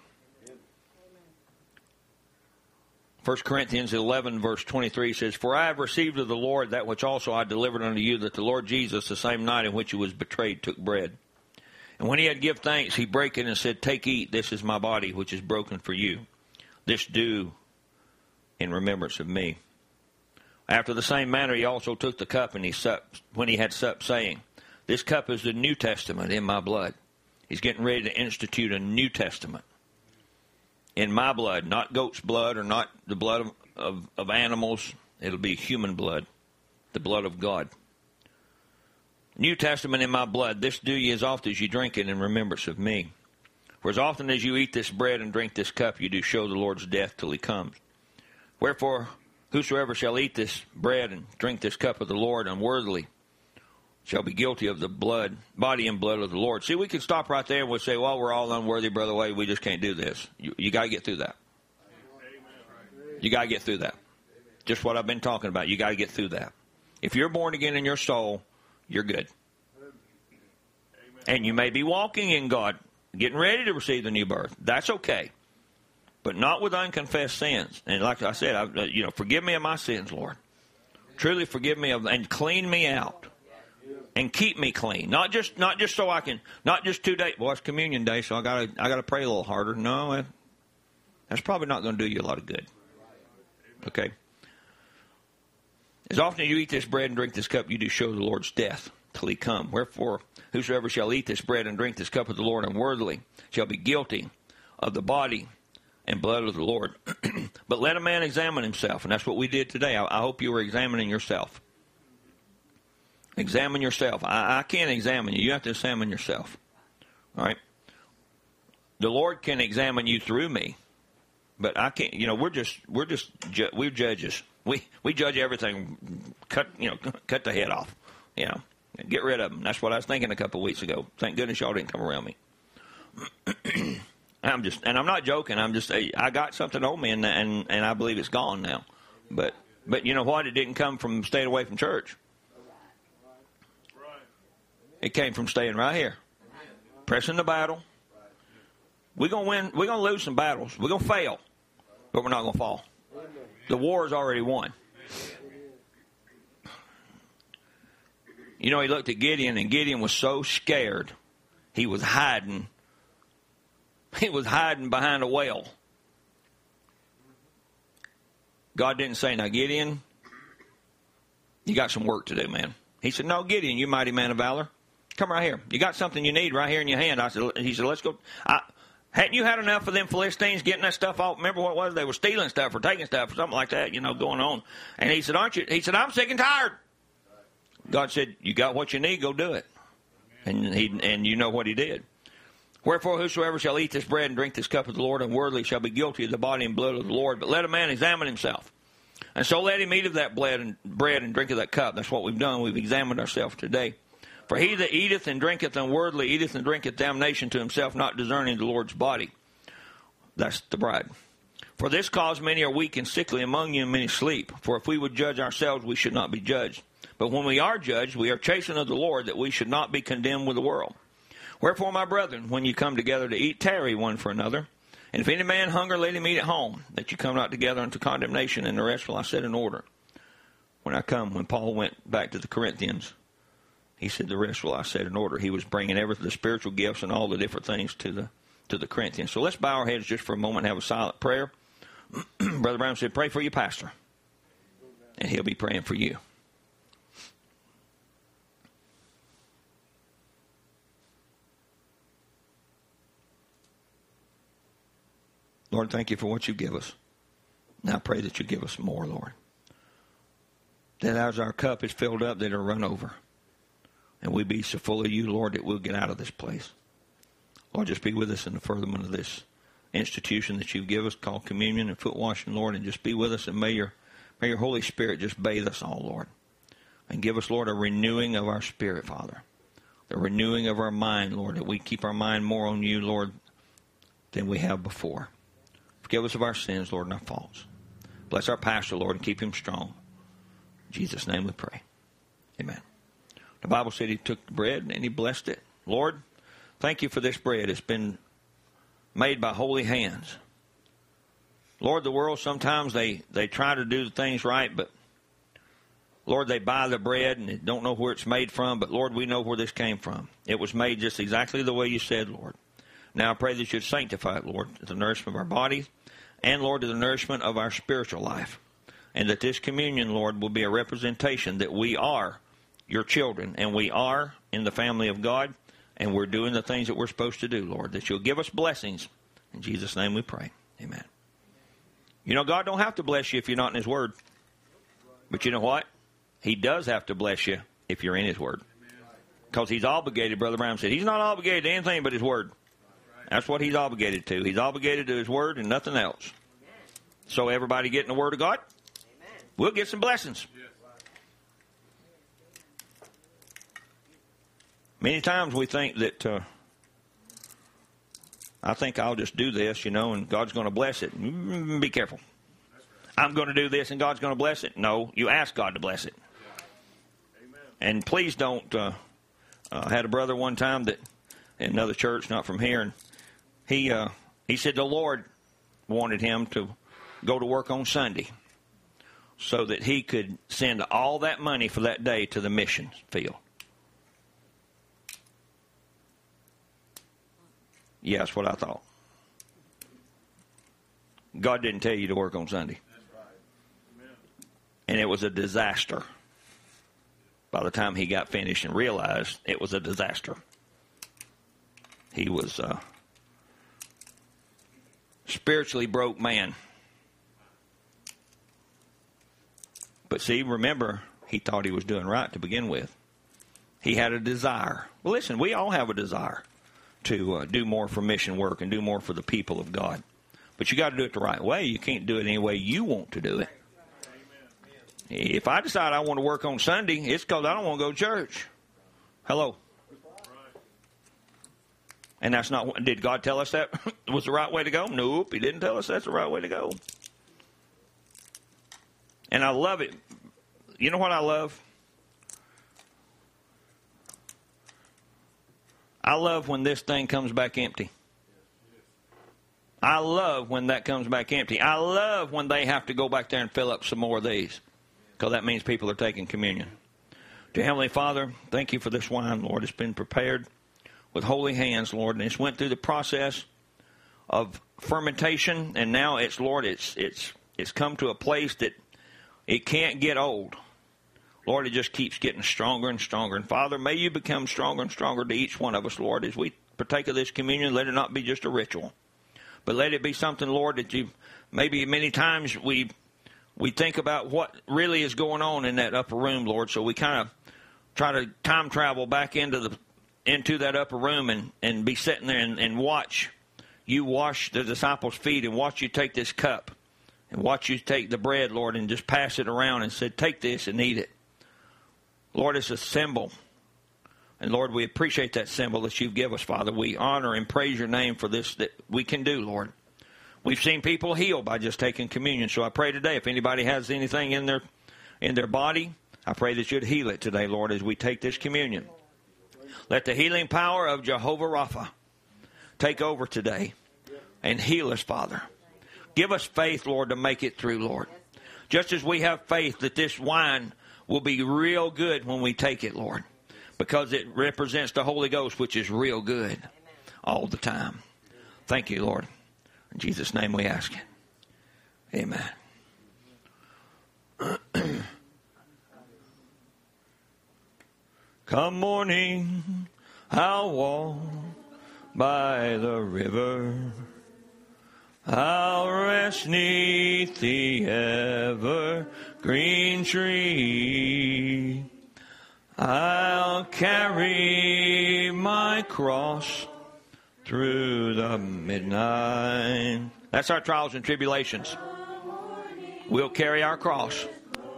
C: First Corinthians eleven, verse twenty-three says, For I have received of the Lord that which also I delivered unto you, that the Lord Jesus, the same night in which he was betrayed, took bread. And when he had given thanks, he brake it and said, Take, eat, this is my body, which is broken for you. This do in remembrance of me. After the same manner he also took the cup, and he supped, when he had supped, saying, This cup is the New Testament in my blood. He's getting ready to institute a New Testament. In my blood, not goat's blood or not the blood of, of, of animals. It'll be human blood, the blood of God. New Testament in my blood. This do ye as often as you drink it in remembrance of me. For as often as you eat this bread and drink this cup, you do show the Lord's death till he comes. Wherefore, whosoever shall eat this bread and drink this cup of the Lord unworthily shall be guilty of the blood, body and blood of the Lord. See, we can stop right there and we'll say, well, we're all unworthy, Brother Wade. We just can't do this. You, you got to get through that. You got to get through that. Just what I've been talking about. You got to get through that. If you're born again in your soul, you're good. And you may be walking in God, getting ready to receive the new birth. That's okay. But not with unconfessed sins. And like I said, I, you know, forgive me of my sins, Lord. Truly forgive me of, and clean me out. And keep me clean. Not just not just so I can, not just two days. Well, it's communion day, so I gotta I gotta pray a little harder. No, that's probably not going to do you a lot of good. Okay. As often as you eat this bread and drink this cup, you do show the Lord's death till he come. Wherefore, whosoever shall eat this bread and drink this cup of the Lord unworthily shall be guilty of the body and blood of the Lord. But let a man examine himself, and that's what we did today. I, I hope you were examining yourself. Examine yourself. I, I can't examine you. You have to examine yourself. All right? The Lord can examine you through me, but I can't. You know, we're just we're just ju- we're judges. We we judge everything. Cut you know cut the head off. You know, get rid of them. That's what I was thinking a couple of weeks ago. Thank goodness y'all didn't come around me. I'm just, and I'm not joking. I'm just, I got something on me, and and and I believe it's gone now. But but you know what? It didn't come from staying away from church. It came from staying right here, pressing the battle, We're going to win. We're going to lose some battles. We're going to fail, but we're not going to fall. The war is already won. You know, he looked at Gideon, and Gideon was so scared, he was hiding. He was hiding behind a well. God didn't say, now, Gideon, you got some work to do, man. He said, no, Gideon, you mighty man of valor. Come right here. You got something you need right here in your hand. I said, he said, let's go. I, hadn't you had enough of them Philistines getting that stuff off? Remember what it was? They were stealing stuff or taking stuff or something like that, you know, going on. And he said, aren't you? He said, I'm sick and tired. God said, you got what you need, go do it. And he and you know what he did. Wherefore, whosoever shall eat this bread and drink this cup of the Lord unworthily shall be guilty of the body and blood of the Lord. But let a man examine himself. And so let him eat of that bread and, bread and drink of that cup. That's what we've done. We've examined ourselves today. For he that eateth and drinketh unworthily eateth and drinketh damnation to himself, not discerning the Lord's body. That's the bride. For this cause many are weak and sickly among you, and many sleep. For if we would judge ourselves, we should not be judged. But when we are judged, we are chastened of the Lord, that we should not be condemned with the world. Wherefore, my brethren, when you come together to eat, tarry one for another. And if any man hunger, let him eat at home, that you come not together unto condemnation, and the rest will I set in order. When I come, when Paul went back to the Corinthians, he said, the rest will I set in order. He was bringing everything, the spiritual gifts and all the different things to the to the Corinthians. So let's bow our heads just for a moment and have a silent prayer. Brother Brown said, pray for your pastor, and he'll be praying for you. Lord, thank you for what you give us. Now I pray that you give us more, Lord. That as our cup is filled up, that it'll run over. And we be so full of you, Lord, that we'll get out of this place. Lord, just be with us in the furtherment of this institution that you've given us called communion and foot washing, Lord, and just be with us. And may your, may your Holy Spirit just bathe us all, Lord. And give us, Lord, a renewing of our spirit, Father. The renewing of our mind, Lord, that we keep our mind more on you, Lord, than we have before. Forgive us of our sins, Lord, and our faults. Bless our pastor, Lord, and keep him strong. In Jesus' name we pray. Amen. The Bible said he took the bread and he blessed it. Lord, thank you for this bread. It's been made by holy hands. Lord, the world sometimes they, they try to do things right, but Lord, they buy the bread and they don't know where it's made from, but Lord, we know where this came from. It was made just exactly the way you said, Lord. Now I pray that you'd sanctify it, Lord, to the nourishment of our bodies and, Lord, to the nourishment of our spiritual life. And that this communion, Lord, will be a representation that we are your children and we are in the family of God and we're doing the things that we're supposed to do, Lord, that you'll give us blessings. In Jesus' name we pray. Amen. You know, God don't have to bless you if you're not in his word. But you know what? He does have to bless you if you're in his word. Because he's obligated, Brother Brown said. He's not obligated to anything but his word. That's what he's obligated to. He's obligated to his word and nothing else. So everybody getting the word of God, we'll get some blessings. Many times we think that, uh, I think I'll just do this, you know, and God's going to bless it. Mm, be careful. I'm going to do this and God's going to bless it. No, you ask God to bless it. And please don't, uh, uh, I had a brother one time that, in another church, not from here, and he, uh, he said the Lord wanted him to go to work on Sunday so that he could send all that money for that day to the mission field. Yeah, that's what I thought. God didn't tell you to work on Sunday. And it was a disaster. By the time he got finished and realized it was a disaster. He was a spiritually broke man. But see, remember, he thought he was doing right to begin with. He had a desire. Well, listen, we all have a desire to uh, do more for mission work and do more for the people of God. But you got to do it the right way. You can't do it any way you want to do it. If I decide I want to work on Sunday, it's because I don't want to go to church. Hello. And that's not, did God tell us that was the right way to go? Nope, he didn't tell us that's the right way to go. And I love it. You know what I love? I love when this thing comes back empty. I love when that comes back empty. I love when they have to go back there and fill up some more of these, because that means people are taking communion. Dear Heavenly Father, thank you for this wine, Lord. It's been prepared with holy hands, Lord, and it's went through the process of fermentation, and now it's, Lord, it's it's it's come to a place that it can't get old. Lord, it just keeps getting stronger and stronger. And Father, may you become stronger and stronger to each one of us, Lord, as we partake of this communion. Let it not be just a ritual, but let it be something, Lord, that you, maybe many times we we think about what really is going on in that upper room, Lord, so we kind of try to time travel back into the into that upper room and, and be sitting there and, and watch you wash the disciples' feet and watch you take this cup and watch you take the bread, Lord, and just pass it around and say, take this and eat it. Lord, it's a symbol. And, Lord, we appreciate that symbol that you've given us, Father. We honor and praise your name for this that we can do, Lord. We've seen people healed by just taking communion. So I pray today, if anybody has anything in their in their body, I pray that you'd heal it today, Lord, as we take this communion. Let the healing power of Jehovah Rapha take over today and heal us, Father. Give us faith, Lord, to make it through, Lord. Just as we have faith that this wine will be real good when we take it, Lord, because it represents the Holy Ghost, which is real good all the time. Thank you, Lord. In Jesus' name we ask it. Amen. Come morning, I'll walk by the river. I'll rest 'neath the evergreen tree. I'll carry my cross through the midnight. That's our trials and tribulations. We'll carry our cross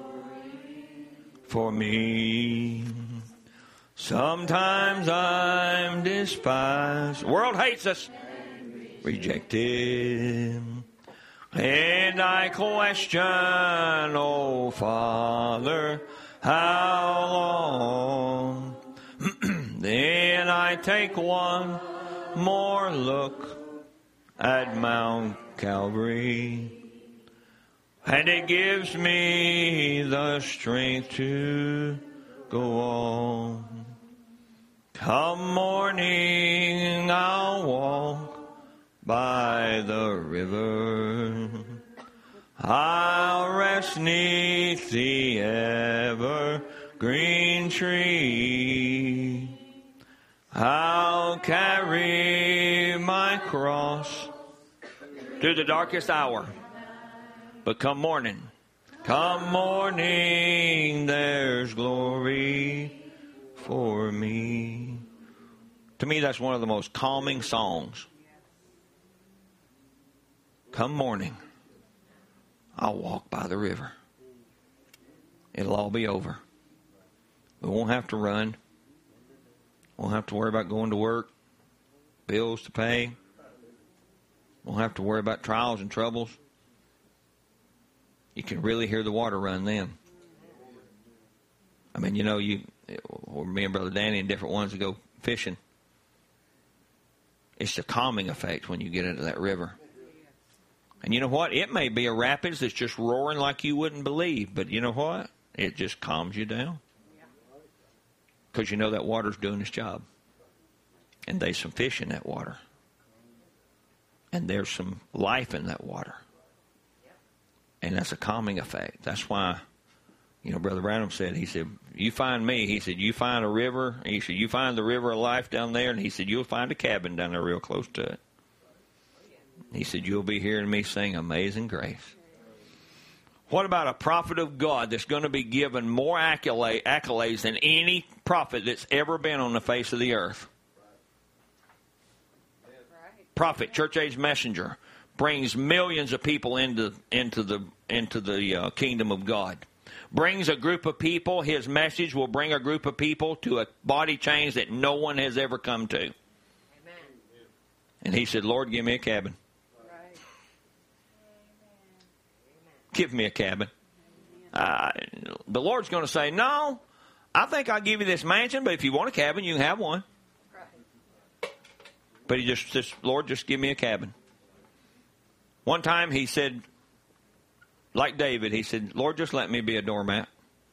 C: for me. Sometimes I'm despised. The world hates us. Rejected. And I question, oh Father, how long? Then I take one more look at Mount Calvary, and it gives me the strength to go on. Come morning, I'll walk by the river. I'll rest 'neath the evergreen tree. I'll carry my cross through the darkest hour. But come morning, come morning, there's glory for me. To me, that's one of the most calming songs. Come morning, I'll walk by the river. It'll all be over. We won't have to run. Won't have to worry about going to work, bills to pay. Won't have to worry about trials and troubles. You can really hear the water run then. I mean, you know, you, or me and Brother Danny and different ones that go fishing. It's the calming effect when you get into that river. And you know what? It may be a rapids that's just roaring like you wouldn't believe, but you know what? It just calms you down. Because you know that water's doing its job. And there's some fish in that water. And there's some life in that water. And that's a calming effect. That's why, you know, Brother Branham said, he said, you find me, he said, you find a river, he said, you find the river of life down there, and he said, you'll find a cabin down there real close to it. He said, you'll be hearing me sing Amazing Grace. What about a prophet of God that's going to be given more accolade, accolades than any prophet that's ever been on the face of the earth? Right. Prophet, church-age messenger, brings millions of people into into the into the uh, kingdom of God. Brings a group of people. His message will bring a group of people to a body change that no one has ever come to. Amen. And he said, Lord, give me a cabin. Right. Give me a cabin. Uh, the Lord's going to say, no, I think I'll give you this mansion, but if you want a cabin, you can have one. Right. But he just says, Lord, just give me a cabin. One time he said, like David, he said, Lord, just let me be a doormat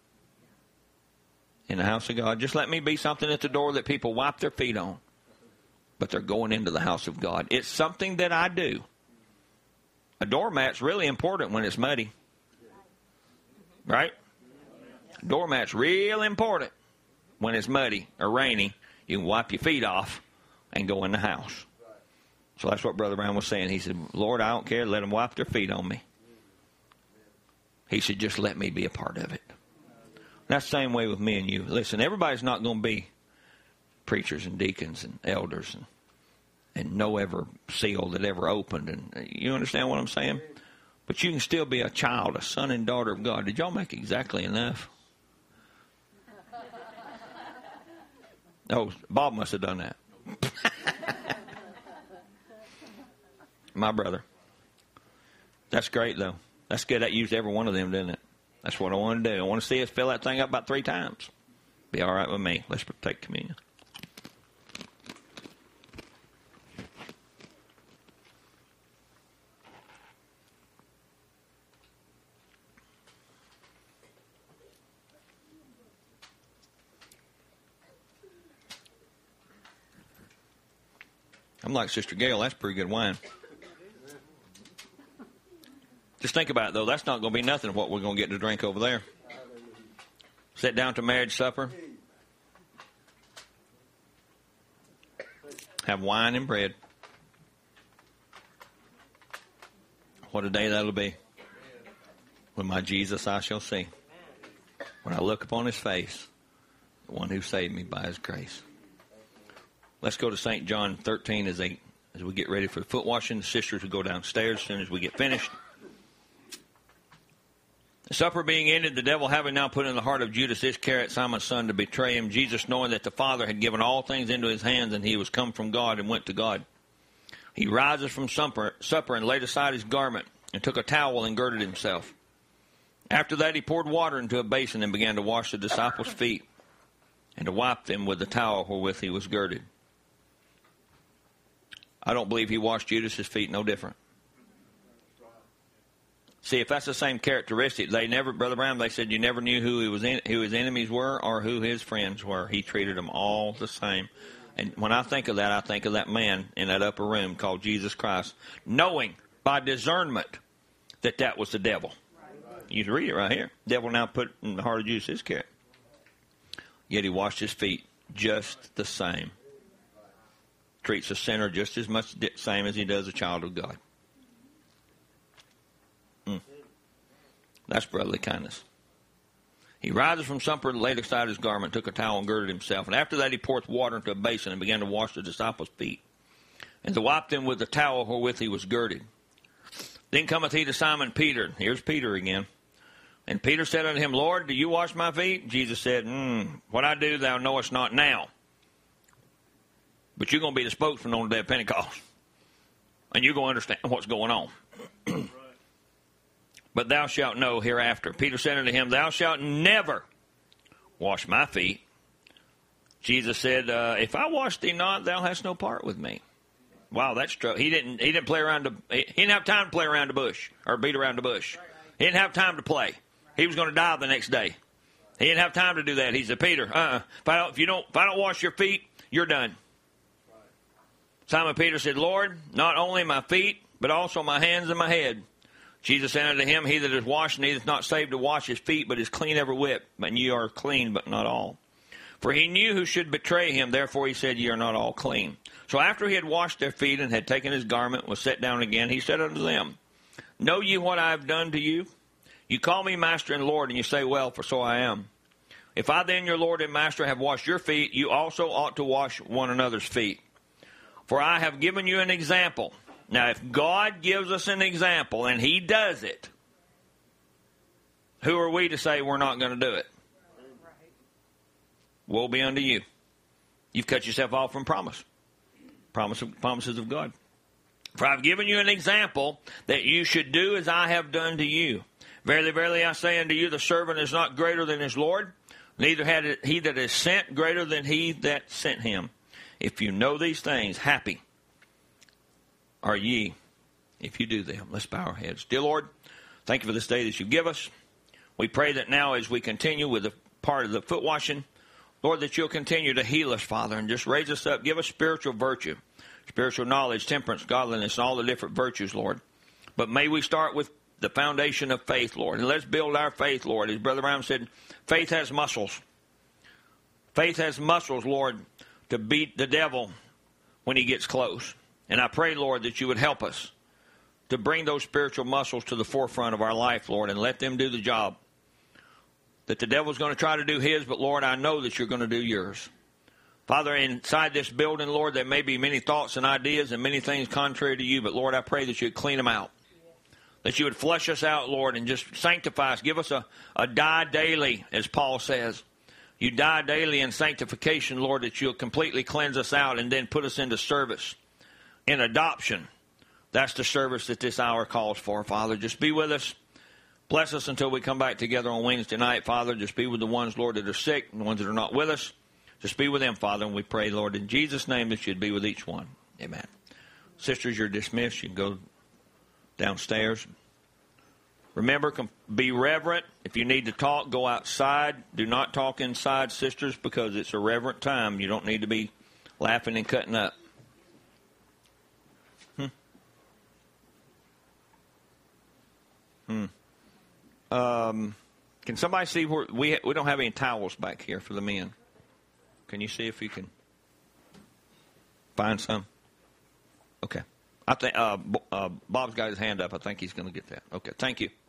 C: in the house of God. Just let me be something at the door that people wipe their feet on. But they're going into the house of God. It's something that I do. A doormat's really important when it's muddy. Right? A doormat's real important when it's muddy or rainy. You can wipe your feet off and go in the house. So that's what Brother Brown was saying. He said, Lord, I don't care. Let them wipe their feet on me. He said, just let me be a part of it. That's the same way with me and you. Listen, everybody's not going to be preachers and deacons and elders and and no ever seal that ever opened. And you understand what I'm saying? But you can still be a child, a son and daughter of God. Did y'all make exactly enough? Oh, Bob must have done that. My brother. That's great, though. That's good. That used every one of them, didn't it? That's what I want to do. I want to see us fill that thing up about three times. Be all right with me. Let's take communion. I'm like Sister Gail. That's pretty good wine. Just think about it, though. That's not going to be nothing of what we're going to get to drink over there. Sit down to marriage supper. Have wine and bread. What a day that'll be. When my Jesus I shall see. When I look upon his face, the one who saved me by his grace. Let's go to Saint John thirteen as, they, as we get ready for the foot washing. The sisters will go downstairs as soon as we get finished. The supper being ended, the devil having now put in the heart of Judas Iscariot, Simon's son, to betray him, Jesus, knowing that the Father had given all things into his hands, and he was come from God and went to God. He rises from supper, supper and laid aside his garment, and took a towel and girded himself. After that he poured water into a basin and began to wash the disciples' feet, and to wipe them with the towel wherewith he was girded. I don't believe he washed Judas's feet no different. See, if that's the same characteristic, they never, Brother Brown, they said you never knew who he was in, who his enemies were or who his friends were. He treated them all the same. And when I think of that, I think of that man in that upper room called Jesus Christ, knowing by discernment that that was the devil. You can read it right here. Devil now put in the heart of Judas Iscariot. Yet he washed his feet just the same. Treats a sinner just as much the same as he does a child of God. Mm. That's brotherly kindness. He rises from supper and laid aside his garment, took a towel and girded himself. And after that he poured water into a basin and began to wash the disciples' feet, and to wipe them with the towel wherewith he was girded. Then cometh he to Simon Peter. Here's Peter again. And Peter said unto him, Lord, do you wash my feet? Jesus said, mm, what I do thou knowest not now. But you're going to be the spokesman on the day of Pentecost. And you're going to understand what's going on. But thou shalt know hereafter. Peter said unto him, thou shalt never wash my feet. Jesus said, uh, if I wash thee not, thou hast no part with me. Wow, that's true. He didn't, he didn't play around. The, he didn't have time to play around the bush or beat around the bush. He didn't have time to play. He was going to die the next day. He didn't have time to do that. He said, Peter, uh-uh. If I don't, if you don't, if I don't wash your feet, you're done. Simon Peter said, Lord, not only my feet, but also my hands and my head. Jesus said unto him, he that is washed needeth not save to wash his feet, but is clean every whit. But ye are clean, but not all. For he knew who should betray him, therefore he said, ye are not all clean. So after he had washed their feet and had taken his garment, was set down again, he said unto them, know ye what I have done to you? You call me Master and Lord, and you say, well, for so I am. If I then, your Lord and Master, have washed your feet, you also ought to wash one another's feet. For I have given you an example. Now, if God gives us an example, and he does it, who are we to say we're not going to do it? Woe be unto you. You've cut yourself off from promise. Promise of, promises of God. For I've given you an example that you should do as I have done to you. Verily, verily, I say unto you, the servant is not greater than his Lord, neither had he that is sent greater than he that sent him. If you know these things, happy are ye if you do them. Let's bow our heads. Dear Lord, thank you for this day that you give us. We pray that now as we continue with the part of the foot washing, Lord, that you'll continue to heal us, Father, and just raise us up. Give us spiritual virtue, spiritual knowledge, temperance, godliness, and all the different virtues, Lord. But may we start with the foundation of faith, Lord. And let's build our faith, Lord. As Brother Brown said, faith has muscles. Faith has muscles, Lord, to beat the devil when he gets close. And I pray, Lord, that you would help us to bring those spiritual muscles to the forefront of our life, Lord, and let them do the job. That the devil's going to try to do his, but, Lord, I know that you're going to do yours. Father, inside this building, Lord, there may be many thoughts and ideas and many things contrary to you, but, Lord, I pray that you'd clean them out. That you would flush us out, Lord, and just sanctify us. Give us a, a die daily, as Paul says. You die daily in sanctification, Lord, that you'll completely cleanse us out and then put us into service. In adoption, that's the service that this hour calls for, Father. Just be with us. Bless us until we come back together on Wednesday night, Father. Just be with the ones, Lord, that are sick and the ones that are not with us. Just be with them, Father, and we pray, Lord, in Jesus' name that you'd be with each one. Amen. Sisters, you're dismissed. You can go downstairs. Remember, be reverent. If you need to talk, go outside. Do not talk inside, sisters, because it's a reverent time. You don't need to be laughing and cutting up. Hmm. Hmm. Um, can somebody see where we we don't have any towels back here for the men? Can you see if you can find some? Okay. I think uh, uh, Bob's got his hand up. I think he's going to get that. Okay. Thank you.